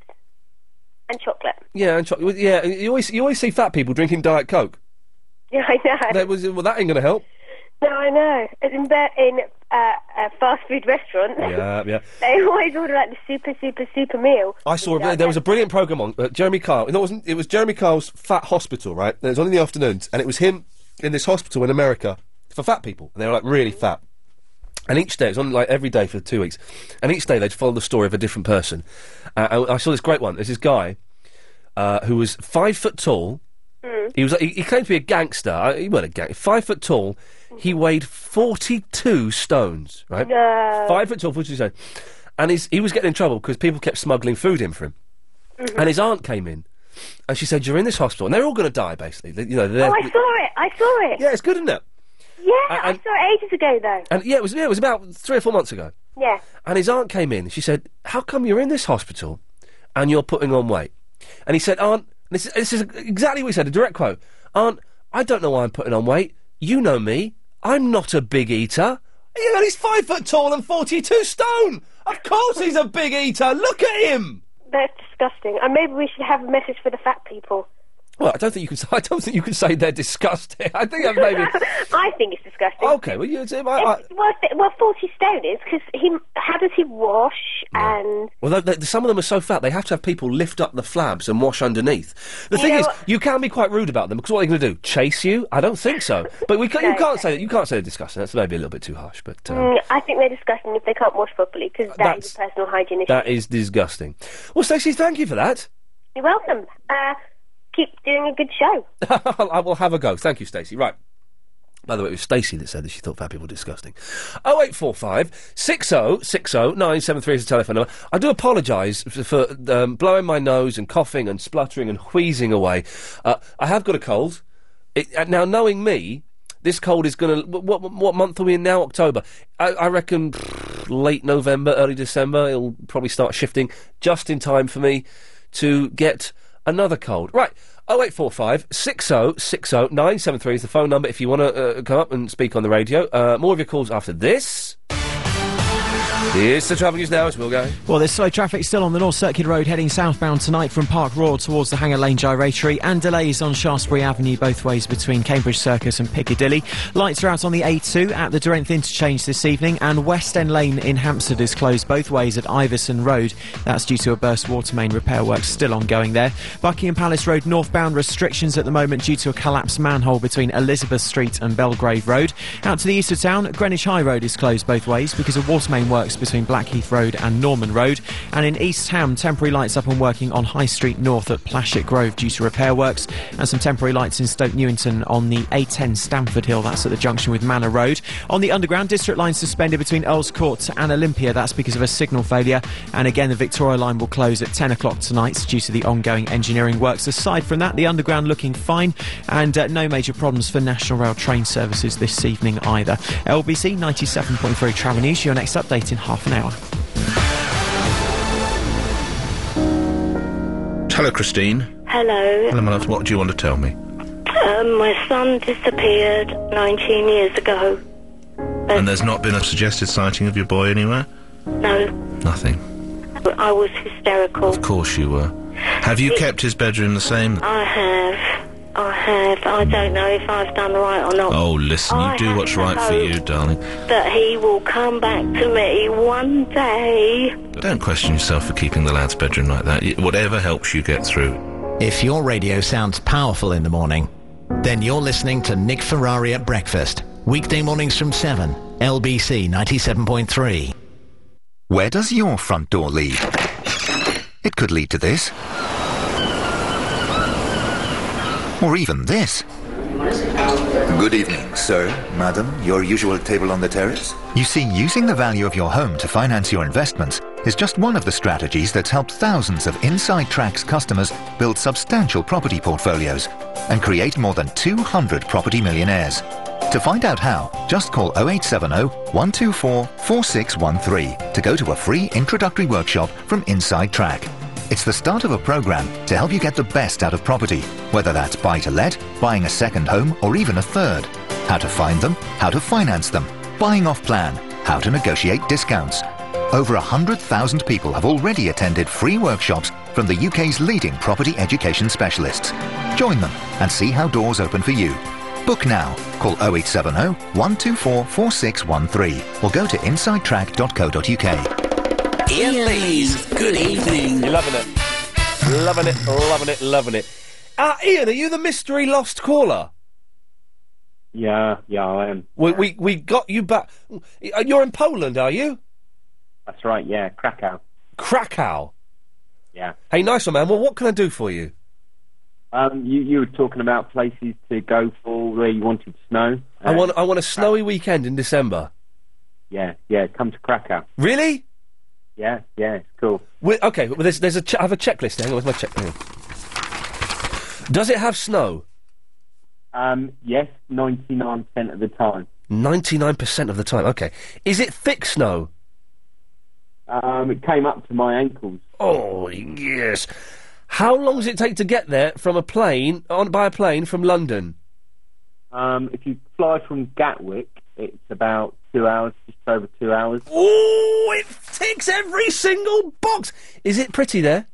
and chocolate. Yeah, and cho- well, yeah. You always you always see fat people drinking Diet Coke. Yeah, I know. That was well. That ain't going to help. No, I know. As in, the- in uh, a fast food restaurant, Yeah, yeah. they always order like the super, super, super meal. I saw a, there was a brilliant program on uh, Jeremy Kyle. No, it wasn't. It was Jeremy Kyle's Fat Hospital, right? It was on in the afternoons, and it was him in this hospital in America for fat people, and they were like really fat. And each day, it was on like every day for two weeks, and each day they'd follow the story of a different person. Uh, and I saw this great one. There's this guy uh, who was five foot tall. He was. He, he claimed to be a gangster. Uh, He wasn't a gang. Five foot tall. He weighed forty-two stones. Right. No. Five foot tall, forty-two stones. And he's, he was getting in trouble because people kept smuggling food in for him. Mhm. And his aunt came in, and she said, "You're in this hospital, and they're all going to die, basically. They- you know, they're, Oh, I saw it. I saw it. yeah, it's good, isn't it? Yeah, And- I saw it ages ago, though. And yeah, it was. Yeah, it was about three or four months ago. Yeah. And his aunt came in, and she said, "How come you're in this hospital, and you're putting on weight?" And he said, "Aunt, this is, this is exactly what he said. A direct quote. Aunt, I don't know why I'm putting on weight. You know me. I'm not a big eater. You know, he's five foot tall and forty-two stone. Of course he's a big eater. Look at him." That's disgusting. And maybe we should have a message for the fat people. Well, I don't think you can. Say, I don't think you can say they're disgusting. I think that maybe. I think it's disgusting. Okay, well, you. I, I, Well, th- well, forty stone is because he. How does he wash and? Well, they, they, some of them are so fat they have to have people lift up the flabs and wash underneath. The You thing know is, what- you can be quite rude about them because what are they going to do? Chase you? I don't think so. But we can, you No. can't say that. You can't say they're disgusting. That's maybe a little bit too harsh. But um, Mm, I think they're disgusting if they can't wash properly because that is That's- a personal hygiene issue. that is disgusting. Well, Stacey, thank you for that. You're welcome. Uh, keep doing a good show. I will have a go. Thank you, Stacey. Right. By the way, it was Stacey that said that she thought fat people were disgusting. oh eight four five, six oh six oh, nine seven three is the telephone number. I do apologise for, for um, blowing my nose and coughing and spluttering and wheezing away. Uh, I have got a cold. It, uh, now, knowing me, this cold is going to... What, what month are we in now? October. I, I reckon pff, late November, early December, it'll probably start shifting just in time for me to get another cold. Right. oh eight four five, six oh six oh, nine seven three is the phone number if you want to uh, come up and speak on the radio. Uh, more of your calls after this. Here's the travel news now, as we'll go. Well, there's slow traffic still on the North Circuit Road heading southbound tonight from Park Royal towards the Hanger Lane Gyratory, and delays on Shaftesbury Avenue both ways between Cambridge Circus and Piccadilly. Lights are out on the A two at the Durent Interchange this evening, and West End Lane in Hampstead is closed both ways at Iverson Road. That's due to a burst water main repair work still ongoing there. Buckingham Palace Road northbound restrictions at the moment due to a collapsed manhole between Elizabeth Street and Belgrave Road. Out to the east of town, Greenwich High Road is closed both ways because of water main works between Blackheath Road and Norman Road. And in East Ham, temporary lights up and working on High Street North at Plashet Grove due to repair works, and some temporary lights in Stoke Newington on the A ten Stamford Hill, that's at the junction with Manor Road. On the Underground, District line suspended between Earls Court and Olympia, that's because of a signal failure, and again the Victoria line will close at ten o'clock tonight due to the ongoing engineering works. Aside from that, the Underground looking fine, and uh, no major problems for National Rail train services this evening either. L B C ninety-seven point three Travel News, your next update in half an hour. Hello, Christine. Hello. Hello, my love. What do you want to tell me? Um, my son disappeared nineteen years ago. And there's not been a suggested sighting of your boy anywhere? No. Nothing. I was hysterical. Of course you were. Have you It- kept his bedroom the same? I have. I have. I don't know if I've done right or not. Oh, listen, you I do have what's to right for hope you, darling. That he will come back to me one day. Don't question yourself for keeping the lad's bedroom like that. Y- Whatever helps you get through. If your radio sounds powerful in the morning, then you're listening to Nick Ferrari at breakfast. Weekday mornings from seven, L B C ninety-seven point three. Where does your front door lead? It could lead to this. Or even this. Good evening, sir, madam. Your usual table on the terrace? You see, using the value of your home to finance your investments is just one of the strategies that's helped thousands of Inside Tracks customers build substantial property portfolios and create more than two hundred property millionaires. To find out how, just call oh eight seven oh, one two four, four six one three to go to a free introductory workshop from Inside Track. It's the start of a program to help you get the best out of property, whether that's buy-to-let, buying a second home, or even a third. How to find them, how to finance them, buying off plan, how to negotiate discounts. Over one hundred thousand people have already attended free workshops from the U K's leading property education specialists. Join them and see how doors open for you. Book now. Call oh eight seven oh, one two four, four six one three or go to inside track dot co dot uk. Ian Lee's Good Evening. You're loving it. Loving it, loving it, loving it. Uh, Ian, are you the mystery lost caller? Yeah, yeah, I am. We, we, we got you back. You're in Poland, are you? That's right, yeah, Krakow. Krakow? Yeah. Hey, nice one, man. Well, what can I do for you? Um, you, you were talking about places to go for where you wanted snow. I want I want a snowy weekend in December. Yeah, yeah, come to Krakow. Really? Yeah, yeah, it's cool. We, okay, well, there's, there's a ch- I have a checklist. Hang on, where's my check? Hang on. Does it have snow? Um, yes, ninety-nine percent of the time. ninety-nine percent of the time, okay. Is it thick snow? Um, it came up to my ankles. Oh, yes. How long does it take to get there from a plane, on by a plane from London? Um, if you fly from Gatwick, it's about two hours, just over two hours. Oh, it ticks every single box. Is it pretty there?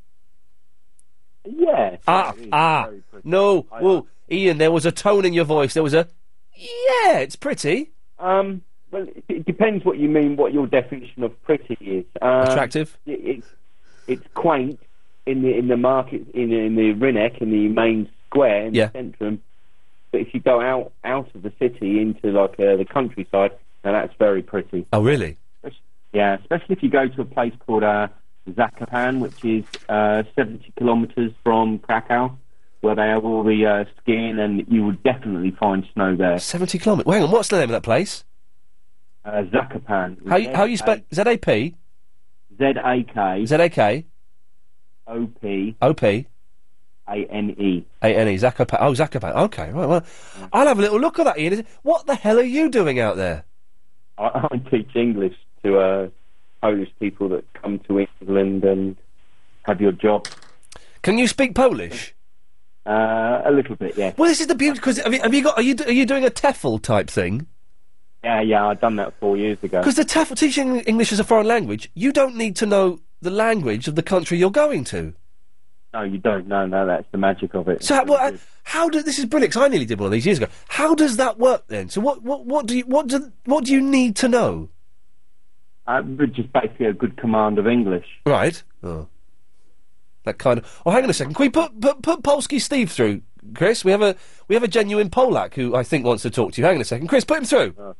Yeah. Ah, ah, no. Well, Ian, there was a tone in your voice. There was a, yeah, it's pretty. Um, well, it, it depends what you mean, what your definition of pretty is. Um, Attractive? It, it's it's quaint in the in the market in in the Rinnek, in the main square in Yeah. the centrum. But if you go out out of the city into like uh, the countryside, now that's very pretty. Oh, really? Yeah, especially if you go to a place called uh, Zakopane, which is uh, seventy kilometres from Krakow. where they have all the uh, skiing, and you would definitely find snow there. seventy kilometres. Well, hang on, what's the name of that place? Uh, Zakopan. How you, how you spell Z A P? Z A K. Z A K. O P. O P. A N E. A N E. Zakopan. Oh, Zakopan. Okay, right. Well, I'll have a little look at that, Ian. What the hell are you doing out there? I, I teach English to uh, Polish people that come to England and have your job. Can you speak Polish? Uh, a little bit, yeah. Well, this is the beauty, because have you, have you got, are you, do- are you doing a TEFL type thing? Yeah, yeah, I've done that four years ago. Because the TEFL, teaching English as a foreign language, you don't need to know the language of the country you're going to. No, you don't. No, no, that's the magic of it. So, how, well, how do, this is brilliant, 'cause I nearly did one of these years ago. How does that work then? So what, what, what do you, what do, what do you need to know? Uh, just basically a good command of English. Right. Oh. That kind of. Oh, hang on a second. Can we put put put Polski Steve through, Chris? We have a we have a genuine Polak who I think wants to talk to you. Hang on a second, Chris. Put him through. Oh,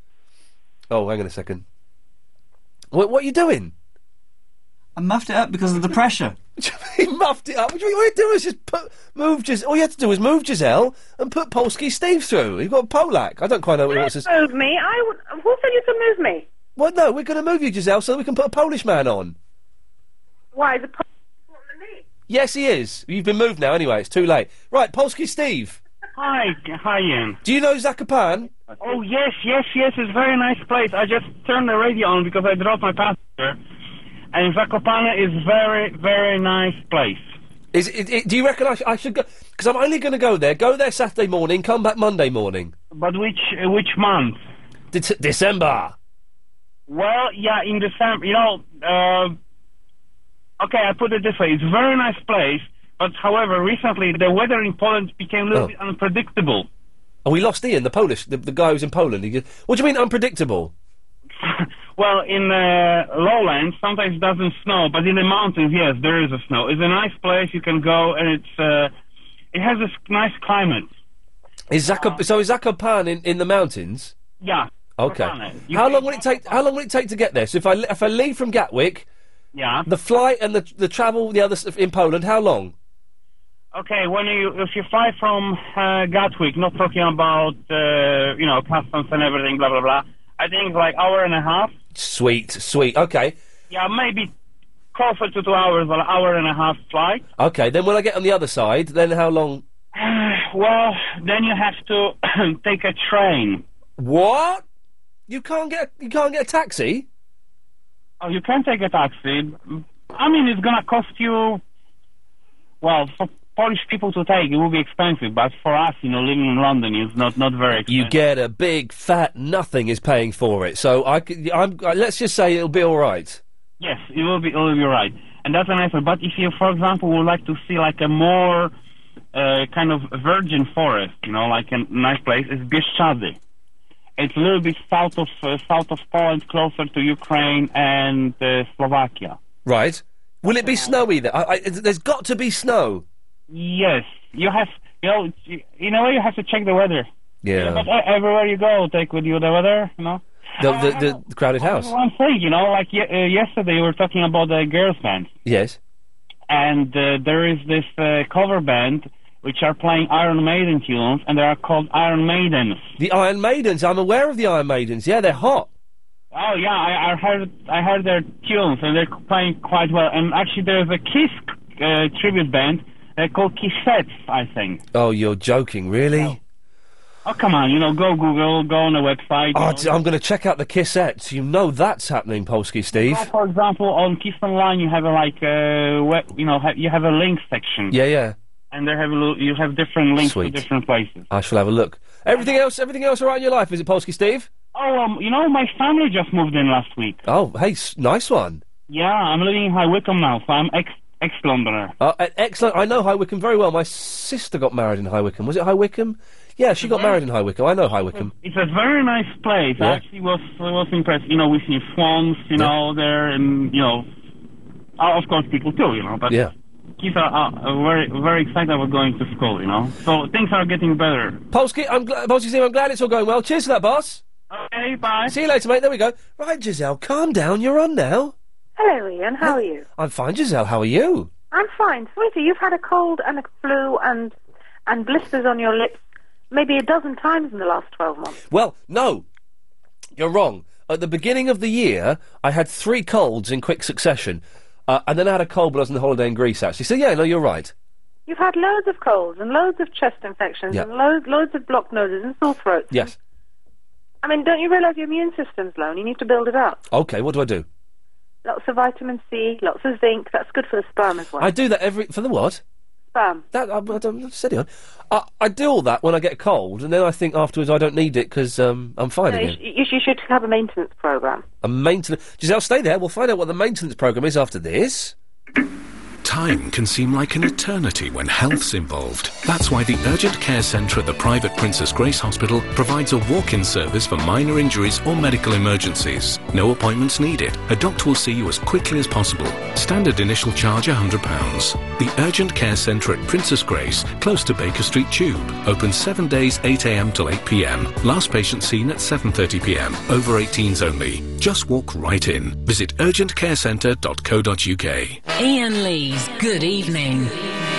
oh hang on a second. What what are you doing? I muffed it up because of the pressure. He muffed it up. What you, what you do is just put move Gis. All you have to do is move Giselle and put Polski Steve through. You've got Polak. I don't quite know what he wants to. s- Move me. I would. Who said you could move me? Well, no, we're going to move you, Giselle, so that we can put a Polish man on. Why the? Po- Yes, he is. You've been moved now, anyway. It's too late. Right, Polski Steve. Hi, hi, Ian. Do you know Zakopan? Oh, yes, yes, yes, it's a very nice place. I just turned the radio on because I dropped my passenger. And Zakopane is very, very nice place. Is it, it, do you reckon I, sh- I should go? Because I'm only going to go there. Go there Saturday morning, come back Monday morning. But which uh, which month? De- December. Well, yeah, in December, you know, uh, okay, I put it this way. It's a very nice place, but however, recently the weather in Poland became a little Oh. bit unpredictable. Oh, we lost Ian, the Polish, the, the guy who's in Poland. He goes, what do you mean unpredictable? Well, in uh, lowlands, sometimes it doesn't snow, but in the mountains, yes, there is a snow. It's a nice place. You can go, and it's uh, it has this nice climate. Is Zakop- so is Zakopan in, in the mountains? Yeah. Okay. Zakopane. You How can- long will it take? How long will it take to get there? So if I li- if I leave from Gatwick, Yeah. the flight and the the travel the other s- in Poland, how long? Okay, when you if you fly from uh, Gatwick, not talking about uh, you know customs and everything, blah blah blah. I think like hour and a half. Sweet, sweet. Okay, Yeah, maybe closer to two hours, or hour and a half flight. okay. Then when I get on the other side, then how long? Well, then you have to take a train. What? You can't get you can't get a taxi? Oh, you can take a taxi. I mean, it's gonna cost you. Well, for Polish people to take, it will be expensive, but for us, you know, living in London, it's not not very expensive. You get a big fat nothing is paying for it. So I could, I'm, uh, let's just say it'll be all right. Yes, it will be. It will be right, and that's a nice one. But if you, for example, would like to see like a more uh, kind of virgin forest, you know, like a nice place, it's Bieszczady. It's a little bit south of uh, south of Poland, closer to Ukraine and uh, Slovakia. Right? Will it be snowy there? I, I, there's got to be snow. Yes, you have. You know, you- in a way, you have to check the weather. Yeah. But uh, everywhere you go, take with you the weather. You know. The the, the crowded house. One thing, you know, like ye- uh, yesterday, we were talking about the girls' band. Yes. And uh, there is this uh, cover band which are playing Iron Maiden tunes, and they are called Iron Maidens. The Iron Maidens. I'm aware of the Iron Maidens. Yeah, they're hot. Oh yeah, I, I heard I heard their tunes, and they're playing quite well. And actually, there's a Kiss uh, tribute band. They're called Kissettes, I think. Oh, you're joking, really? Oh come on, you know, go Google, go on the website. Oh, you t- I'm going to check out the Kissettes. You know that's happening, Polski Steve. know. For example, on Kiss Online, you have a like, uh, web, you know, ha- you have a link section. Yeah, yeah. And they have a little, you have different links Sweet. to different places. I shall have a look. Everything else, everything else all right in your life, is it, Polski Steve? Oh, um, you know, my family just moved in last week. Oh, hey, s- nice one. Yeah, I'm living in High Wycombe now, so I'm ex ex Londoner. Uh, e- excellent. I know High Wycombe very well. My sister got married in High Wycombe. Was it High Wycombe? Yeah, she got married in High Wycombe. I know High Wycombe. It's a very nice place. Yeah. I actually was was impressed. You know, we see swans, you know, there, and you know, uh, of course, people too, you know. But Yeah. kids are uh, very very excited about going to school, you know. So things are getting better. Polski, I'm gl- Polski Steve, I'm glad it's all going well. Cheers for that, boss. Okay, bye. See you later, mate. There we go. Right, Giselle, calm down. You're on now. Hello, Ian. How are you? I'm fine, Giselle. How are you? I'm fine. Sweetie, you've had a cold and a flu and and blisters on your lips maybe a dozen times in the last twelve months. Well, no. You're wrong. At the beginning of the year, I had three colds in quick succession. Uh, and then I had a cold when I was on holiday in Greece, actually. So, yeah, no, you're right. You've had loads of colds and loads of chest infections Yeah. and loads, loads of blocked noses and sore throats. Yes. I mean, don't you realise your immune system's low and you need to build it up? Okay, what do I do? Lots of vitamin C, lots of zinc. That's good for the sperm as well. I do that every... For the what? Sperm. That, I, I don't... Steady on. I, I do all that when I get a cold, and then I think afterwards I don't need it because um, I'm fine No, you, again. sh- you, sh- you should have a maintenance programme. A maintenance... Giselle, stay there. We'll find out what the maintenance programme is after this. Time can seem like an eternity when health's involved. That's why the Urgent Care Centre at the private Princess Grace Hospital provides a walk-in service for minor injuries or medical emergencies. No appointments needed. A doctor will see you as quickly as possible. Standard initial charge one hundred pounds. The Urgent Care Centre at Princess Grace, close to Baker Street Tube. Open seven days, eight a m till eight p m. Last patient seen at seven thirty p m. Over eighteens only. Just walk right in. Visit urgent care centre dot co dot u k. Ian Lee's Good Evening.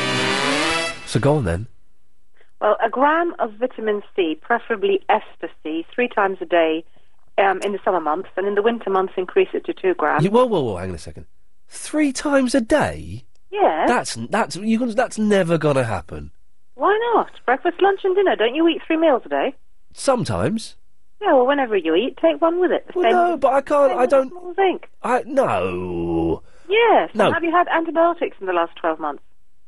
So go on then. Well, a gram of vitamin C, preferably ester C, three times a day um, in the summer months, and in the winter months increase it to two grams. You, whoa, whoa, whoa, hang on a second. Three times a day? Yeah. That's that's you can, that's never gonna happen. Why not? Breakfast, lunch and dinner. Don't you eat three meals a day? Sometimes. Yeah, well, whenever you eat, take one with it. The Well, same- no, but I can't. same I with don't. small zinc. I no. Yes. No. And have you had antibiotics in the last twelve months?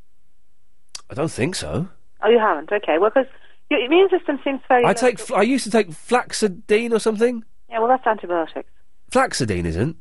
I don't think so. Oh, you haven't? Okay. Well, because your immune system seems very... I low. take. f- I used to take flaxidine or something. Yeah, well, that's antibiotics. Flaxidine isn't.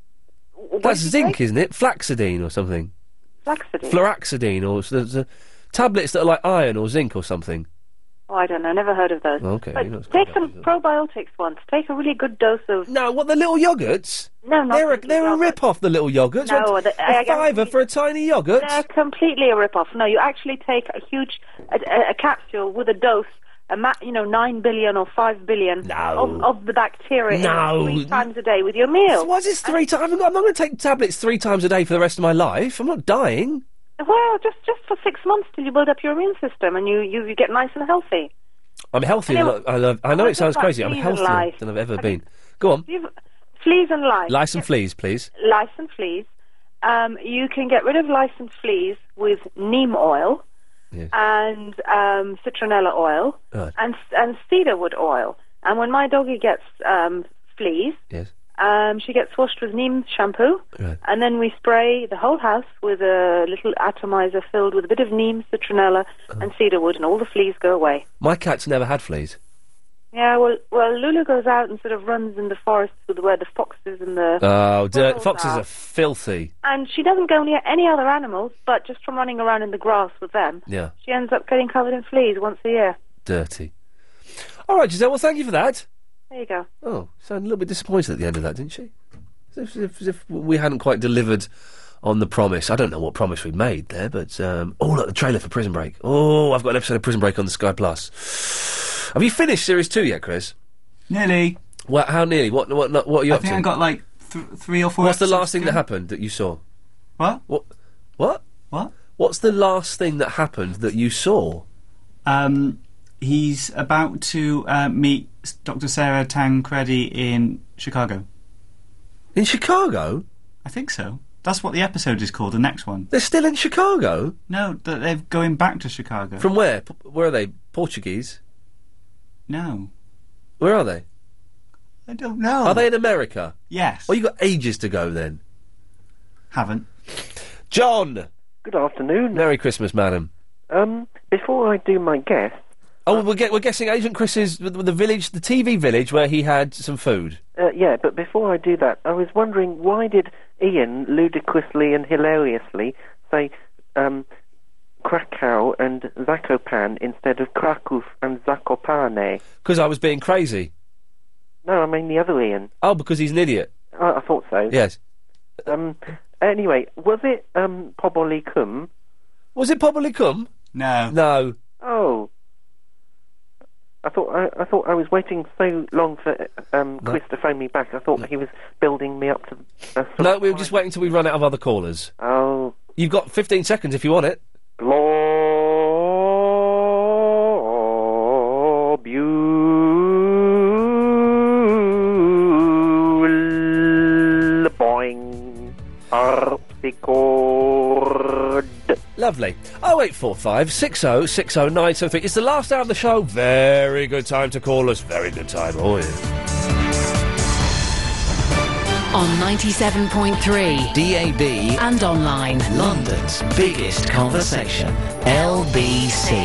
What That's did you zinc, say? isn't it? Flaxidine or something. Flaxidine? Fluoxetine or s- there's uh, tablets that are like iron or zinc or something. Oh, I don't know. Never heard of those. Okay. But you know, it's take some probiotics once. Take a really good dose of... No, what, the little yogurts? No, not They're a, the they're a yogurt. rip-off, the little yogurts. No, What, the- a I- I- fiver for a tiny yogurt? They're completely a rip-off. No, you actually take a huge... A, a, a capsule with a dose, a ma- you know, nine billion or five billion No. of, of the bacteria No. in it three times a day with your meal. What is three times? I'm not going to take tablets three times a day for the rest of my life. I'm not dying. Well, just just for six months till you build up your immune system and you, you, you get nice and healthy. I'm healthier Anyway, than I, I, love, I know I it sounds just like crazy. I'm fleas and healthier lice. than I've ever been. Go on. You've, fleas and lice. Lice and fleas, please. Lice and fleas. Um, you can get rid of lice and fleas with neem oil Yes. and um, citronella oil Right. and and cedarwood oil. And when my doggie gets um, fleas, Yes. um, she gets washed with neem shampoo, Right. and then we spray the whole house with a little atomizer filled with a bit of neem, citronella, Uh-huh. and cedarwood, and all the fleas go away. My cat's never had fleas. Yeah, well, well, Lulu goes out and sort of runs in the forest with where the foxes and the Oh, dirt. squirrels Foxes are. are filthy. And she doesn't go near any other animals, but just from running around in the grass with them, Yeah. she ends up getting covered in fleas once a year. Dirty. All right, Giselle, well, thank you for that. There you go. Oh, sounded a little bit disappointed at the end of that, didn't she? As if, as if, as if we hadn't quite delivered on the promise. I don't know what promise we made there, but... Um, oh, look, the trailer for Prison Break. Oh, I've got an episode of Prison Break on the Sky Plus. Have you finished Series two yet, Chris? Nearly. What, how nearly? What, what, what are you I up think to? I got like th- three or four. What's the episodes last thing to that go. happened that you saw? What? What? What? What? What's the last thing that happened that you saw? Um, he's about to uh, meet Doctor Sarah Tancredi in Chicago. In Chicago? I think so. That's what the episode is called. The next one. They're still in Chicago? No, th- they're going back to Chicago. From where? P- where are they? Portuguese? No, Where are they? I don't know. Are they in America? Yes. Well, you got ages to go then. Haven't. John! Good afternoon. Merry Christmas, madam. Um, before I do my guess, Oh, we're, get, we're guessing Agent Chris's the, the village, the T V village where he had some food. uh, yeah, but before I do that, I was wondering why did Ian ludicrously and hilariously say um, Krakow and Zakopane instead of Kraków and Zakopane? Because I was being crazy. No, I mean the other Ian. Oh, because he's an idiot. I, I thought so. Yes. Um. Anyway, was it um Pobolicum? Was it Pobolicum? No. No. Oh. I thought I, I thought I was waiting so long for um, No. Chris to phone me back. I thought he was building me up to. A sort No, of we were just waiting till we run out of other callers. Oh. You've got fifteen seconds if you want it. Globule boing harpsichord. Lovely. oh eight four five, six oh, six oh nine seven three. It's the last hour of the show. Very good time to call us. Very good time. Oh, yeah. On ninety-seven point three D A B and online, London's biggest conversation, L B C.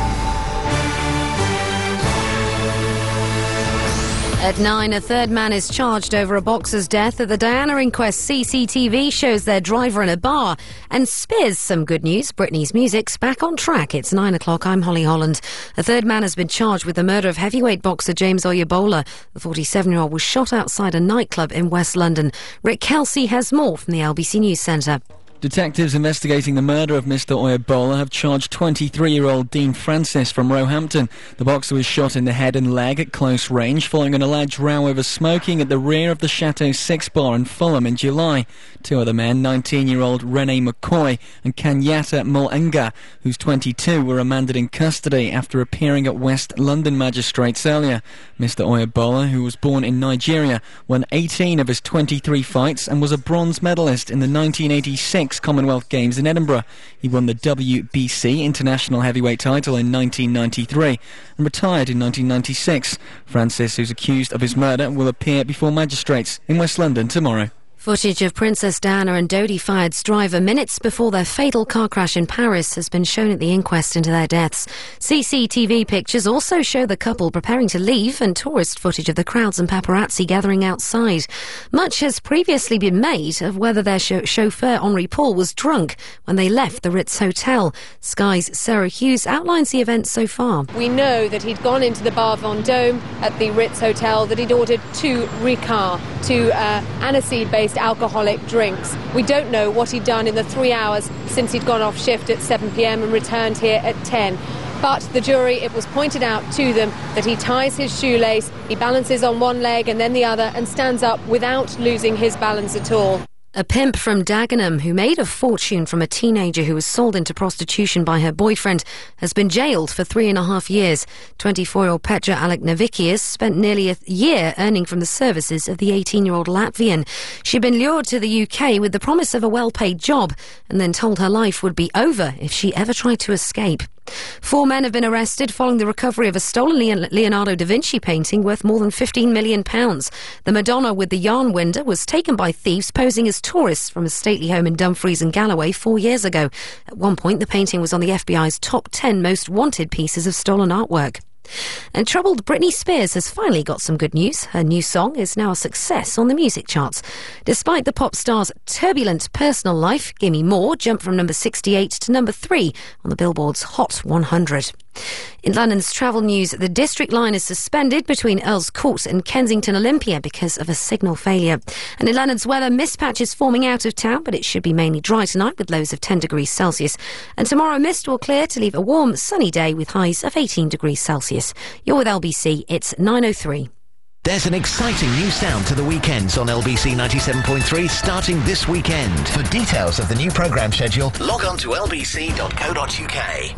At nine, a third man is charged over a boxer's death. At the Diana inquest, C C T V shows their driver in a bar. And Spears, some good news. Britney's music's back on track. It's nine o'clock. I'm Holly Holland. A third man has been charged with the murder of heavyweight boxer James Oyebola. The forty-seven-year-old was shot outside a nightclub in West London. Rick Kelsey has more from the L B C News Centre. Detectives investigating the murder of Mister Oyebola have charged twenty-three-year-old Dean Francis from Roehampton. The boxer was shot in the head and leg at close range following an alleged row over smoking at the rear of the Chateau six bar in Fulham in July. Two other men, nineteen-year-old Rene McCoy and Kenyatta Mulenga, who's twenty-two, were remanded in custody after appearing at West London magistrates earlier. Mister Oyebola, who was born in Nigeria, won eighteen of his twenty-three fights and was a bronze medalist in the nineteen eighty-six Commonwealth Games in Edinburgh. He won the W B C International Heavyweight title in nineteen ninety-three and retired in nineteen ninety-six. Francis, who's accused of his murder, will appear before magistrates in West London tomorrow. Footage of Princess Diana and Dodi Fayed's driver minutes before their fatal car crash in Paris has been shown at the inquest into their deaths. C C T V pictures also show the couple preparing to leave and tourist footage of the crowds and paparazzi gathering outside. Much has previously been made of whether their cho- chauffeur Henri Paul was drunk when they left the Ritz Hotel. Sky's Sarah Hughes outlines the event so far. We know that he'd gone into the Bar Vendôme at the Ritz Hotel, that he'd ordered two Ricard, two uh, aniseed-based alcoholic drinks. We don't know what he'd done in the three hours since he'd gone off shift at seven p m and returned here at ten. But the jury, it was pointed out to them that he ties his shoelace, he balances on one leg and then the other and stands up without losing his balance at all. A pimp from Dagenham who made a fortune from a teenager who was sold into prostitution by her boyfriend has been jailed for three and a half years. twenty-four-year-old Petra Aleknavicius spent nearly a year earning from the services of the eighteen-year-old Latvian. She'd been lured to the U K with the promise of a well-paid job and then told her life would be over if she ever tried to escape. Four men have been arrested following the recovery of a stolen Leonardo da Vinci painting worth more than fifteen million pounds. The Madonna with the yarn window was taken by thieves posing as tourists from a stately home in Dumfries and Galloway four years ago. At one point, the painting was on the F B I's top ten most wanted pieces of stolen artwork. And troubled Britney Spears has finally got some good news. Her new song is now a success on the music charts. Despite the pop star's turbulent personal life, Gimme More jumped from number sixty-eight to number three on the Billboard's Hot one hundred. In London's travel news, the District line is suspended between Earls Court and Kensington Olympia because of a signal failure. And in London's weather, mist patches forming out of town, but it should be mainly dry tonight with lows of ten degrees Celsius. And tomorrow, mist will clear to leave a warm, sunny day with highs of eighteen degrees Celsius. You're with L B C, it's nine oh three. There's an exciting new sound to the weekends on L B C ninety-seven point three starting this weekend. For details of the new programme schedule, log on to l b c dot co dot u k.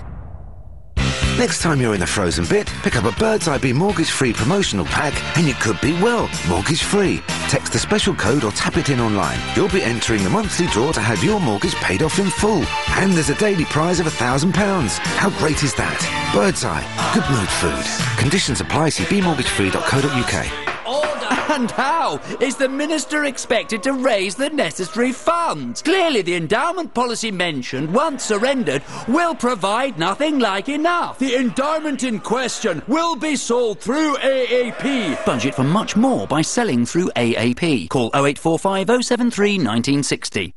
Next time you're in the frozen bit, pick up a Bird's Eye Bee mortgage-free promotional pack and you could be, well, mortgage-free. Text the special code or tap it in online. You'll be entering the monthly draw to have your mortgage paid off in full. And there's a daily prize of a thousand pounds. How great is that? Bird's Eye. Good mood food. Conditions apply. See b mortgage free dot co dot u k. And how is the Minister expected to raise the necessary funds? Clearly the endowment policy mentioned, once surrendered, will provide nothing like enough. The endowment in question will be sold through A A P. Budget for much more by selling through A A P. Call oh eight four five oh seven three nineteen sixty.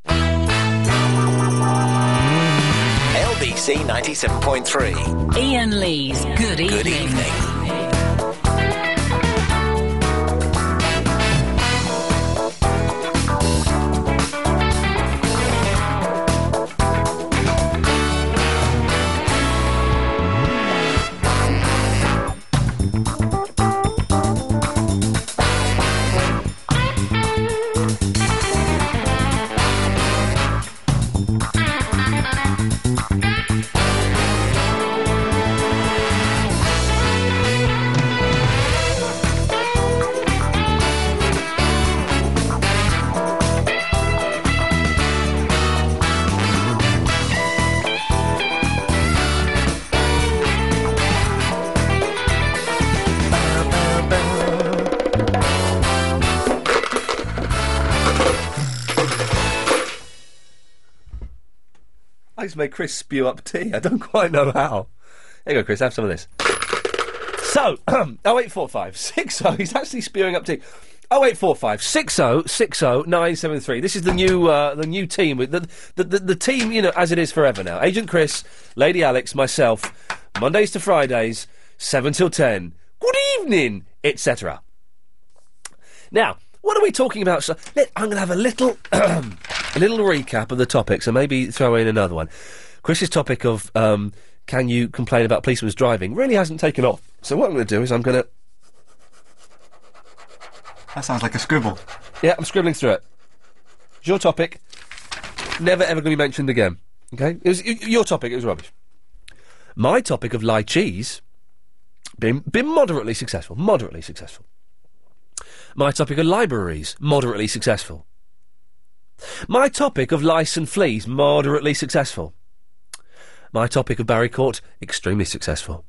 L B C ninety-seven point three. Ian Lee's Good Evening. Good evening. Alex made Chris spew up tea. I don't quite know how. There you go, Chris. Have some of this. So, oh eight four five six oh. He's actually spewing up tea. oh eight four five six oh six oh nine seven three. This is the new uh, the new team with the, the the the team, you know, as it is forever now. Agent Chris, Lady Alex, myself, Mondays to Fridays, seven till ten. Good evening, et cetera. Now, what are we talking about? So, let, I'm going to have a little a little recap of the topics and maybe throw in another one. Chris's topic of um, can you complain about policemen's driving really hasn't taken off. So what I'm going to do is I'm going to... That sounds like a scribble. Yeah, I'm scribbling through it. It's your topic. Never ever going to be mentioned again. Okay? It was y- your topic, it was rubbish. My topic of lychees, been, been moderately successful. Moderately successful. My topic of libraries, moderately successful. My topic of lice and fleas, moderately successful. My topic of Barry Court, extremely successful.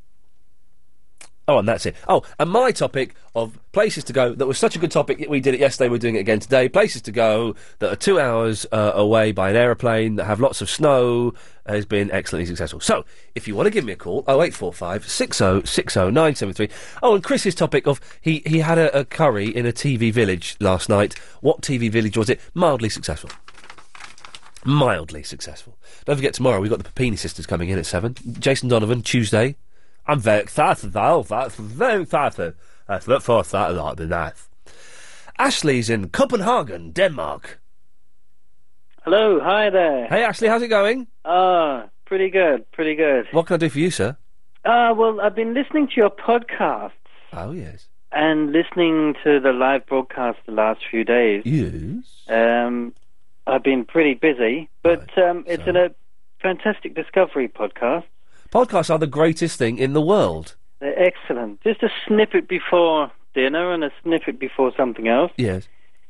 Oh, and that's it. Oh, and my topic of places to go, that was such a good topic, we did it yesterday, we're doing it again today. Places to go that are two hours uh, away by an aeroplane, that have lots of snow, has been excellently successful. So, if you want to give me a call, oh eight four five six oh six oh nine seven three. Oh, and Chris's topic of, he, he had a, a curry in a T V village last night. What T V village was it? Mildly successful. Mildly successful. Don't forget, tomorrow we've got the Papini sisters coming in at seven. Jason Donovan, Tuesday. I'm very excited, though. That's very excited. Let's look forward to that. That'll be nice. Ashley's in Copenhagen, Denmark. Hello, hi there. Hey, Ashley, how's it going? Ah, uh, pretty good, pretty good. What can I do for you, sir? Uh, well, I've been listening to your podcast. Oh, yes. And listening to the live broadcast the last few days. Yes. Um, I've been pretty busy, but Right, um, it's so- a fantastic Discovery podcast. Podcasts are the greatest thing in the world. They're excellent. Just a snippet before dinner and a snippet before something else. Yes.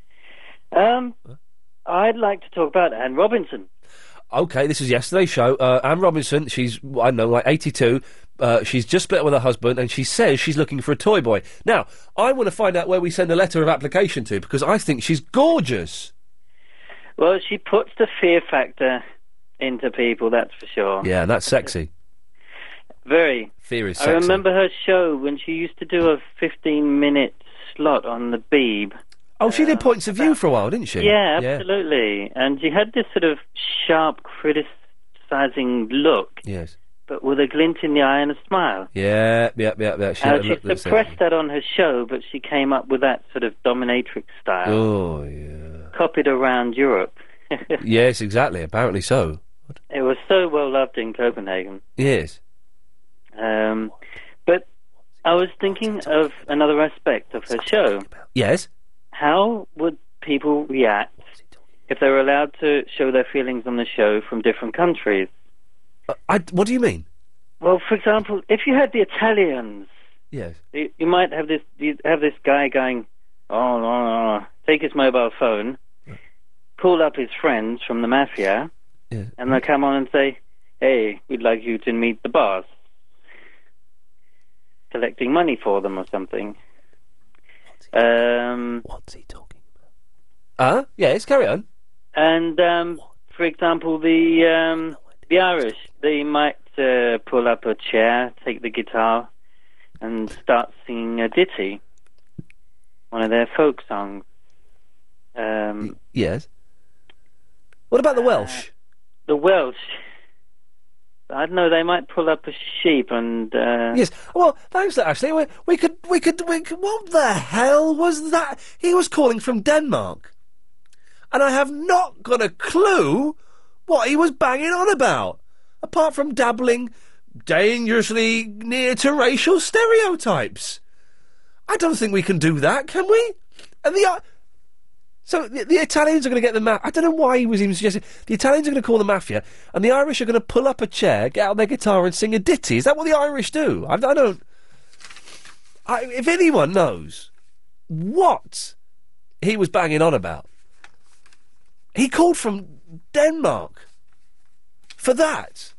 Um, I'd like to talk about Anne Robinson. Okay, this is yesterday's show. Uh, Anne Robinson, she's, I don't know, like eighty-two. Uh, she's just split up with her husband, and she says she's looking for a toy boy. Now, I want to find out where we send a letter of application to, because I think she's gorgeous. Well, she puts the fear factor into people, that's for sure. Yeah, and that's sexy. Very. Fear is I sexy. remember her show when she used to do a fifteen-minute slot on the Beeb. Oh, she did Points of View for a while, didn't she? Yeah, absolutely. And she had this sort of sharp, criticising look, Yes. but with a glint in the eye and a smile. Yeah, yeah, yeah, yeah. She, Uh, had a she look that's suppressed that on her show, but she came up with that sort of dominatrix style. Oh, yeah. Copied around Europe. Yes, exactly. Apparently so. It was so well loved in Copenhagen. Yes. Um, but I was thinking of another aspect of her show. Yes. How would people react if they were allowed to show their feelings on the show from different countries? Uh, I, what do you mean? Well, for example, if you had the Italians, Yes. you, you might have this you have this guy going, oh, no, no, no, take his mobile phone, call up his friends from the mafia, Yeah. and they'll come on and say, hey, we'd like you to meet the boss, collecting money for them or something. Um, What's he talking about? Uh, yes, carry on. And, um, for example, the um, the Irish, they might uh, pull up a chair, take the guitar, and start singing a ditty, one of their folk songs. Um, Yes. What about the Welsh? the Welsh, I don't know, they might pull up a sheep and... Uh, Yes. Well, thanks, Ashley. We, we could, we could, we could. What the hell was that? He was calling from Denmark, and I have not got a clue what he was banging on about, apart from dabbling dangerously near to racial stereotypes. I don't think we can do that, can we? And the. Uh, So the, the Italians are going to get the ma- I don't know why he was even suggesting. The Italians are going to call the mafia, and the Irish are going to pull up a chair, get out their guitar, and sing a ditty. Is that what the Irish do? I, I don't. I, if anyone knows what he was banging on about, he called from Denmark for that.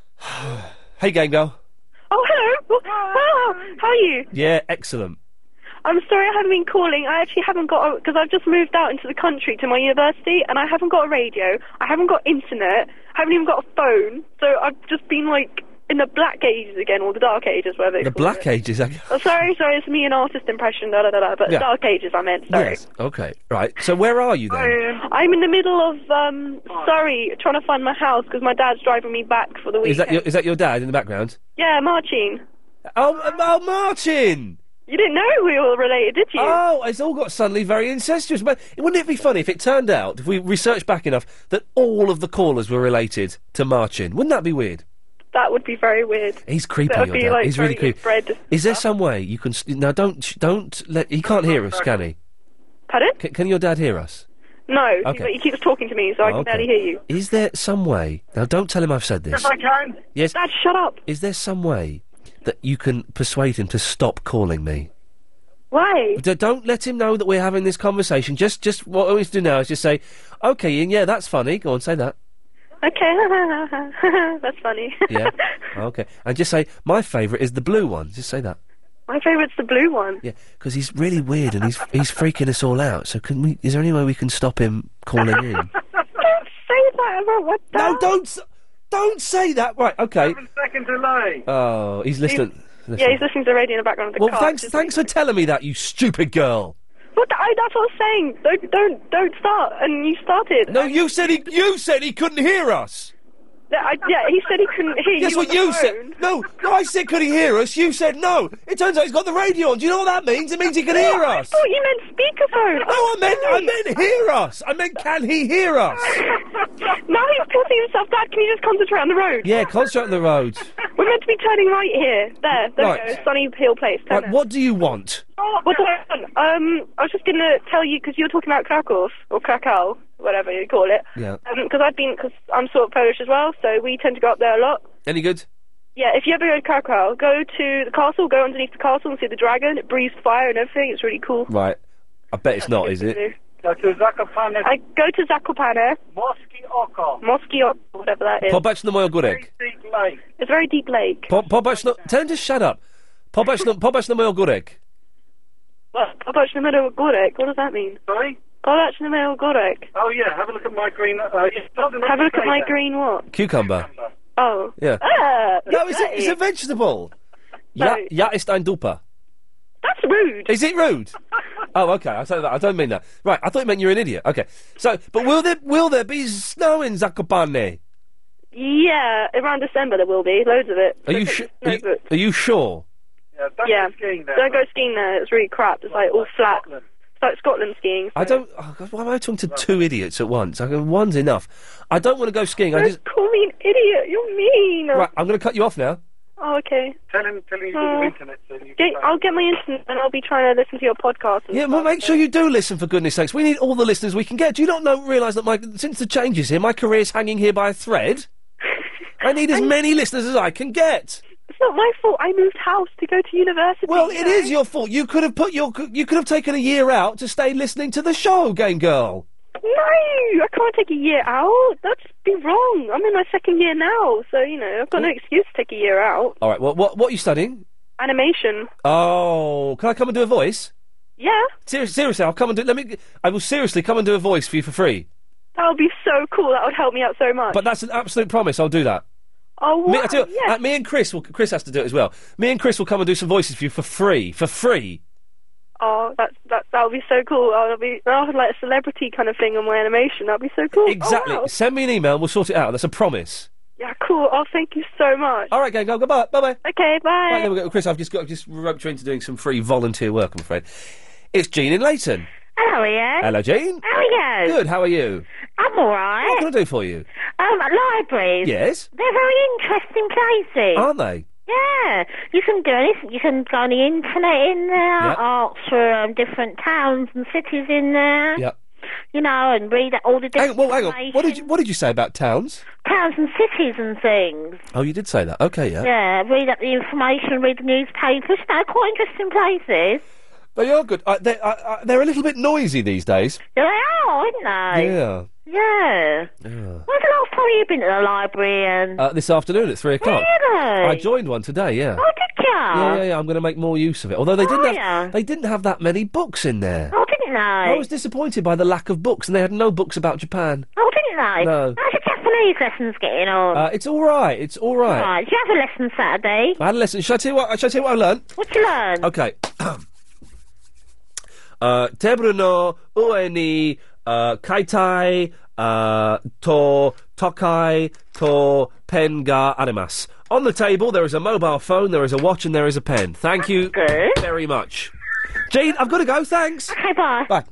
Hey, Game Girl. Oh, hello. Oh, how are you? Yeah, excellent. I'm sorry I haven't been calling. I actually haven't got, because I've just moved out into the country to my university, and I haven't got a radio, I haven't got internet, I haven't even got a phone, so I've just been, like, in the black ages again, or the dark ages, whatever they The call Black it. Ages. I... Oh, sorry, sorry, it's me, an artist impression, da da da da, but Yeah. dark ages I meant, sorry. Yes. Okay. Right. So where are you then? I'm in the middle of, um, Surrey, trying to find my house, because my dad's driving me back for the weekend. Is that your, is that your dad in the background? Yeah, Marcin. Oh, uh, oh, Martin! You didn't know we were related, did you? Oh, it's all got suddenly very incestuous. But wouldn't it be funny if it turned out, if we researched back enough, that all of the callers were related to Martin? Wouldn't that be weird? That would be very weird. He's creepy, That would your be, dad. like, He's really very creepy. inbred. Is there some way you can... St- now, don't... sh- don't let... He can't hear us, can he? Pardon? C- can your dad hear us? No, Okay. but he keeps talking to me, so I Oh, can okay. barely hear you. Is there some way... Now, don't tell him I've said this. Yes, I can. Yes. Dad, shut up. Is there some way that you can persuade him to stop calling me? Why? D- don't let him know that we're having this conversation. Just, just what I always do now is just say, "Okay, Ian, yeah, that's funny. Go on, say that." Okay, that's funny. Yeah. Okay, and just say, "My favourite is the blue one." Just say that. My favourite's the blue one. Yeah, because he's really weird and he's he's freaking us all out. So can we? Is there any way we can stop him calling in? Don't say that about what? No, don't, s- don't say that. Right? Okay. Second delay. Oh, he's listening. Yeah, he's listening to the radio in the background of the Well, car. thanks, thanks for telling me that, you stupid girl. What the, I, that's what I was saying. Don't, don't, don't start. And you started. No, you said he, you said he couldn't hear us. Yeah, I, yeah, he said he couldn't hear Guess you. what on the you phone. said? No, no, I said could he hear us? You said no. It turns out he's got the radio on. Do you know what that means? It means he can hear I us. thought you meant speakerphone. No, I meant I meant hear us. I meant can he hear us? Now he's putting himself. Dad, can you just concentrate on the road? Yeah, concentrate on the road. We're meant to be turning right here. There, there Right. we go. Sunny Hill Place. Turn Right, what do you want? What do I want? Um, I was just going to tell you, because you were talking about Krakow, or Krakow, whatever you call it. Yeah. Because I've been, because I'm sort of Polish as well, so we tend to go up there a lot. Any good? Yeah, if you ever go to Krakow, go to the castle, go underneath the castle and see the dragon. It breathes fire and everything. It's really cool. Right. I bet it's not, is it? Go to Zakopane. I go to Zakopane. Moski Oko. Moski Oko, whatever that is. Pobacz na moją górek. Deep lake. It's a very deep lake. Po, pobacz na... Tell him to shut up. Pobacz na, pobacz na moją górek. What? Pobacz na moją górek. What does that mean? Sorry? Pobacz na moją górek. Oh, yeah, have a look at my green... Uh, yeah, Have a look at my green what? Cucumber. Oh. Yeah. Ah, No, it's a, dirty. it's a vegetable. No. Ja, ja ist ein duper. That's rude. Is it rude? Oh, okay. I say that. I don't mean that. Right. I thought you meant you're an idiot. Okay. So, but will there will there be snow in Zakopane? Yeah, around December there will be. Loads of it. Are you, sh- are you are you sure? Yeah, don't Yeah. go skiing there. Don't go skiing there. It's really crap. It's like all flat. It's like Scotland skiing. I don't. Oh God, why am I talking to two idiots at once? I go, one's enough. I don't want to go skiing. I Don't just. call me an idiot. You're mean. Right. I'm going to cut you off now. Oh, okay. Tell him, tell him you've got Oh. your internet. So you Get, I'll get my internet and I'll be trying to listen to your podcast. And Yeah, well, make sure you do listen, for goodness sakes. We need all the listeners we can get. Do you not know, realise that my since the changes here, my career's hanging here by a thread? I need as many listeners as I can get. It's not my fault. I moved house to go to university. Well, it is your fault. You could have put your you could have taken a year out to stay listening to the show, Game Girl. No, I can't take a year out. That'd be wrong. I'm in my second year now, so, you know, I've got no excuse to take a year out. All right. Well, what what are you studying? Animation. Oh, can I come and do a voice? Yeah, Seriously, seriously, I'll come and do. Let me. I will seriously come and do a voice for you for free. that would be so cool. That would help me out so much. But that's an absolute promise. I'll do that. oh, Me, wow, I tell you, yeah. uh, me and Chris will. Chris has to do it as well. Me and Chris will come and do some voices for you for free. For free. Oh, that that that would be so cool. I'll be I'll have like a celebrity kind of thing on my animation. That'd be so cool. Exactly. Oh, wow. Send me an email. We'll sort it out. That's a promise. Yeah, cool. Oh, thank you so much. All right, gang, go. Goodbye. Bye bye. Okay, bye. Right, there we go. Chris, I've just got I've just roped you into doing some free volunteer work, I'm afraid. It's Jean in Leighton. Hello, Ian. Hello, Jean. How are you? Good. How are you? I'm all right. What can I do for you? Um, libraries. Yes. They're very interesting places. Aren't they? Yeah. You can do anything. You can go on the internet in there, Yep. ask for um, different towns and cities in there. Yep. You know, and read all the different Hang, well, hang on. What did you What did you say about towns? towns and cities and things. Oh, you did say that. Okay, yeah. Yeah, read up the information, read the newspapers. You know, quite interesting places. They are good. Uh, they, uh, uh, they're a little bit noisy these days. Yeah, they are, aren't they? Yeah. Yeah. Yeah. When's the last time you've been to the library and... Uh, this afternoon at three o'clock. Really? I joined one today. Yeah. Oh, did ya? Yeah, yeah, yeah. I'm going to make more use of it. Although they didn't Are have, ya? they didn't have that many books in there. Oh, didn't they? I was disappointed by the lack of books, and they had no books about Japan. Oh, didn't they? No. How's your Japanese lessons getting on? Uh, it's all right. It's all right. Right, do you have a lesson Saturday? I had a lesson. Shall I tell you what? Shall I tell you what I learned? What you learn? Okay. uh, Tebru no ue ni uh, kaitai uh, to tokai to pen ga arimasu. On the table, there is a mobile phone, there is a watch, and there is a pen. Thank you Good. very much. Jean, I've got to go. Thanks. Okay, bye. Bye.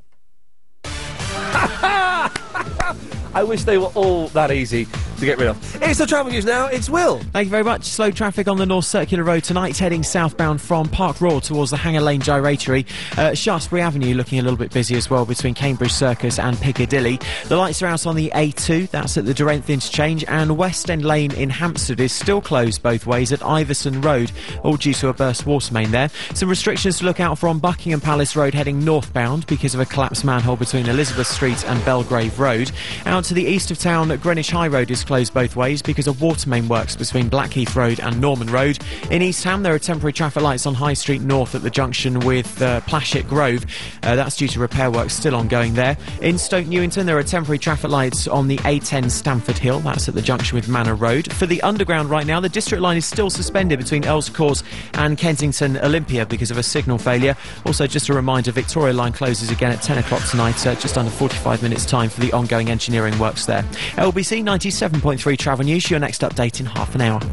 I wish they were all that easy to get rid of. It's the travel news now. It's Will. Thank you very much. Slow traffic on the North Circular Road tonight, heading southbound from Park Royal towards the Hanger Lane Gyratory. Uh, Shaftesbury Avenue looking a little bit busy as well between Cambridge Circus and Piccadilly. The lights are out on the A two, that's at the Durent interchange, and West End Lane in Hampstead is still closed both ways at Iverson Road, all due to a burst water main there. Some restrictions to look out for on Buckingham Palace Road heading northbound because of a collapsed manhole between Elizabeth Street and Belgrave Road. Out to the east of town, Greenwich High Road is closed both ways because of water main works between Blackheath Road and Norman Road. In East Ham, there are temporary traffic lights on High Street North at the junction with uh, Plashet Grove. Uh, that's due to repair works still ongoing there. In Stoke Newington, there are temporary traffic lights on the A ten Stamford Hill. That's at the junction with Manor Road. For the Underground right now, the District Line is still suspended between Earls Court and Kensington Olympia because of a signal failure. Also, just a reminder, Victoria Line closes again at ten o'clock tonight, uh, just under forty-five minutes time for the ongoing engineering works there. L B C ninety-seven point three Travel News, your next update in half an hour.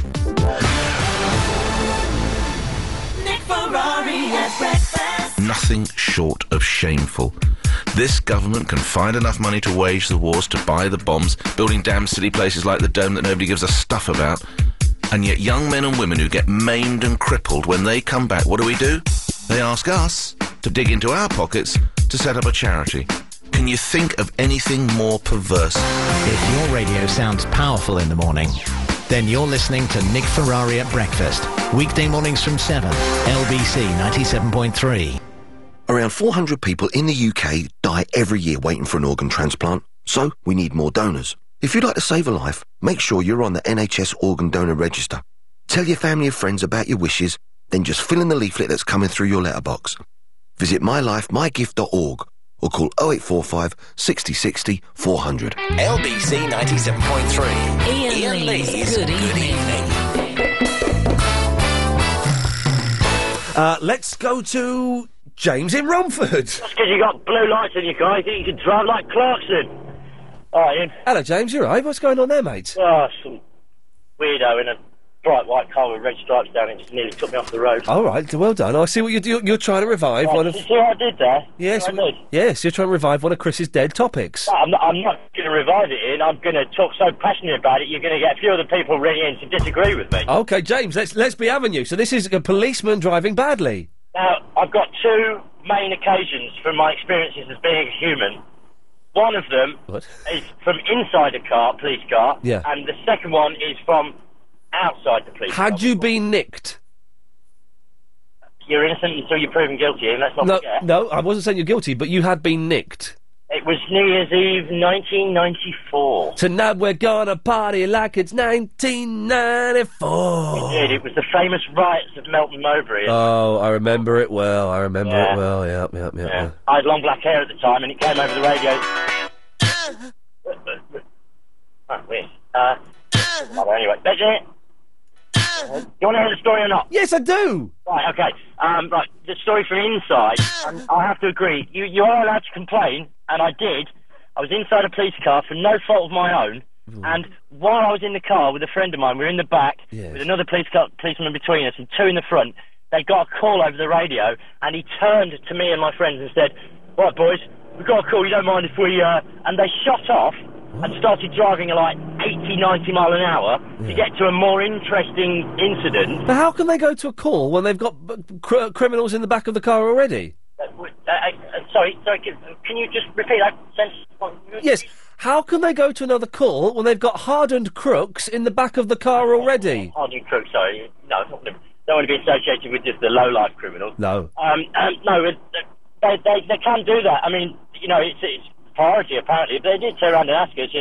Nick Ferrari at breakfast. Nothing short of shameful. This government can find enough money to wage the wars, to buy the bombs, building damn silly places like the Dome that nobody gives a stuff about. And yet young men and women who get maimed and crippled, when they come back, what do we do? They ask us to dig into our pockets to set up a charity. Can you think of anything more perverse? If your radio sounds powerful in the morning, then you're listening to Nick Ferrari at breakfast. Weekday mornings from seven, L B C ninety-seven point three. Around four hundred people in the U K die every year waiting for an organ transplant, so we need more donors. If you'd like to save a life, make sure you're on the N H S Organ Donor Register. Tell your family and friends about your wishes, then just fill in the leaflet that's coming through your letterbox. Visit my life my gift dot org or call oh eight four five, sixty, sixty, four hundred. L B C ninety-seven point three. Ian, Ian Lee's, Lee's Good, Good Evening. Uh, let's go to James in Romford. That's because you got blue lights in your car. You think you can drive like Clarkson. All right, Ian. Hello, James. You all right? What's going on there, mate? Oh, some weirdo in a bright white car with red stripes down it just nearly took me off the road. All right, well done. I see what you're doing. You're trying to revive Right, one of... you see what I did there? Yes, See what I did? yes, you're trying to revive one of Chris's dead topics. No, I'm not, I'm not going to revive it, Ian. I'm going to talk so passionately about it, you're going to get a few other people ringing in to disagree with me. Okay, James, let's let's be having you. So this is a policeman driving badly. Now, I've got two main occasions from my experiences as being a human. One of them What? is from inside a car, police car, Yeah. and the second one is from outside the police car. Had you been nicked? You're innocent until you're proven guilty, Ian, let's not No, forget. no, I wasn't saying you're guilty, but you had been nicked. It was New Year's Eve, nineteen ninety-four. Tonight we're gonna party like it's nineteen ninety-four. It did. It was the famous riots of Melton Mowbray. Oh, I remember it well. I remember Yeah. it well. Yeah, yeah, yeah. yeah. I had long black hair at the time, and it came over the radio. Oh, weird. Uh, oh, well, anyway, that's it. You want to hear the story or not? Yes, I do. Right, okay. Um, right, the story from inside. Um, I have to agree. You you are allowed to complain, and I did. I was inside a police car for no fault of my own, and while I was in the car with a friend of mine, we were in the back with another police car, policeman between us and two in the front. They got a call over the radio, and he turned to me and my friends and said, "Right, boys, we've got a call. You don't mind if we?" Uh... And they shot off and started driving at like eighty, ninety mile an hour to get to a more interesting incident. But how can they go to a call when they've got uh, cr- criminals in the back of the car already? Uh, uh, uh, sorry, sorry. Can, can you just repeat that sentence? Yes. How can they go to another call when they've got hardened crooks in the back of the car already? Hardened crook, sorry. No, I don't want to be associated with just the low-life criminals. No. Um, um, no, uh, they, they they can do that. I mean, you know, it's, it's priority apparently. But they did turn around and ask us, and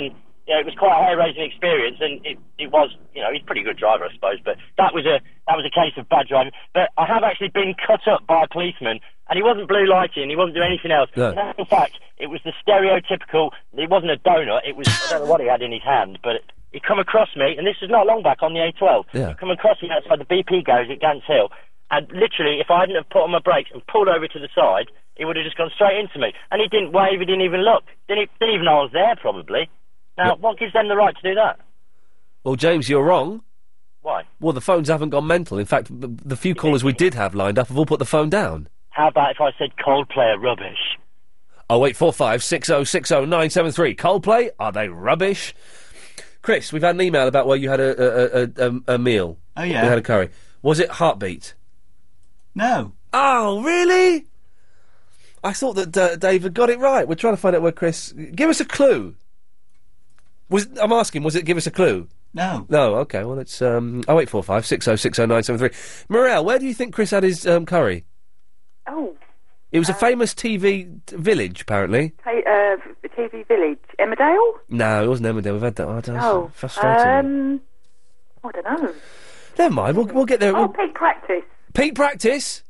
you know, it was quite a hair-raising experience, and it, it was, you know, he's a pretty good driver, I suppose, but that was a that was a case of bad driving. But I have actually been cut up by a policeman, and he wasn't blue lighting, he wasn't doing anything else. No. And in fact, it was the stereotypical, it wasn't a donut, it was, I don't know what he had in his hand, but it, he come across me, and this was not long back on the A twelve, Yeah. he come across me outside the B P garage at Gants Hill, and literally, if I hadn't have put on my brakes and pulled over to the side, he would have just gone straight into me. And he didn't wave, he didn't even look. Didn't, didn't even know I was there, probably. Now, Yeah. what gives them the right to do that? Well, James, you're wrong. Why? Well, the phones haven't gone mental. In fact, the, the few callers we did have lined up have all put the phone down. How about if I said Coldplay are rubbish? Oh eight four five six oh six oh nine seven three. Coldplay, are they rubbish? Chris, we've had an email about where you had a a, a, a, a meal. Oh, yeah. You had a curry. Was it Heartbeat? No. Oh, really? I thought that uh, David got it right. We're trying to find out where Chris... Give us a clue. Was I'm asking, was it give us a clue? No. No, OK, well, it's um, oh eight four five six oh six oh nine seven three. Morel, where do you think Chris had his um, curry? Oh. It was a famous T V t- village, apparently. T- uh, T V Village. Emmerdale? No, it wasn't Emmerdale. We've had that. Oh, that's Oh. frustrating. Um, I don't know. Never mind, we'll, we'll get there. Oh, We'll... Peak Practice. Peak Practice?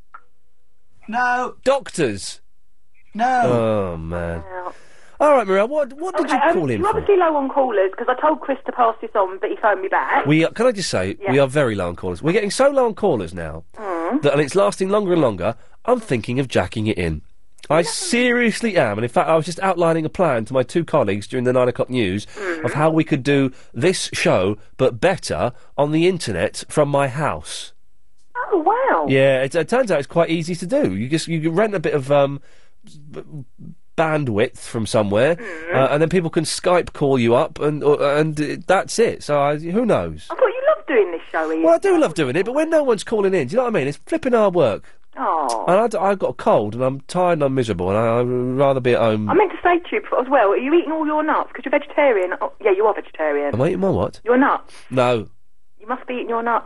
No. Doctors? No. Oh, man. All right, Morel, what, what did Okay, you um, call in you're for? obviously low on callers, because I told Chris to pass this on, but he phoned me back. We are, can I just say, Yeah. we are very low on callers. We're getting so low on callers now Mm. that, and it's lasting longer and longer, I'm thinking of jacking it in. I seriously am, and in fact, I was just outlining a plan to my two colleagues during the nine o'clock news Mm. of how we could do this show, but better, on the internet from my house. Oh, wow. Yeah, it, it turns out it's quite easy to do. You just you can rent a bit of um, b- bandwidth from somewhere, Mm. uh, and then people can Skype call you up, and or, and uh, that's it. So I, who knows? I thought you loved doing this show, Ian. Well, I do love doing it, but when no one's calling in, do you know what I mean? It's flipping hard work. Oh. And I d- I've got a cold, and I'm tired and I'm miserable, and I, I'd rather be at home. I meant to say to you as well, are you eating all your nuts? Because you're vegetarian. Oh, yeah, you are vegetarian. Am I eating my what? Your nuts. No. You must be eating your nuts.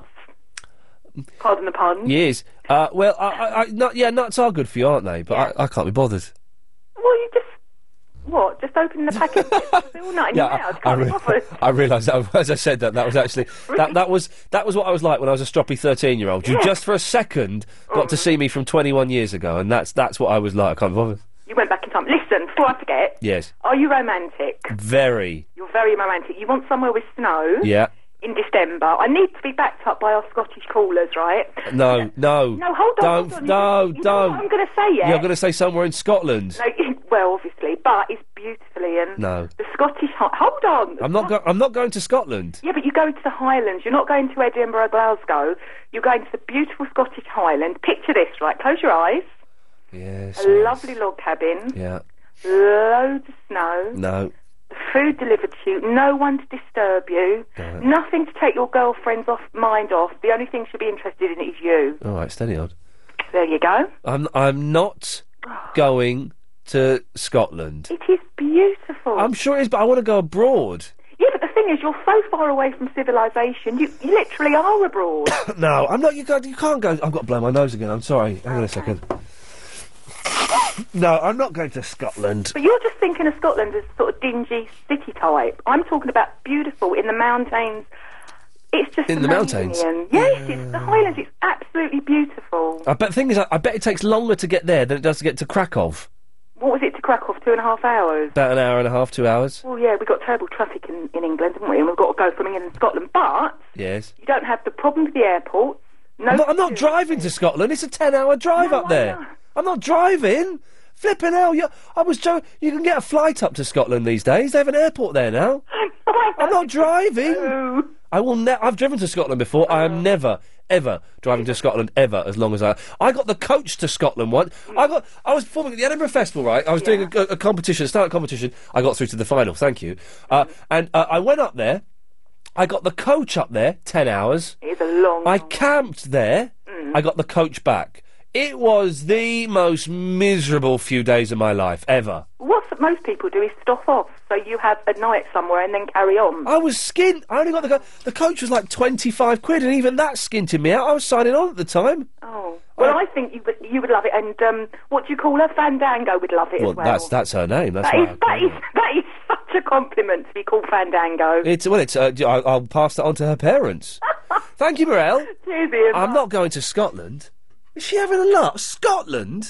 Pardon the pun. Yes. Uh, well, I, I, I, nut, yeah, nuts are good for you, aren't they? But I, I can't be bothered. Well, you just... What? Just open the packet and still nut in Yeah, your I, mouth? I, Can't be re- bothered. I realised that as I said that that was actually that that was that was what I was like when I was a stroppy thirteen year old. You Yeah. just for a second got to see me from twenty one years ago, and that's that's what I was like. I can't be bothered. You went back in time. Listen, before I forget, Yes, are you romantic? very. You're very romantic. You want somewhere with snow Yeah. in December. I need to be backed up by our Scottish callers, right? No, no. No, hold on, Don't, hold on. no, You know don't. what I'm going to say, yeah? You're going to say somewhere in Scotland. No, well, obviously, but it's beautifully and No, the Scottish... Hi- hold on. I'm not. Go- I'm not going to Scotland. Yeah, but you're going to the Highlands. You're not going to Edinburgh, Glasgow. You're going to the beautiful Scottish Highlands. Picture this, right? Close your eyes. Yes. A lovely log cabin. Yeah. Loads of snow. No. Food delivered to you. No one to disturb you. No. Nothing to take your girlfriend's off mind off. The only thing she'll be interested in is you. All right, steady on. There you go. I'm. I'm not going to Scotland. It is beautiful. I'm sure it is, but I want to go abroad. Yeah, but the thing is, you're so far away from civilization. You, you literally are abroad. No, I'm not. You can't. You can't go. I've got to blow my nose again. I'm sorry. Hang on a second. No, I'm not going to Scotland. But you're just thinking of Scotland as sort of dingy city type. I'm talking about beautiful in the mountains. It's just In the amazing, mountains? Ian. Yes, it's the Highlands. It's absolutely beautiful. I bet the thing is, I, I bet it takes longer to get there than it does to get to Krakow. What was it to Krakow? Two and a half hours. About an hour and a half, two hours. Well, yeah, we've got terrible traffic in, in England, haven't we? And we've got to go from England and Scotland. But Yes. you don't have the problem with the airports. No, I'm not, I'm not driving to Scotland. It's a ten-hour drive up there. I'm not driving. Flipping hell! You, I was jo- You can get a flight up to Scotland these days. They have an airport there now. I'm not driving. I will. Ne- I've driven to Scotland before. I am never, ever driving to Scotland ever. As long as I, I got the coach to Scotland once. I got. I was performing at the Edinburgh Festival. Right. I was doing a, a competition, a stand-up competition. I got through to the final. Thank you. Uh, and uh, I went up there. I got the coach up there. Ten hours. It's a long. I camped there. I got the coach back. It was the most miserable few days of my life ever. What most people do is stop off, so you have a night somewhere and then carry on. I was skint. I only got the co- the coach was like twenty-five quid, and even that skinted me out. I was signing on at the time. Oh, well, I think you would you would love it, and um, what do you call her? Fandango would love it Well, as well. that's that's her name. That's That why. is, that is that is such a compliment to be called Fandango. It's well, it's. Uh, I'll, I'll pass that on to her parents. Thank you, Morel. Cheers, Ian. I'm not going to Scotland. Is she having a laugh? Scotland?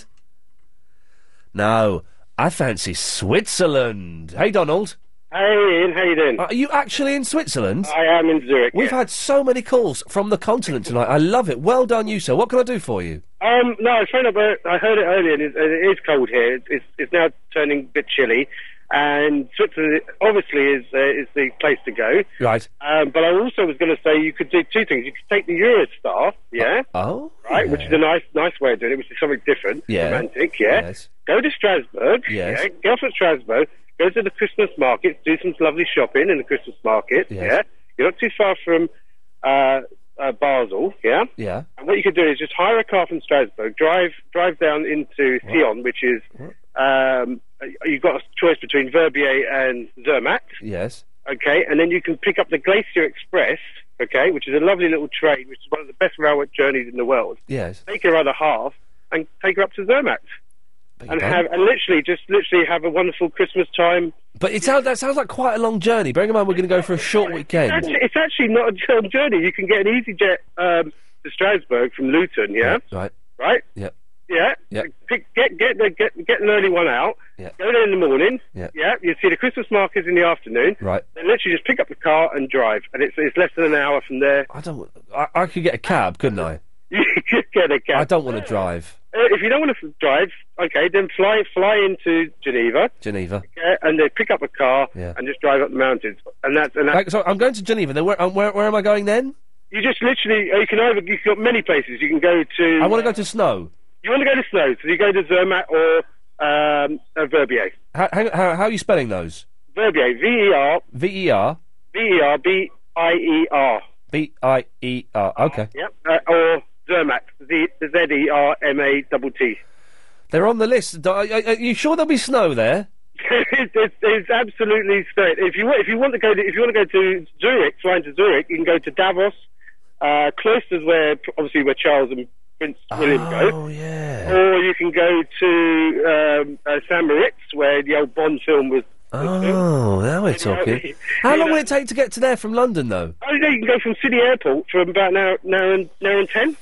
No, I fancy Switzerland. Hey, Donald. Hey, Ian, how you doing? Are you actually in Switzerland? I am in Zurich. We've yeah. had so many calls from the continent tonight. I love it. Well done, you, sir. What can I do for you? Um, no, I was phoned up. Uh, I heard it earlier, and it, it is cold here. It's, it's now turning a bit chilly, and Switzerland obviously is uh, is the place to go. Right. Um, but I also was going to say you could do two things. You could take the Eurostar, yeah, Oh. right, which is a nice nice way of doing it, which is something different, Yeah. romantic, yeah. Yes. Go to Strasbourg, Yes. yeah. Get off at Strasbourg. Go to the Christmas markets, do some lovely shopping in the Christmas market, Yes. yeah. You're not too far from uh, uh, Basel, yeah. Yeah. And what you could do is just hire a car from Strasbourg, drive drive down into Sion, which is um, you've got a choice between Verbier and Zermatt, Yes. okay, and then you can pick up the Glacier Express, okay, which is a lovely little train, which is one of the best railway journeys in the world. Yes. Take her other half and take her up to Zermatt, and don't. have and literally just literally have a wonderful Christmas time. But it sounds that sounds like quite a long journey. Bearing in mind we're going to go for a short weekend. Actually, it's actually not a long journey. You can get an easy jet um, to Strasbourg from Luton, yeah, Right. right. Yep. Yeah. Yep. Pick, get get the get get an early one out. Yeah. Go there in the morning. Yeah. Yeah. You see the Christmas markets in the afternoon. Right. Then literally just pick up the car and drive, and it's it's less than an hour from there. I don't. I, I could get a cab, couldn't I? You could get a cab. I don't want to drive. Uh, if you don't want to f- drive, okay, then fly fly into Geneva. Geneva. Okay, and then pick up a car Yeah. and just drive up the mountains. And that's and that's, Like, so I'm going to Geneva. Then where, um, where where am I going then? you just literally uh, you can either you've got many places. You can go to. I want to go to Snow. You want to go to Snow, so you go to Zermatt or um, uh, Verbier. How, how, how, how are you spelling those? Verbier, V E R V E R V E R B I E R. B I E R. Okay. Yep. Uh, or Zermatt, Z Z E R M A T T. They're on the list. Do- Are, are you sure there'll be snow there? it's, it's, it's absolutely straight. If you wa- if you want to go to, if you want to go to Zurich, flying to Zurich, you can go to Davos, uh, Cloisters, where obviously where Charles and Prince William go. Oh yeah. Or you can go to um, uh, Saint Moritz, where the old Bond film was. Oh, now we're talking. How You long know- will it take to get to there from London, though? Oh, no, you can go from City Airport from about an hour, an hour and, an hour and ten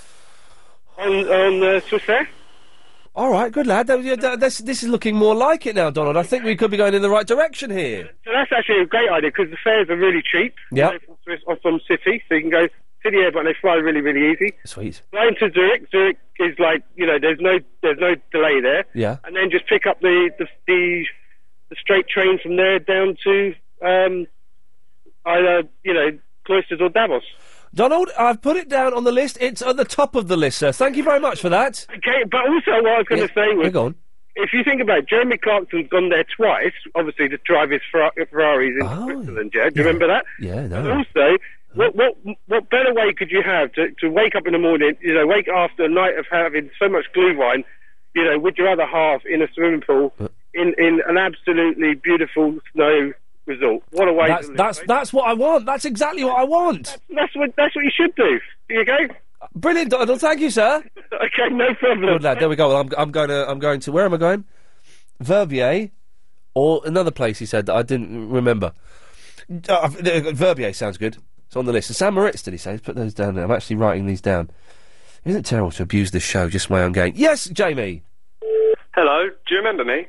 on on uh, Swiss Air. All right, good lad. That- yeah, that- This, this is looking more like it now, Donald. I think we could be going in the right direction here. So that's actually a great idea because the fares are really cheap. Yep. They're From, Swiss, or from City, so you can go City Airport and they fly really, really easy. Sweet. Flying to Zurich, Zurich is like you know, there's no there's no delay there. Yeah. And then just pick up the the the, the straight train from there down to um, either you know Cloisters or Davos. Donald, I've put it down on the list. It's at the top of the list, sir. Thank you very much for that. Okay, but also what I was going to Yeah, say was, hang on. if you think about it, Jeremy Clarkson's gone there twice, obviously to drive his Fer- Ferraris in Switzerland. Yeah, do you remember that? Yeah, And no. also, what what what better way could you have to to wake up in the morning? You know, wake after a night of having so much glühwein, you know, with your other half in a swimming pool in in an absolutely beautiful snow resort. What a way! That's to live, that's mate. that's what I want. That's exactly what I want. That's what that's what you should do. There you go. Brilliant, Donald. Thank you, sir. Okay, no problem. Good lad. There we go. Well, I'm I'm going to I'm going to where am I going? Verbier, or another place he said that I didn't remember. Uh, Verbier sounds good. It's on the list. And Saint Moritz, did he say? Let's put those down there. I'm actually writing these down. Isn't it terrible to abuse this show just for my own gain? Yes, Jamie. Hello, do you remember me?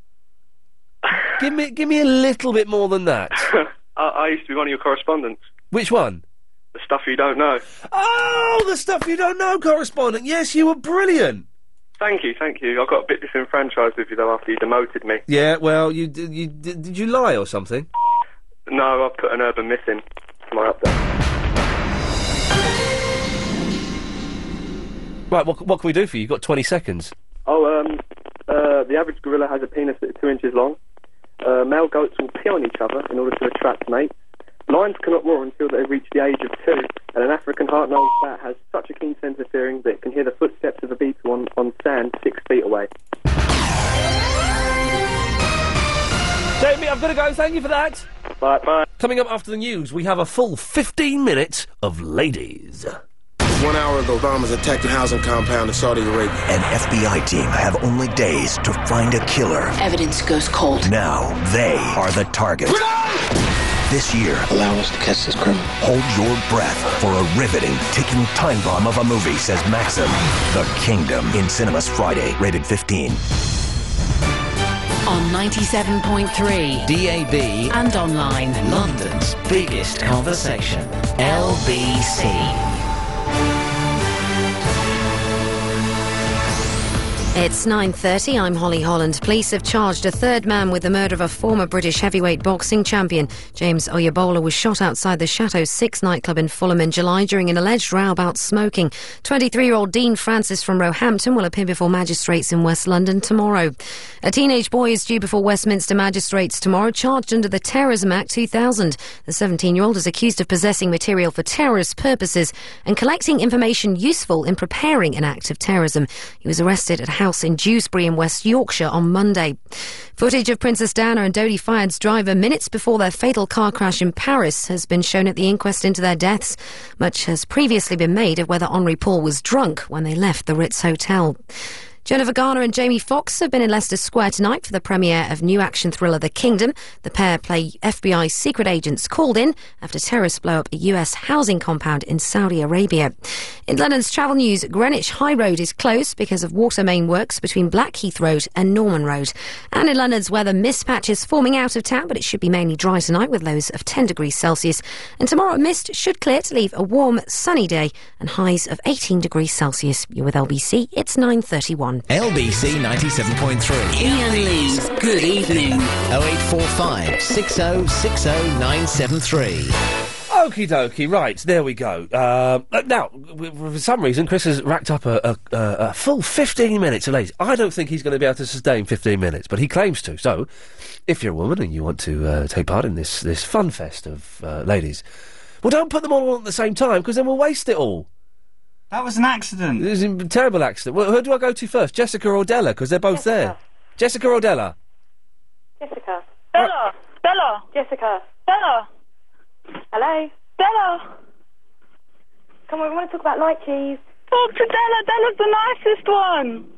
Give me give me a little bit more than that. I, I used to be one of your correspondents. Which one? The stuff you don't know. Oh, the stuff you don't know correspondent. Yes, you were brilliant. Thank you, thank you. I got a bit disenfranchised with you though after you demoted me. Yeah, well, you did. You did, did you lie or something? No, I put an urban myth in for my update. Right, what what can we do for you? You've got twenty seconds. Oh, um, uh, the average gorilla has a penis that is two inches long. Uh, male goats will pee on each other in order to attract mates. Lions cannot roar until they reach the age of two, and an African hard-nosed bat has such a keen sense of hearing that it can hear the footsteps of a beetle on, on sand six feet away. Jamie, I've got to go. Thank you for that. Bye, bye. Coming up after the news, we have a full fifteen minutes of ladies. One hour ago, bombers attacked a housing compound in Saudi Arabia. An F B I team have only days to find a killer. Evidence goes cold. Now they are the target. This year, allow us to catch this criminal. Hold your breath for a riveting, ticking time bomb of a movie, says Maxim. The Kingdom in cinemas Friday, rated fifteen. On ninety-seven point three D A B and online, London's biggest conversation, L B C. It's nine thirty, I'm Holly Holland. Police have charged a third man with the murder of a former British heavyweight boxing champion. James Oyebola was shot outside the Chateau six nightclub in Fulham in July during an alleged row about smoking. twenty-three-year-old Dean Francis from Roehampton will appear before magistrates in West London tomorrow. A teenage boy is due before Westminster magistrates tomorrow, charged under the Terrorism Act two thousand. The seventeen-year-old is accused of possessing material for terrorist purposes and collecting information useful in preparing an act of terrorism. He was arrested at a house in Dewsbury in West Yorkshire on Monday. Footage of Princess Diana and Dodi Fayed's driver minutes before their fatal car crash in Paris has been shown at the inquest into their deaths. Much has previously been made of whether Henri Paul was drunk when they left the Ritz Hotel. Jennifer Garner and Jamie Foxx have been in Leicester Square tonight for the premiere of new action thriller The Kingdom. The pair play F B I secret agents called in after terrorists blow up a U S housing compound in Saudi Arabia. In London's travel news, Greenwich High Road is closed because of water main works between Blackheath Road and Norman Road. And in London's weather, mist patches forming out of town, but it should be mainly dry tonight with lows of ten degrees Celsius. And tomorrow, mist should clear to leave a warm, sunny day and highs of eighteen degrees Celsius. You're with L B C, it's nine thirty-one. L B C ninety-seven point three. Ian Lee's Good Evening. oh eight four five, six oh six oh nine seven three. Okie dokie, right, there we go. Uh, now, w- w- for some reason, Chris has racked up a, a, a, a full fifteen minutes of ladies. I don't think he's going to be able to sustain fifteen minutes, but he claims to. So, if you're a woman and you want to uh, take part in this, this fun fest of uh, ladies, well, don't put them all on at the same time, because then we'll waste it all. That was an accident. It was a terrible accident. Well, who do I go to first, Jessica or Della? Because they're both Jessica. there. Jessica or Della? Jessica. Bella! Bella! Jessica. Bella! Hello? Bella! Come on, we want to talk about light keys. Talk to Della. Della's the nicest one.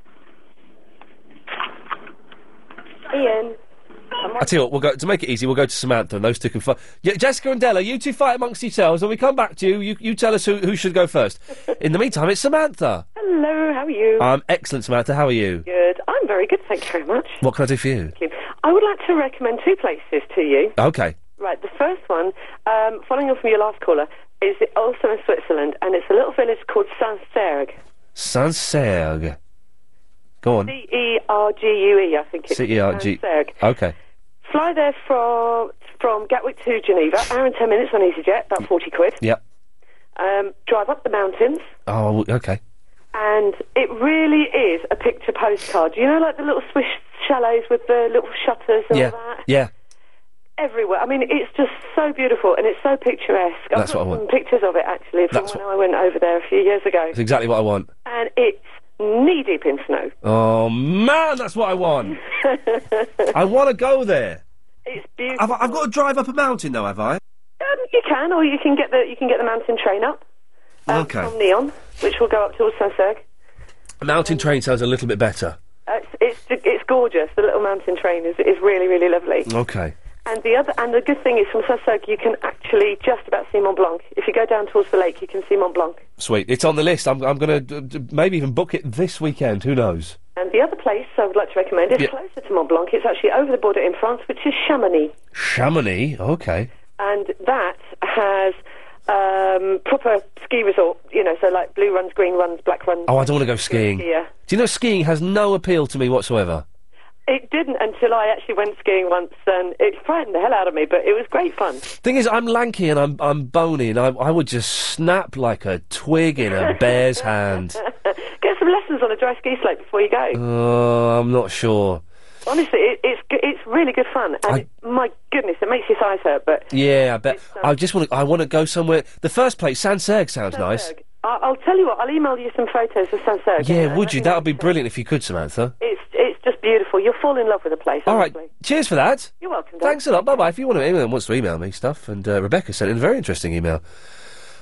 Ian. I tell you what, we'll go, to make it easy, we'll go to Samantha and those two can fight. Yeah, Jessica and Della, you two fight amongst yourselves. When we come back to you, you, you tell us who, who should go first. In the meantime, it's Samantha. Hello, how are you? I'm excellent, Samantha. How are you? Good. I'm very good, thank you very much. What can I do for you? Thank you. I would like to recommend two places to you. Okay. Right, the first one, um, following on from your last caller, is also in Switzerland, and it's a little village called Saint-Sergue. Saint-Sergue. Go on. C E R G U E, I think it's C E R G. Saint-Sergue. Okay. Fly there from from Gatwick to Geneva, hour and ten minutes on EasyJet, about forty quid. Yep. Um, drive up the mountains, Oh, okay. and it really is a picture postcard. You know, like the little Swiss chalets with the little shutters and Yeah. all that? Yeah. Everywhere. I mean, it's just so beautiful, and it's so picturesque. That's I've got what I want. some pictures of it, actually, from That's when I went over there a few years ago. That's exactly what I want. And it's knee-deep in snow. Oh, man, that's what I want. I want to go there. It's beautiful. Have I, I've got to drive up a mountain, though, have I? Um, you can, or you can get the you can get the mountain train up. Um, Okay. From Neon, which will go up towards Saint-Sergue. A mountain train sounds a little bit better. Uh, it's, it's it's gorgeous. The little mountain train is is really really lovely. Okay. And the other and the good thing is from Saint-Sergue you can actually just about see Mont Blanc. If you go down towards the lake, you can see Mont Blanc. Sweet. It's on the list. I'm, I'm going to d- d- maybe even book it this weekend. Who knows? And the other place I would like to recommend is Yeah. closer to Mont Blanc. It's actually over the border in France, which is Chamonix, Chamonix. Okay. and that has um, proper ski resort. You know, so like blue runs, green runs, black runs. Oh, I don't want to go skiing. Yeah. Do you know skiing has no appeal to me whatsoever? It didn't until I actually went skiing once, and it frightened the hell out of me, but it was great fun. Thing is, I'm lanky and I'm I'm bony, and I I would just snap like a twig in a bear's hand. Get some lessons on a dry ski slope before you go. Oh, I'm not sure. Honestly, it, it's g- it's really good fun, and I- it, my goodness, it makes your thighs hurt. But Yeah, I bet. I just want to. I want to go somewhere. The first place, Saint-Sergue, sounds nice. Saint-Sergue. I- I'll tell you what, I'll email you some photos of Saint-Sergue. Yeah, and would you? let That me would be know. brilliant if you could, Samantha. It's it's just beautiful. You'll fall in love with the place. All right. honestly. Cheers for that. You're welcome. Dan. Thanks a lot. Bye bye. If you want to anyone wants to email me stuff, and uh, Rebecca sent in a very interesting email.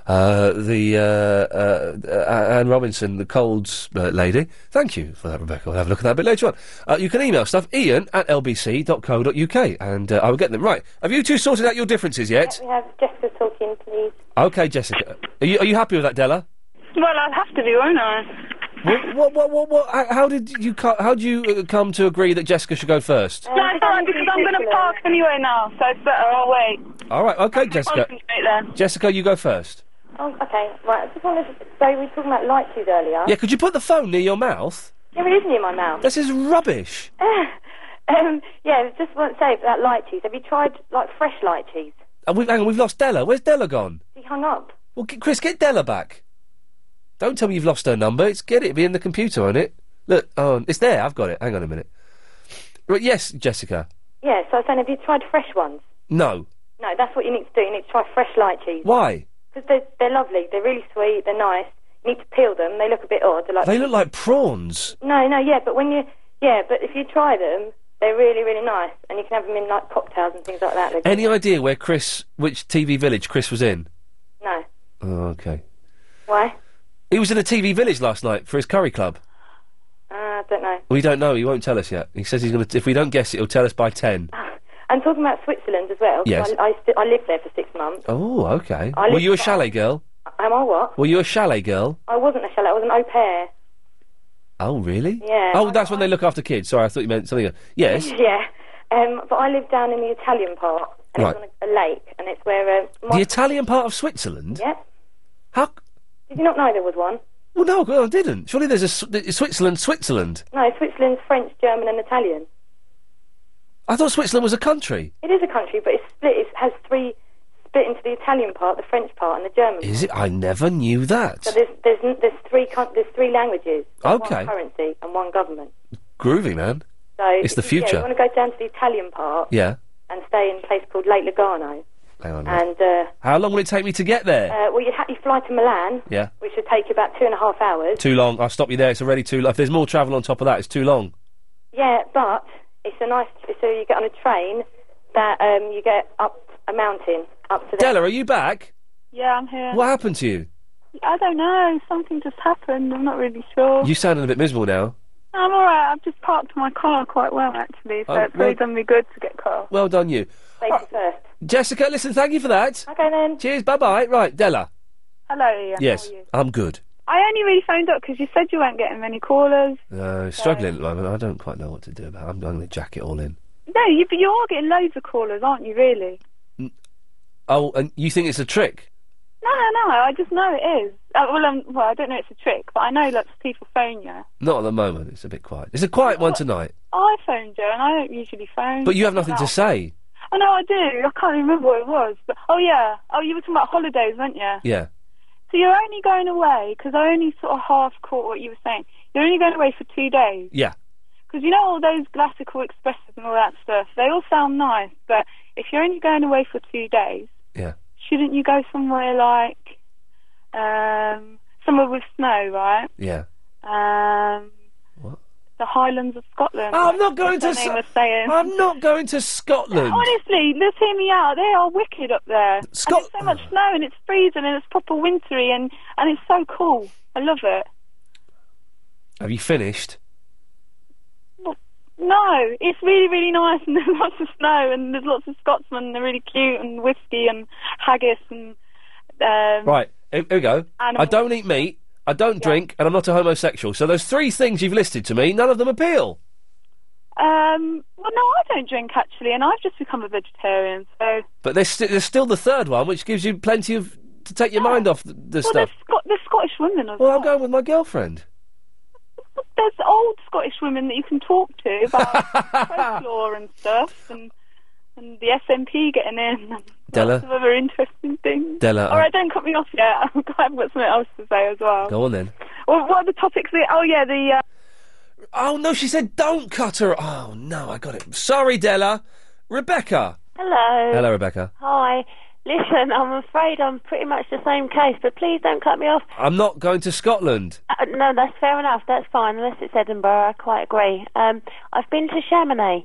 Uh, the uh, uh, uh, Anne Robinson, the Colds uh, lady. Thank you for that, Rebecca. We'll have a look at that a bit later on. Uh, you can email stuff, Ian at l b c dot co dot u k, and uh, I will get them. Right. Have you two sorted out your differences yet? We have Jessica talking, please. Okay, Jessica. Are you, are you happy with that, Della? Well, I'll have to be, won't I? What, what, what, what, what, how- how did you co- how did you uh, come to agree that Jessica should go first? No, it's alright because I'm going to park anyway now, so it's better. I'll wait. All right, okay, Jessica. Concentrate then. Jessica, you go first. Oh, okay, right. I just wanted to say we were talking about light tubes earlier. Yeah, could you put the phone near your mouth? Yeah, it is near my mouth. This is rubbish. um, yeah, just want to say about light cheese. Have you tried like fresh light cheese? And we've, hang on, we've lost Della. Where's Della gone? She hung up. Well, g- Chris, get Della back. Don't tell me you've lost her number. It's get it. It'll be in the computer, won't it? Look, oh, it's there. I've got it. Hang on a minute. Right, yes, Jessica. Yeah, so I was saying, have you tried fresh ones? No. No, that's what you need to do. You need to try fresh light cheese. Why? Because they're, they're lovely. They're really sweet. They're nice. You need to peel them. They look a bit odd. They're like They look like prawns. No, no, yeah, but when you yeah, but if you try them, they're really, really nice, and you can have them in like cocktails and things like that. They're Any idea where Chris, which T V village Chris was in? No. Oh, okay. Why? He was in a T V village last night for his curry club. Uh, I don't know. We don't know. He won't tell us yet. He says he's going to. If we don't guess it, he'll tell us by ten. And talking about Switzerland as well. 'cause Yes. I, I, st- I lived there for six months. Oh, okay. I Were live- you a chalet girl? Am I what? Were you a chalet girl? I wasn't a chalet. I was an au pair. Oh, really? Yeah. Oh, that's when they look after kids. Sorry, I thought you meant something else. Yes. Yeah. Um, but I lived down in the Italian part, and Right. it's on a, a lake, and it's where. Uh, my The Italian part of Switzerland? Yeah. How? Did you not know there was one? Well, no, well, I didn't. Surely there's a S- th- Switzerland, Switzerland. No, Switzerland's French, German, and Italian. I thought Switzerland was a country. It is a country, but it's split. It has three split into the Italian part, the French part, and the German. Is it? I never knew that. So there's there's n- there's three coun- there's three languages, Okay. one currency, and one government. Groovy, man. So It's the if you- future. Yeah, you want to go down to the Italian part Yeah. and stay in a place called Lake Lugano, Hang on. a minute. and uh, How long will it take me to get there? uh, well, you ha- you fly to Milan, yeah. which would take you about two and a half hours. Too long. I'll stop you there. It's already too long. If there's more travel on top of that, it's too long. Yeah, but it's a nice. So you get on a train that um, you get up a mountain up to the. Della, are you back? Yeah, I'm here. What happened to you? I don't know. Something just happened. I'm not really sure. You sounding a bit miserable now. I'm alright. I've just parked my car quite well, actually, so Oh, it's really well- done me good to get car. Well done, you. Safety first. Jessica, listen, thank you for that. Okay then. Cheers, bye-bye. Right, Della. Hello, Ian. yes, How are you? I'm good. I only really phoned up because you said you weren't getting many callers. Uh, struggling at the moment. I don't quite know what to do about it. I'm, I'm going to jack it all in. No, you, but you are getting loads of callers, aren't you, really? Oh, and you think it's a trick? No, no, no. I just know it is. Uh, well, um, well, I don't know it's a trick, but I know lots of people phone you. Not at the moment. It's a bit quiet. It's a quiet one tonight. I phoned you, and I don't usually phone. But you have nothing No. to say. Oh, no, I do. I can't remember what it was. But oh, yeah. Oh, you were talking about holidays, weren't you? Yeah. So you're only going away, because I only sort of half caught what you were saying. You're only going away for two days. Yeah. Because you know all those classical expresses and all that stuff, they all sound nice, but if you're only going away for two days, Yeah. shouldn't you go somewhere like, um, somewhere with snow, right? Yeah. Um, What? The Highlands of Scotland. Oh, I'm not going to What's her name S- was saying. I'm not going to Scotland. Honestly, let's hear me out. They are wicked up there. Scot- and there's so much snow, and it's freezing, and it's proper wintry, and, and it's so cool. I love it. Have you finished? No, it's really, really nice, and there's lots of snow, and there's lots of Scotsmen, and they're really cute, and whiskey, and haggis, and... Um, Right, here, here we go. I Animals. don't eat meat, I don't drink, and I'm not a homosexual. So those three things you've listed to me, none of them appeal. Um, well, no, I don't drink, actually, and I've just become a vegetarian, so... But there's, st- there's still the third one, which gives you plenty of... to take your mind off the, the Well, stuff. there's, Scot- there's Scottish women as Well, well. I'm going with my girlfriend. There's old Scottish women that you can talk to about folklore and stuff, and and the S N P getting in, and Della? lots of other interesting things. Della, All right, don't cut me off yet. I've got I've got something else to say as well. Go on then. Well, what are the topics? That, oh yeah, the. Uh, Oh, no, she said don't cut her. Oh, no, I got it. Sorry, Della. Rebecca. Hello. Hello, Rebecca. Hi. Listen, I'm afraid I'm pretty much the same case, but please don't cut me off. I'm not going to Scotland. Uh, no, that's fair enough. That's fine, unless it's Edinburgh. I quite agree. Um, I've been to Chamonix.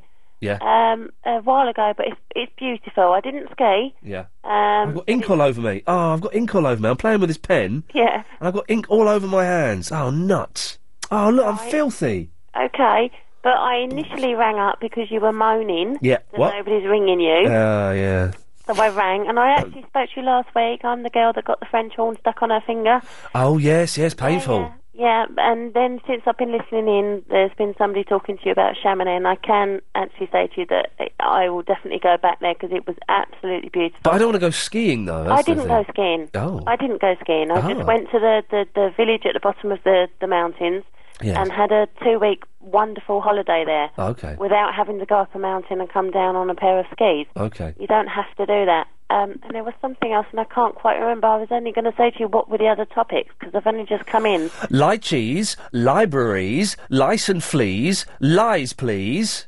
Yeah. um, a while ago, but it's, it's beautiful. I didn't ski. Yeah. Um, I've got ink all over me. Oh, I've got ink all over me. I'm playing with this pen. Yeah. And I've got ink all over my hands. Oh, nuts. Oh, look, I'm Right. filthy. Okay, but I initially rang up because you were moaning Yeah, that what? nobody's ringing you. Oh, yeah. So I rang, and I actually spoke to you last week. I'm the girl that got the French horn stuck on her finger. Oh, yes, yes, painful. Yeah, and then since I've been listening in, there's been somebody talking to you about Chamonix, and I can actually say to you that I will definitely go back there because it was absolutely beautiful. But I don't want to go skiing, though. I That's the didn't thing. go skiing. Oh. I didn't go skiing. I Oh. just went to the, the, the village at the bottom of the, the mountains Yes. and had a two-week wonderful holiday there Okay. without having to go up a mountain and come down on a pair of skis. Okay. You don't have to do that. Um, and there was something else, and I can't quite remember. I was only going to say to you what were the other topics, because I've only just come in. Lychees, libraries, lice and fleas, lies, please.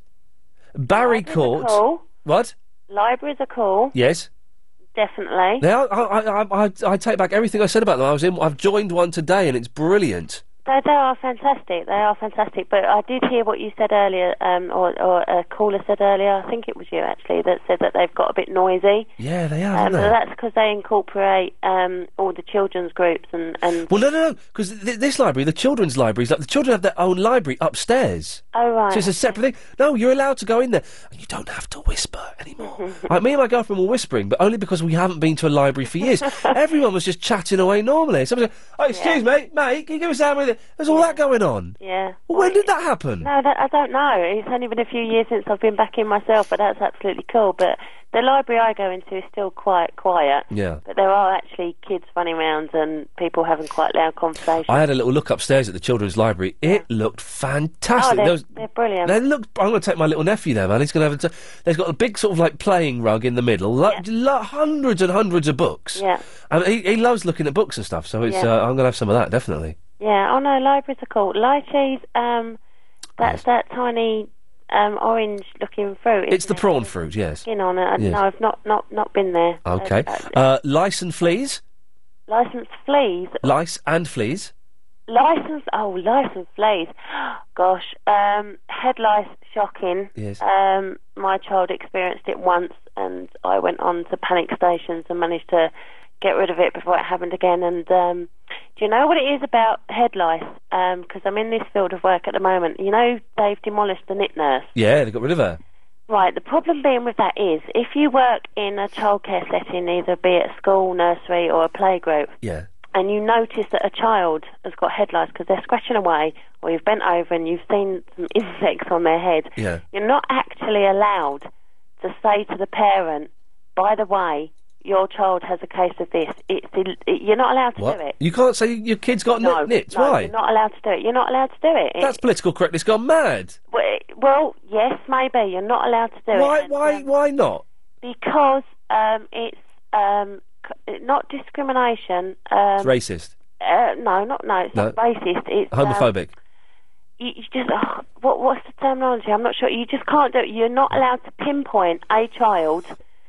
Barry Court. Cool. What? Libraries are cool, Yes. definitely. They are, I, I, I, I, I take back everything I said about them. I was in. I've joined one today, and it's brilliant. They, they are fantastic. They are fantastic. But I did hear what you said earlier, um, or, or a caller said earlier. I think it was you actually that said that they've got a bit noisy. Yeah, they are. Um, aren't but they? that's because they incorporate um, all the children's groups and. and Well, no, no, no. Because th- this library, the children's library, is like the children have their own library upstairs. Oh right. So it's a separate thing. No, you're allowed to go in there, and you don't have to whisper anymore. Like, me and my girlfriend were whispering, but only because we haven't been to a library for years. Everyone was just chatting away normally. Someone said, "Oh, excuse me, mate, can you give us a hand with it?" There's all that going on. Yeah. Well, when did that happen? No, that, I don't know. It's only been a few years since I've been back in myself, but that's absolutely cool. But the library I go into is still quite quiet. Yeah. But there are actually kids running around and people having quite loud conversations. I had a little look upstairs at the children's library. It looked fantastic. Oh, they're, There was- they're brilliant. They look. I'm going to take my little nephew there, man. He's going to have. A t- They've got a big sort of like playing rug in the middle, lo- lo- hundreds and hundreds of books. Yeah. And he, he loves looking at books and stuff. So it's. Yeah. Uh, I'm going to have some of that definitely. Yeah, oh no, libraries are cool. Lychees, um, that's that tiny um, orange-looking fruit. It's the isn't it? prawn fruit, yes. Skin on it. Yes. No, I've not, not, not been there. Okay. Uh, Uh, lice and fleas. licensed fleas. Lice and fleas. Licensed, oh, licensed fleas. Gosh, um, head lice, shocking. Yes. Um, my child experienced it once, and I went on to panic stations and managed to get rid of it before it happened again. And um, do you know what it is about head lice? Because I'm in this field of work at the moment. You know, they've demolished the knit nurse. Yeah, they got rid of her. Right, the problem being with that is, if you work in a childcare setting, either be it a school, nursery or a playgroup, Yeah. and you notice that a child has got head lice because they're scratching away, or you've bent over and you've seen some insects on their head, Yeah. you're not actually allowed to say to the parent, by the way, your child has a case of this. It's Ill- it, you're not allowed to What? do it. You can't say your kid's got No, nit- nits. no, Why? you're not allowed to do it. You're not allowed to do it. It- That's political correctness gone mad. well, it- well, yes, maybe. You're not allowed to do Why? it. And, Why? um, Why not? because um, it's um, c- not discrimination. Um, It's racist. Uh, no, not no. It's No. not racist. It's um, Homophobic. you, you just oh, what what's the terminology? I'm not sure. You just can't do it. You're not allowed to pinpoint a child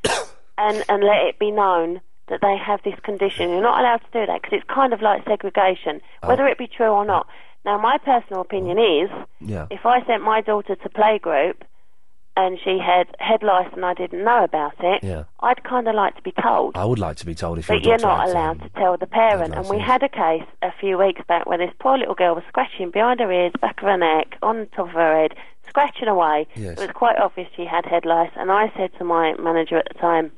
and and let it be known that they have this condition. You're not allowed to do that because it's kind of like segregation, whether it be true or not. Now, my personal opinion is, Yeah. if I sent my daughter to playgroup and she had head lice and I didn't know about it, Yeah. I'd kind of like to be told. I would like to be told if But your you're daughter not had, um, allowed to tell the parent. And we had a case a few weeks back where this poor little girl was scratching behind her ears, back of her neck, on top of her head, scratching away. Yes. It was quite obvious she had head lice. And I said to my manager at the time,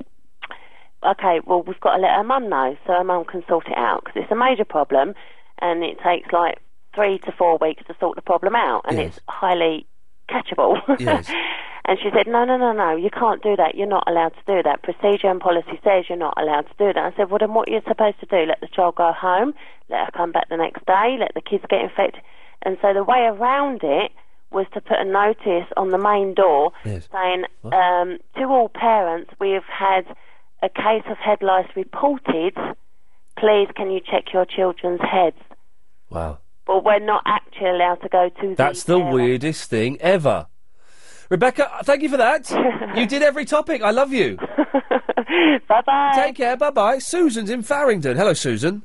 OK, well, we've got to let her mum know so her mum can sort it out, because it's a major problem and it takes like three to four weeks to sort the problem out, and Yes. it's highly catchable. Yes. And she said, no, no, no, no, you can't do that. You're not allowed to do that. Procedure and policy says you're not allowed to do that. I said, well, then what you're supposed to do? Let the child go home, let her come back the next day, let the kids get infected. And so the way around it was to put a notice on the main door Yes. saying, um, to all parents, we have had a case of head lice reported. Please, can you check your children's heads? Wow. But we're not actually allowed to go to That's the weirdest thing ever. Rebecca, thank you for that. You did every topic. I love you. Bye-bye. Take care. Bye-bye. Susan's in Farringdon. Hello, Susan.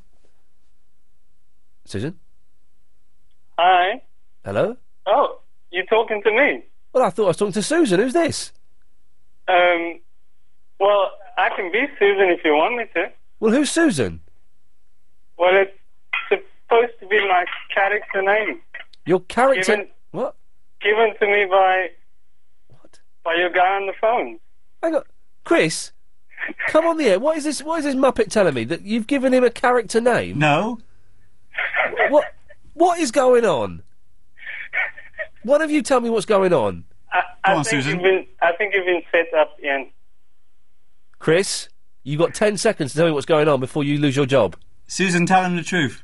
Susan? Hi. Hello? Oh, you're talking to me. Well, I thought I was talking to Susan. Who's this? Um, well, I can be Susan if you want me to. Well, who's Susan? Well, it's supposed to be my character name. Your character... Given, what? Given to me by... What? By your guy on the phone. Hang on. Chris, come on the air. What is this, what is this Muppet telling me? That you've given him a character name? No. What? What is going on? One of you tell me what's going on. I, I think You've been, I think you've been set up, Ian. Chris, you've got ten seconds to tell me what's going on before you lose your job. Susan, tell him the truth.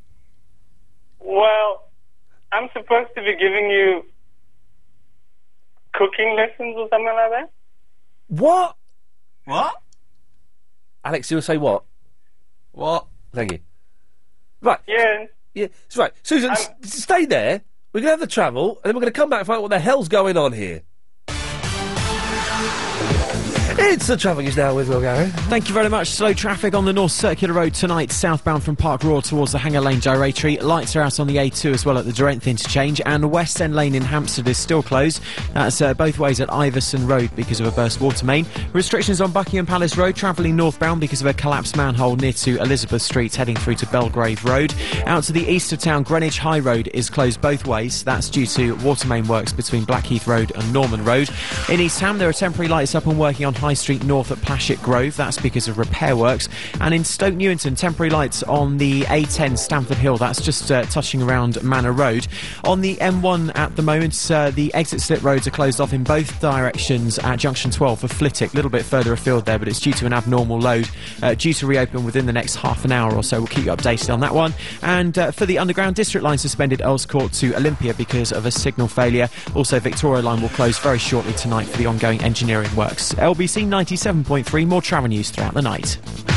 Well, I'm supposed to be giving you cooking lessons or something like that. What? What? Alex, you will say what? What? Thank you. Right. Yeah. Yeah, that's right. Susan, s- stay there. We're going to have the travel, and then we're going to come back and find out what the hell's going on here. It's the travel news now with Will Garrett. Thank you very much. Slow traffic on the North Circular Road tonight, southbound from Park Royal towards the Hanger Lane Gyratory. Lights are out on the A two as well at the Durrent interchange, and West End Lane in Hampstead is still closed. That's uh, both ways at Iverson Road because of a burst water main. Restrictions on Buckingham Palace Road, travelling northbound because of a collapsed manhole near to Elizabeth Street, heading through to Belgrave Road. Out to the east of town, Greenwich High Road is closed both ways. That's due to water main works between Blackheath Road and Norman Road. In East Ham, there are temporary lights up and working on High Street North at Plashet Grove. That's because of repair works. And in Stoke Newington, temporary lights on the A ten Stamford Hill. That's just uh, touching around Manor Road. On the M one at the moment, uh, the exit slip roads are closed off in both directions at junction twelve for Flitwick. A little bit further afield there, but it's due to an abnormal load. Uh, due to reopen within the next half an hour or so. We'll keep you updated on that one. And uh, for the Underground District line, suspended Earls Court to Olympia because of a signal failure. Also, Victoria line will close very shortly tonight for the ongoing engineering works. L B C ninety-seven point three, more travel news throughout the night.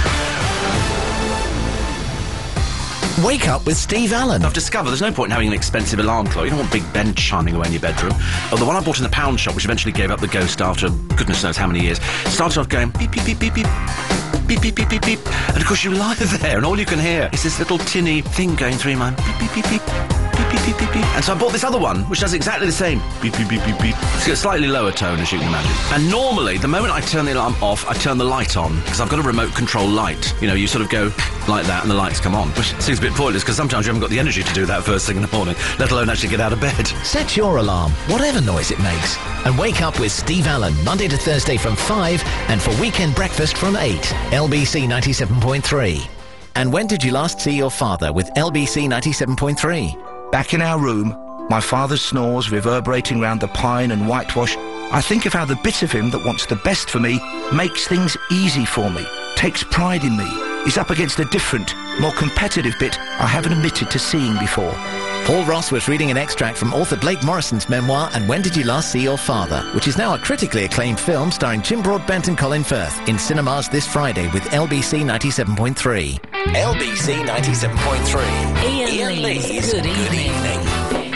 Wake up with Steve Allen. I've discovered there's no point in having an expensive alarm clock. You don't want Big Ben chiming away in your bedroom. Oh, the one I bought in the pound shop, which eventually gave up the ghost after goodness knows how many years, started off going beep, beep, beep, beep, beep. Beep, beep, beep, beep, beep. And of course you lie there and all you can hear is this little tinny thing going through your mind. Beep, beep, beep, beep. Beep, beep, beep, beep, beep. And so I bought this other one, which does exactly the same. Beep, beep, beep, beep, beep. It's got a slightly lower tone, as you can imagine. And normally, the moment I turn the alarm off, I turn the light on, because I've got a remote control light. You know, you sort of go like that and the lights come on, which seems a bit pointless, because sometimes you haven't got the energy to do that first thing in the morning, let alone actually get out of bed. Set your alarm, whatever noise it makes, and wake up with Steve Allen, Monday to Thursday from five, and for weekend breakfast from eight. L B C ninety-seven point three. And when did you last see your father with L B C ninety-seven point three? Back in our room, my father's snores reverberating round the pine and whitewash. I think of how the bit of him that wants the best for me makes things easy for me, takes pride in me, is up against a different, more competitive bit I haven't admitted to seeing before. Paul Ross was reading an extract from author Blake Morrison's memoir, And When Did You Last See Your Father?, which is now a critically acclaimed film starring Jim Broadbent and Colin Firth, in cinemas this Friday with L B C ninety-seven point three. L B C ninety-seven point three. Ian, Ian Lee's, Lee's Good, Good Evening. evening.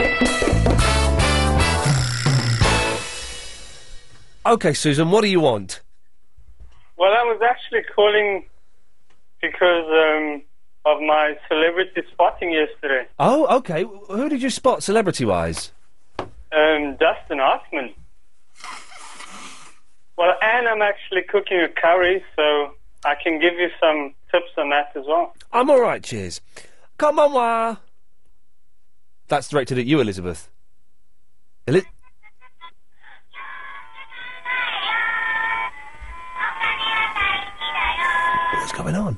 OK, Susan, what do you want? Well, I was actually calling because um, of my celebrity spotting yesterday. Oh, OK. Who did you spot celebrity-wise? Um, Dustin Hoffman. Well, and I'm actually cooking a curry, so I can give you some tips on that as well. I'm all right, cheers. Come on, wah. That's directed at you, Elizabeth. Eli- What's going on?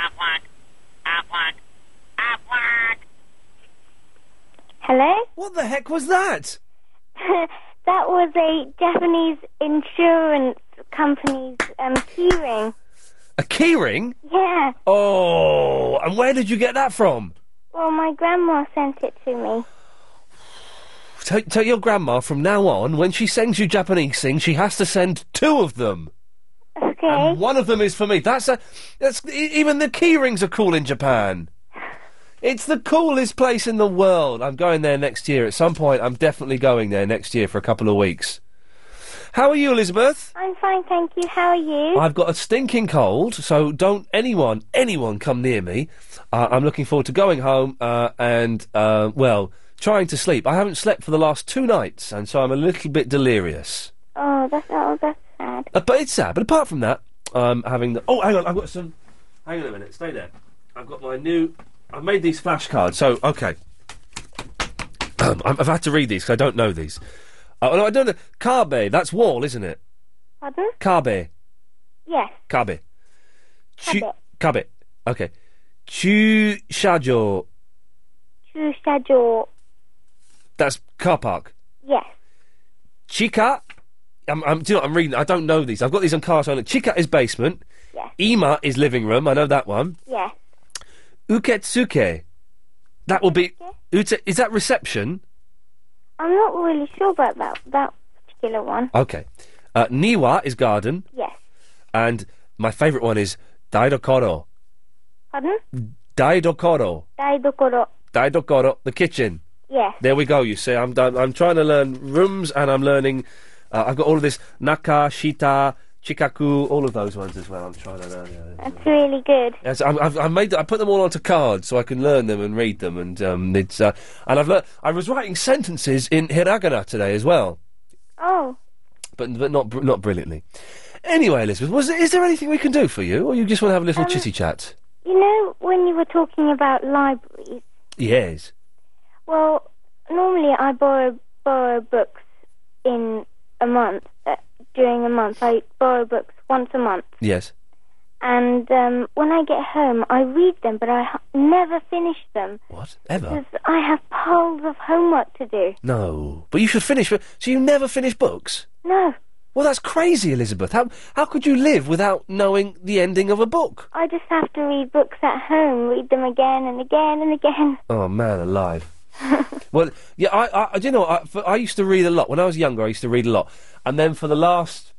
Hello? What the heck was that? That was a Japanese insurance company's um, keyring. A keyring? Yeah. Oh, and where did you get that from? Well, my grandma sent it to me. Tell, tell your grandma from now on, when she sends you Japanese things, she has to send two of them. Okay. And one of them is for me. That's a. That's e- even the keyrings are cool in Japan. It's the coolest place in the world. I'm going there next year. At some point, I'm definitely going there next year for a couple of weeks. How are you, Elizabeth? I'm fine, thank you. How are you? I've got a stinking cold, so don't anyone, anyone come near me. Uh, I'm looking forward to going home uh, and, uh, well, trying to sleep. I haven't slept for the last two nights, and so I'm a little bit delirious. Oh, that's oh, that's sad. Uh, but it's sad. But apart from that, I'm having the... Oh, hang on, I've got some... Hang on a minute, stay there. I've got my new... I've made these flashcards, so, OK. Um, I've had to read these, because I don't know these. Oh, no, I don't know. Kabe, that's wall, isn't it? Pardon? Kabe. Yes. Kabe. Chu- Kabe. Kabe. OK. Chushajo. Chushajo. That's car park. Yes. Chika. I'm, I'm, do you know what I'm reading? I don't know these. I've got these on cars. So Chika is basement. Yes. Ima is living room. I know that one. Yes. Uketsuke. That will be. Ute, is that reception? I'm not really sure about that that particular one. Okay. Uh, Niwa is garden. Yes. And my favourite one is Daidokoro. Pardon? Daidokoro. Daidokoro. Daidokoro. The kitchen. Yes. There we go. You see, I'm done. I'm trying to learn rooms, and I'm learning. Uh, I've got all of this Naka, Shita, Chikaku, all of those ones as well. I'm trying to learn. Yeah. That's really good. Yes, I'm, I've, I've made. I put them all onto cards so I can learn them and read them, and um, it's. Uh, and I've learned. I was writing sentences in hiragana today as well, Oh. but but not br- not brilliantly. Anyway, Elizabeth, was there, is there anything we can do for you, or you just want to have a little Um, chitty chat? You know, when you were talking about libraries, Yes. well, normally I borrow borrow books in a month. Uh, during a month, I borrow books once a month, Yes. and um, when I get home, I read them, but I ha- never finish them What? Ever? because I have piles of homework to do. No. But you should finish. So you never finish books? No, Well, that's crazy, Elizabeth. How how could you live without knowing the ending of a book? I just have to read books at home, read them again and again and again. Oh man, alive. Well, yeah, I, I, do you know, I, for, I used to read a lot when I was younger. I used to read a lot, and then for the last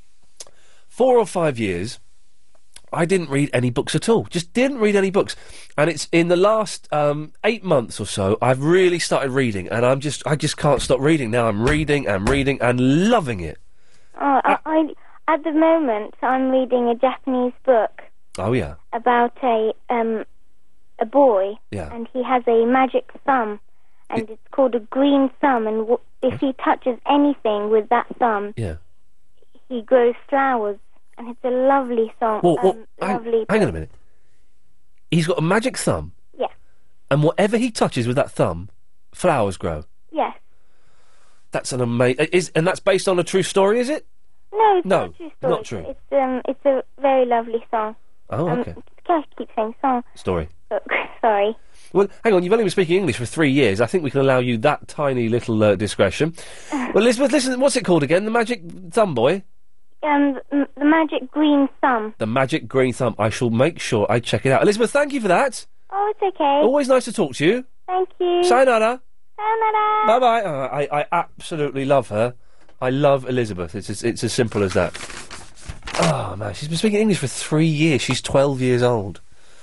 four or five years, I didn't read any books at all. Just didn't read any books. And it's in the last um, eight months or so, I've really started reading, and I'm just, I just can't stop reading now. I'm reading and reading and loving it. Oh, I, I, at the moment, I'm reading a Japanese book Oh yeah, about a um a boy, yeah. and he has a magic thumb, and it's called a green thumb. And w- if he touches anything with that thumb, Yeah. he grows flowers, and it's a lovely song. Well, well, um, hang, lovely. hang on a minute. He's got a magic thumb. Yeah. And whatever he touches with that thumb, flowers grow. Yes. That's an amazing. Is and that's based on a true story, is it? No, it's No, not true story. not true. It's um, it's a very lovely song. Oh, um, okay. I keep saying song. Story. Book. Sorry. Well, hang on. You've only been speaking English for three years. I think we can allow you that tiny little uh, discretion. Well, Elizabeth, listen. What's it called again? The Magic Thumb Boy. Um, the, the magic green thumb. The Magic Green Thumb. I shall make sure I check it out. Elizabeth, thank you for that. Oh, it's okay. Always nice to talk to you. Thank you. Sayonara. Sayonara. Bye bye. Uh, I I absolutely love her. I love Elizabeth. It's as, it's as simple as that. Oh man, she's been speaking English for three years. She's twelve years old.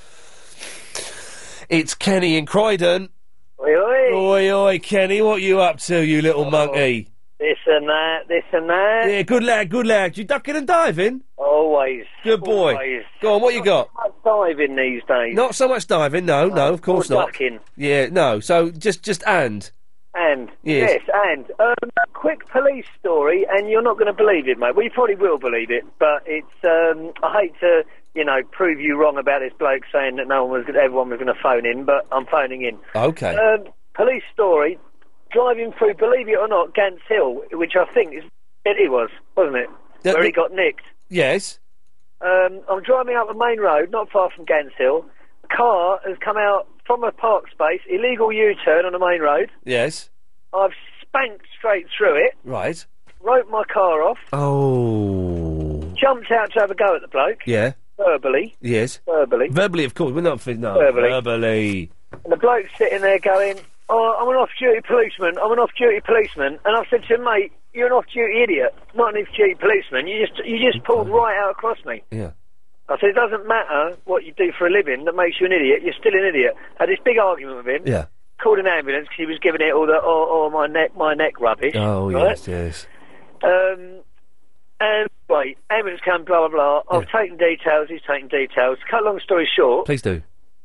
It's Kenny in Croydon. Oi, oi. Oi, oi, Kenny, what you up to, you little monkey? This and that, this and that. Yeah, good lad, good lad. You ducking and diving? Always. Good boy. Always. Go on, what you got? Not diving these days. Not so much diving, no, no, of course More not. ducking. Yeah, no. So just, just and. And, Yes. yes, and, um, a quick police story, and you're not going to believe it, mate. Well, you probably will believe it, but it's, um, I hate to, you know, prove you wrong about this bloke saying that no one was, everyone was going to phone in, but I'm phoning in. Okay. Um, police story, driving through, believe it or not, Gants Hill, which I think is, it was, wasn't it? The- Where the- he got nicked. Yes. Um, I'm driving up the main road, not far from Gants Hill. A car has come out from a park space, illegal U-turn on the main road. Yes. I've spanked straight through it, Right. wrote my car off, Oh. jumped out to have a go at the bloke, Yeah. verbally, Yes. verbally, Verbally, of course. We're not. fi- No. Verbally. Verbally. and the bloke's sitting there going, oh, I'm an off-duty policeman, I'm an off-duty policeman, and I've said to him, mate, you're an off-duty idiot, not an off-duty policeman, you just, you just pulled right out across me. Yeah. I said, it doesn't matter what you do for a living that makes you an idiot, you're still an idiot. Had this big argument with him. Yeah. Called an ambulance because he was giving it all the oh, oh my neck my neck rubbish. Oh right? yes, yes. Um, and wait, ambulance come blah blah blah. I've taken details. He's taken details. Cut long story short, Please do.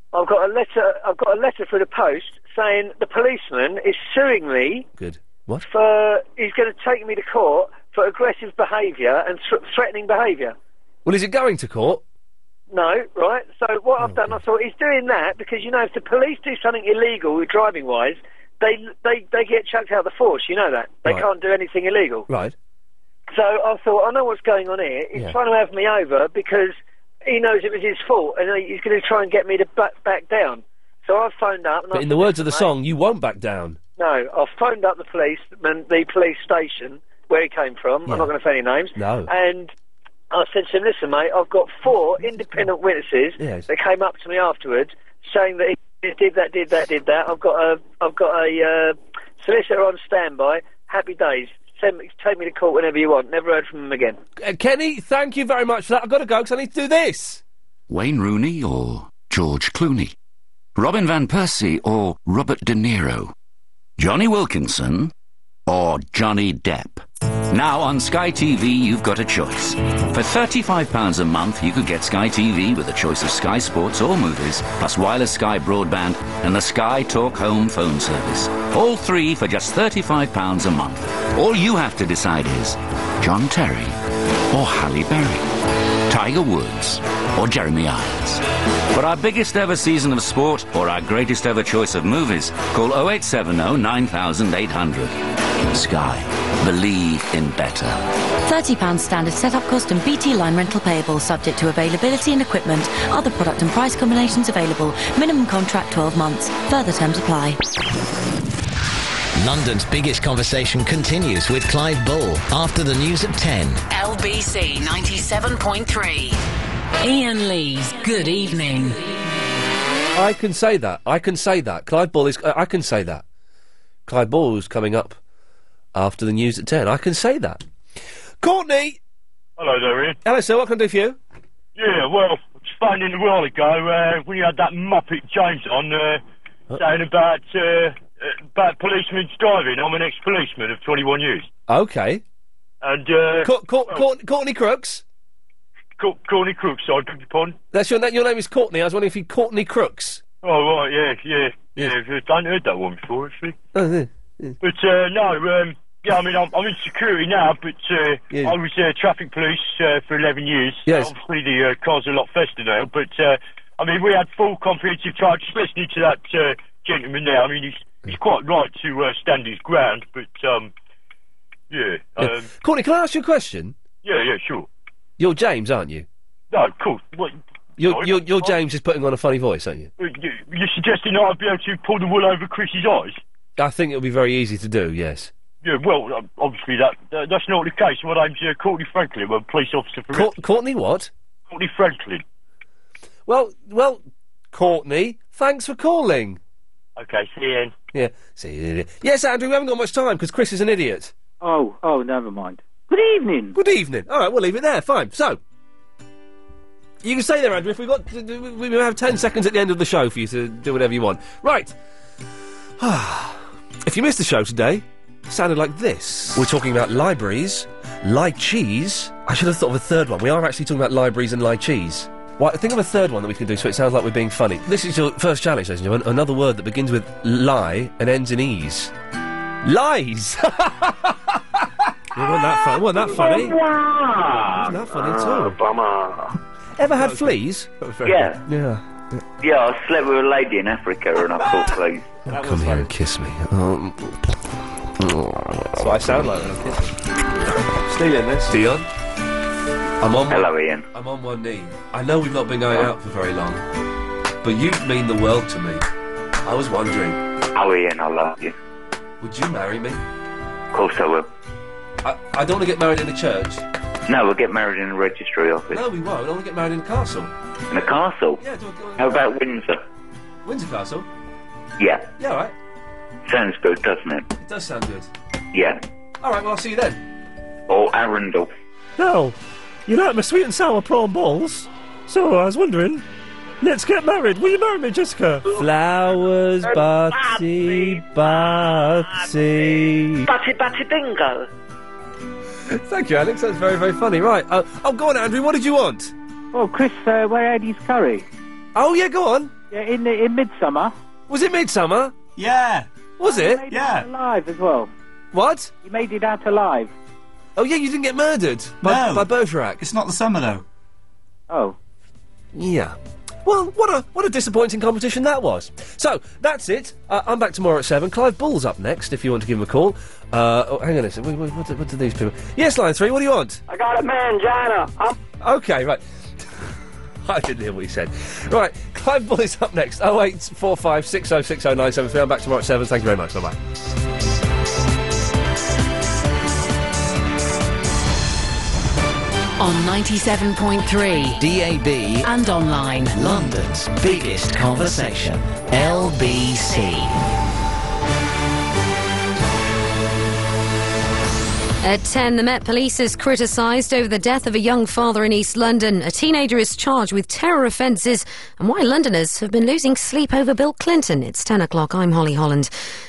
I've got a letter. I've got a letter through the post saying the policeman is suing me. Good. What? For he's going to take me to court for aggressive behaviour and th- threatening behaviour. Well, is it going to court? No, right? So what I've done, I thought he's doing that because, you know, if the police do something illegal driving-wise, they they they get chucked out of the force, you know that. They Right. can't do anything illegal. Right. So I thought, I know what's going on here. He's Yeah. trying to have me over because he knows it was his fault and he's going to try and get me to back, back down. So I've phoned up... And But I've in the said, words of the "Mate, song, you won't back down. No, I've phoned up the police, the the police station, where he came from. Yeah. I'm not going to say any names. No. And I said to him, listen, mate, I've got four independent witnesses Yes. that came up to me afterwards saying that he did that, did that, did that. I've got a, I've got a uh, solicitor on standby. Happy days. Send me, take me to court whenever you want. Never heard from him again. Uh, Kenny, thank you very much for that. I've got to go because I need to do this. Wayne Rooney or George Clooney? Robin Van Persie or Robert De Niro? Johnny Wilkinson or Johnny Depp? Now on Sky T V you've got a choice. For thirty-five pounds a month you could get Sky T V with a choice of Sky Sports or movies, plus wireless Sky broadband and the Sky Talk Home phone service. All three for just thirty-five pounds a month. All you have to decide is John Terry or Halle Berry, Tiger Woods or Jeremy Irons. For our biggest ever season of sport or our greatest ever choice of movies, call oh eight seven oh nine thousand eight hundred. Sky. Believe in better. thirty pounds standard setup cost and B T line rental payable, subject to availability and equipment. Other product and price combinations available. Minimum contract twelve months. Further terms apply. London's biggest conversation continues with Clive Bull after the news at ten. L B C ninety-seven point three. Ian Lee's Good Evening. I can say that. I can say that. Clive Bull is... Uh, I can say that. Clive Bull's coming up after the news at ten. I can say that. Courtney! Hello there, Ian. Hello, sir. What can I do for you? Yeah, well, I was phoning a while ago uh, when you had that Muppet James on uh, saying about uh, uh, about policemen's driving. I'm an ex-policeman of twenty-one years. Okay. And, uh... Co- Co- well, Court- Courtney Crooks? Co- Courtney Crooks, I beg your pardon. That's your, na- your name is Courtney. I was wondering if you Courtney Crooks. Oh, right, yeah, yeah. Yeah, I haven't heard that one before, actually. Oh, yeah. yeah. But, uh, no, um... yeah, I mean, I'm, I'm in security now, but uh, Yeah. I was uh, traffic police uh, for eleven years. Yes. Obviously, the uh, car's a lot faster now, but, uh, I mean, we had full comprehensive charges, listening to that uh, gentleman there. I mean, he's, he's quite right to uh, stand his ground, but, um, yeah. Yeah. Um, Courtney, can I ask you a question? yeah, yeah, sure. You're James, aren't you? No, cool. What, You're, sorry, you're, you're what? James is putting on a funny voice, aren't you? Uh, you- You're suggesting that I'd be able to pull the wool over Chris's eyes? I think it'll be very easy to do, yes. Yeah, well, um, obviously that uh, that's not the case. My name's uh, Courtney Franklin. I'm a police officer for... Cour- Courtney what? Courtney Franklin. Well, well, Courtney, thanks for calling. Okay, see you then. Yeah, see you. Yes, Andrew, we haven't got much time because Chris is an idiot. Oh, oh, never mind. Good evening. Good evening. All right, we'll leave it there. Fine. So, you can stay there, Andrew. If we got, we have ten seconds at the end of the show for you to do whatever you want. Right. If you missed the show today, it sounded like this. We're talking about libraries, lychees. I should have thought of a third one. We are actually talking about libraries and lychees. Well, think of a third one that we can do so it sounds like we're being funny. This is your first challenge, ladies and gentlemen. Another word that begins with lie and ends in ease. Lies! It wasn't that funny. It wasn't that funny. It wasn't that funny at all. Bummer. Ever had fleas? Yeah. Yeah. Yeah, I slept with a lady in Africa and I thought, please. Oh, come here and kiss me. Um, That's what I sound like when I'm kissing. Stealing this. Dion? I'm on Hello, one, Ian. I'm on one knee. I know we've not been going out for very long, but you mean the world to me. I was wondering, Oh, Ian, I love you. would you marry me? Of course I will. I, I don't want to get married in a church. No, we'll get married in a registry office. No, we won't. I want to get married in a castle. In a castle? Yeah, do I- How about Windsor? Windsor Castle? Yeah. Yeah, all right. Sounds good, doesn't it? It does sound good. Yeah. All right, well, I'll see you then. Or Arundel. No, you like my sweet and sour prawn balls? So I was wondering, let's get married. Will you marry me, Jessica? Flowers, Barty, Barty. Batty batty bingo. Thank you, Alex. That's very, very funny. Right. Uh, oh, go on, Andrew. What did you want? Oh, Chris, uh, where Eddie's curry? Oh, yeah, go on. Yeah, in the, in Midsummer. Was it Midsummer? Yeah. Was He it? made it out alive as well. What? He made it out alive. Oh yeah, you didn't get murdered by, No. by Bergerac. It's not the summer, though. Oh. Yeah. Well, what a what a disappointing competition that was. So that's it. Uh, I'm back tomorrow at seven. Clive Bull's up next. If you want to give him a call. Uh, oh, hang on a second. What, what, what, what do these people? Yes, line three. What do you want? I got a mangina. I'm Okay, right. I didn't hear what he said. Right, Clive Bull is up next. Oh eight four five six oh six oh nine seven three. I'm back tomorrow at seven. Thank you very much. Bye bye. On ninety-seven point three D A B and online. London's biggest conversation. L B C. At ten, the Met Police is criticised over the death of a young father in East London. A teenager is charged with terror offences and why Londoners have been losing sleep over Bill Clinton. It's ten o'clock. I'm Holly Holland.